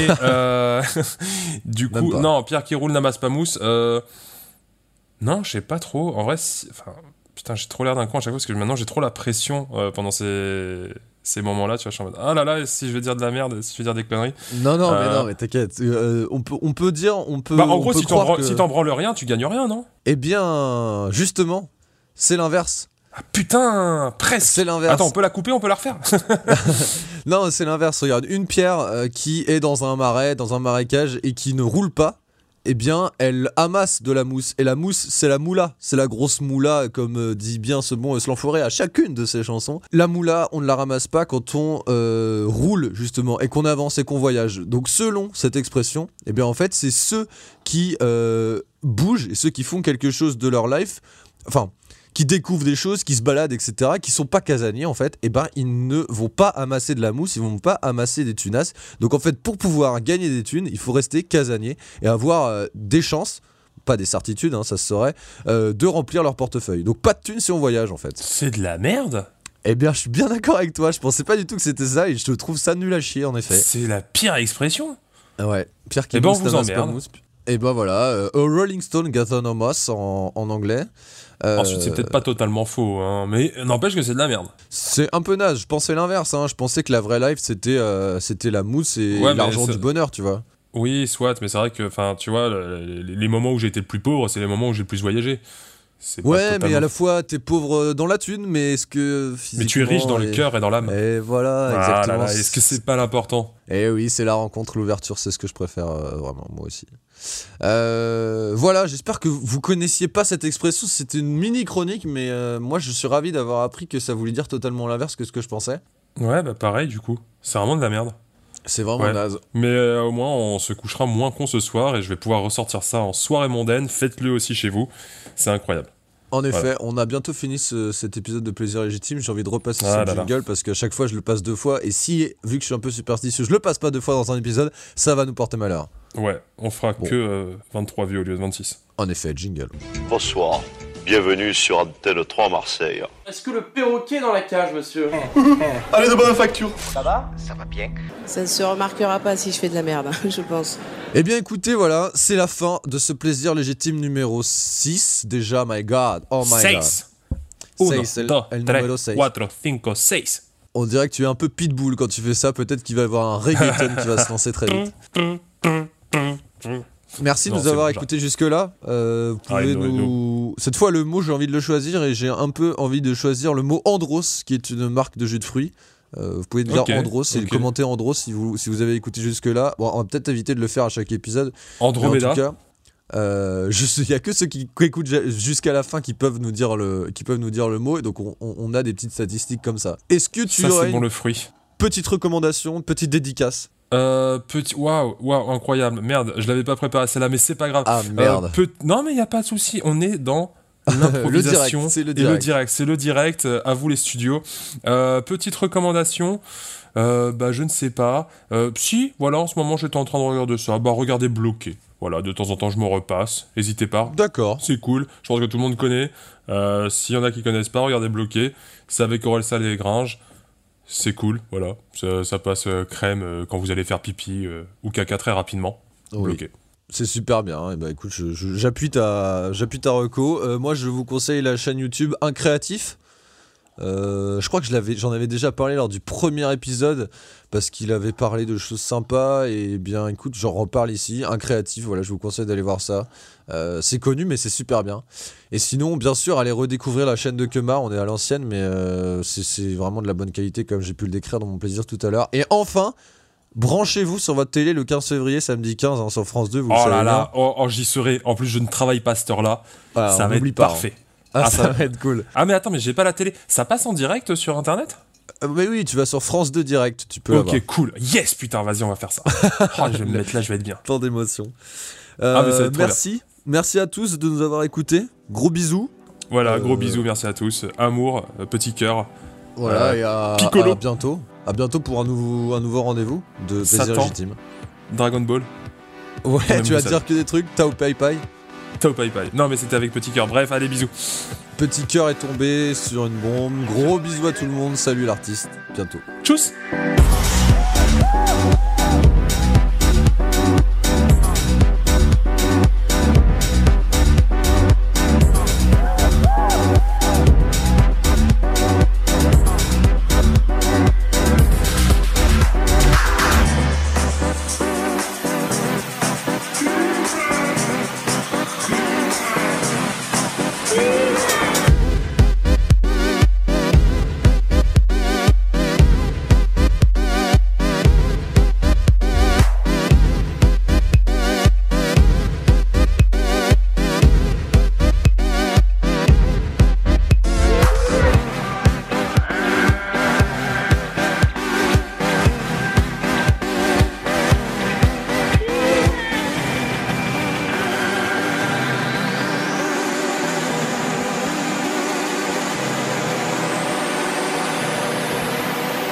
du coup, non, Pierre qui roule n'amasse pas mousse. Non, je sais pas trop. En vrai, putain, j'ai trop l'air d'un con à chaque fois parce que maintenant j'ai trop la pression pendant ces moments-là. Tu vois, je suis en mode ah là là, si je vais dire de la merde, si je vais dire des conneries. Non, mais t'inquiète. On peut dire. Bah, en gros, si t'en branles rien, tu gagnes rien, non ? Eh bien, justement. C'est l'inverse. Ah putain, presque. C'est l'inverse. Attends, on peut la couper, on peut la refaire. Non, c'est l'inverse. Regarde, une pierre qui est dans un marais, dans un marécage et qui ne roule pas, eh bien, elle amasse de la mousse. Et la mousse, c'est la moula. C'est la grosse moula, comme dit bien ce bon L'Enfoiré à chacune de ses chansons. La moula, on ne la ramasse pas quand on roule, justement, et qu'on avance et qu'on voyage. Donc, selon cette expression, eh bien, en fait, c'est ceux qui bougent et ceux qui font quelque chose de leur life, enfin, qui découvrent des choses, qui se baladent, etc., qui sont pas casaniers en fait, et ben ils ne vont pas amasser de la mousse, ils vont pas amasser des tunasses. Donc en fait, pour pouvoir gagner des thunes, il faut rester casanier et avoir des chances, pas des certitudes, hein, ça se saurait, de remplir leur portefeuille. Donc pas de thunes si on voyage en fait. C'est de la merde. Eh bien, je suis bien d'accord avec toi, je pensais pas du tout que c'était ça et je trouve ça nul à chier en effet. C'est la pire expression. Ouais, Pierre qui mousse n'amasse pas mousse. Et ben voilà, a Rolling Stone gather no moss en anglais. Ensuite, c'est peut-être pas totalement faux, hein, mais n'empêche que c'est de la merde. C'est un peu naze, je pensais l'inverse, hein. Je pensais que la vraie life c'était la mousse et l'argent du bonheur, tu vois. Oui, soit, mais c'est vrai que, tu vois, les moments où j'ai été le plus pauvre, c'est les moments où j'ai le plus voyagé. Ouais, mais à la fois t'es pauvre dans la thune, mais est-ce que physiquement... Mais tu es riche dans le cœur et dans l'âme. Et voilà, exactement. Là, est-ce que c'est pas l'important ? Eh oui, c'est la rencontre, l'ouverture, c'est ce que je préfère vraiment, moi aussi. Voilà, j'espère que vous connaissiez pas cette expression, c'était une mini chronique, mais moi je suis ravi d'avoir appris que ça voulait dire totalement l'inverse que ce que je pensais. Ouais, bah pareil du coup, c'est vraiment de la merde. C'est vraiment naze. Mais au moins on se couchera moins con ce soir et je vais pouvoir ressortir ça en soirée mondaine, faites-le aussi chez vous, c'est incroyable. En effet, on a bientôt fini cet épisode de Plaisir Légitime. J'ai envie de repasser ce jingle parce qu'à chaque fois je le passe 2 fois. Et si, vu que je suis un peu superstitieux, je le passe pas 2 fois dans un épisode, ça va nous porter malheur. Ouais, on fera que 23 vues au lieu de 26. En effet, jingle. Bonsoir, bienvenue sur Antenne 3 Marseille. Est-ce que le perroquet est dans la cage, monsieur ? Allez, de bonne facture. Ça va ? Ça va bien. Ça ne se remarquera pas si je fais de la merde, je pense. Eh bien écoutez, voilà, c'est la fin de ce Plaisir Légitime numéro 6. Déjà, my god, oh my god. 6. 1, 2, 3, 4, 5, 6. On dirait que tu es un peu pitbull quand tu fais ça, peut-être qu'il va y avoir un reggaeton qui va se lancer très vite. Merci de Non, nous c'est avoir bon, écoutés jusque-là. Vous pouvez nous. Cette fois, le mot, j'ai envie de le choisir et j'ai un peu envie de choisir le mot Andros, qui est une marque de jus de fruits. Vous pouvez dire Andros et commenter Andros si vous avez écouté jusque-là. Bon, on va peut-être éviter de le faire à chaque épisode. Andromeda. En tout cas, il y a que ceux qui écoutent jusqu'à la fin qui peuvent nous dire le mot, et donc on a des petites statistiques comme ça. Est-ce que tu aurais c'est bon le fruit. Petite recommandation, petite dédicace? Waouh, incroyable. Merde, je l'avais pas préparé celle-là, mais c'est pas grave. Ah merde. Non, mais il y a pas de souci. On est dans l'improvisation c'est le direct. C'est le direct. À vous les studios. Petite recommandation. Je ne sais pas. Si, voilà, en ce moment j'étais en train de regarder ça. Regardez Bloqué. Voilà, de temps en temps je me repasse. N'hésitez pas. D'accord. C'est cool. Je pense que tout le monde connaît. S'il y en a qui connaissent pas, regardez Bloqué. C'est avec Orelsan et Gringe. C'est cool, voilà. Ça passe crème quand vous allez faire pipi ou caca très rapidement. Oui. Bloqué. C'est super bien. Et bah écoute, j'appuie ta reco. Moi, je vous conseille la chaîne YouTube Un Créatif. Je crois que j'en avais déjà parlé lors du premier épisode parce qu'il avait parlé de choses sympas, et bien écoute, j'en reparle ici. Un Créatif, voilà, je vous conseille d'aller voir ça. C'est connu, mais c'est super bien. Et sinon, bien sûr, allez redécouvrir la chaîne de Kemar. On est à l'ancienne, mais c'est vraiment de la bonne qualité, comme j'ai pu le décrire dans mon plaisir tout à l'heure. Et enfin, branchez-vous sur votre télé le 15 février, samedi 15, hein, sur France 2. Vous le savez bien. J'y serai. En plus, je ne travaille pas cette heure-là. Voilà, ça va être parfait. Ça va être cool. Ah mais attends, mais j'ai pas la télé. Ça passe en direct sur internet? Mais oui, tu vas sur France 2 direct, tu peux l'avoir. Ok, cool. Yes, putain, vas-y, on va faire ça. Je vais me mettre là, je vais être bien. Tant d'émotions. Mais ça va être trop merci. Merci à tous de nous avoir écoutés. Gros bisous. Voilà, gros bisous, merci à tous. Amour, petit cœur. Voilà, et à bientôt. À bientôt pour un nouveau rendez-vous de Plaisir Légitime. Dragon Ball. Ouais, tu vas dire que des trucs. Tao Pai Pai. Tao Pai Pai. Non, mais c'était avec petit cœur. Bref, allez, bisous. Petit cœur est tombé sur une bombe. Gros bisous à tout le monde. Salut l'artiste. Bientôt. Tchuss.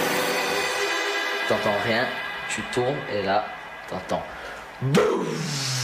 T'entends rien, tu tournes et là, t'entends. Boum!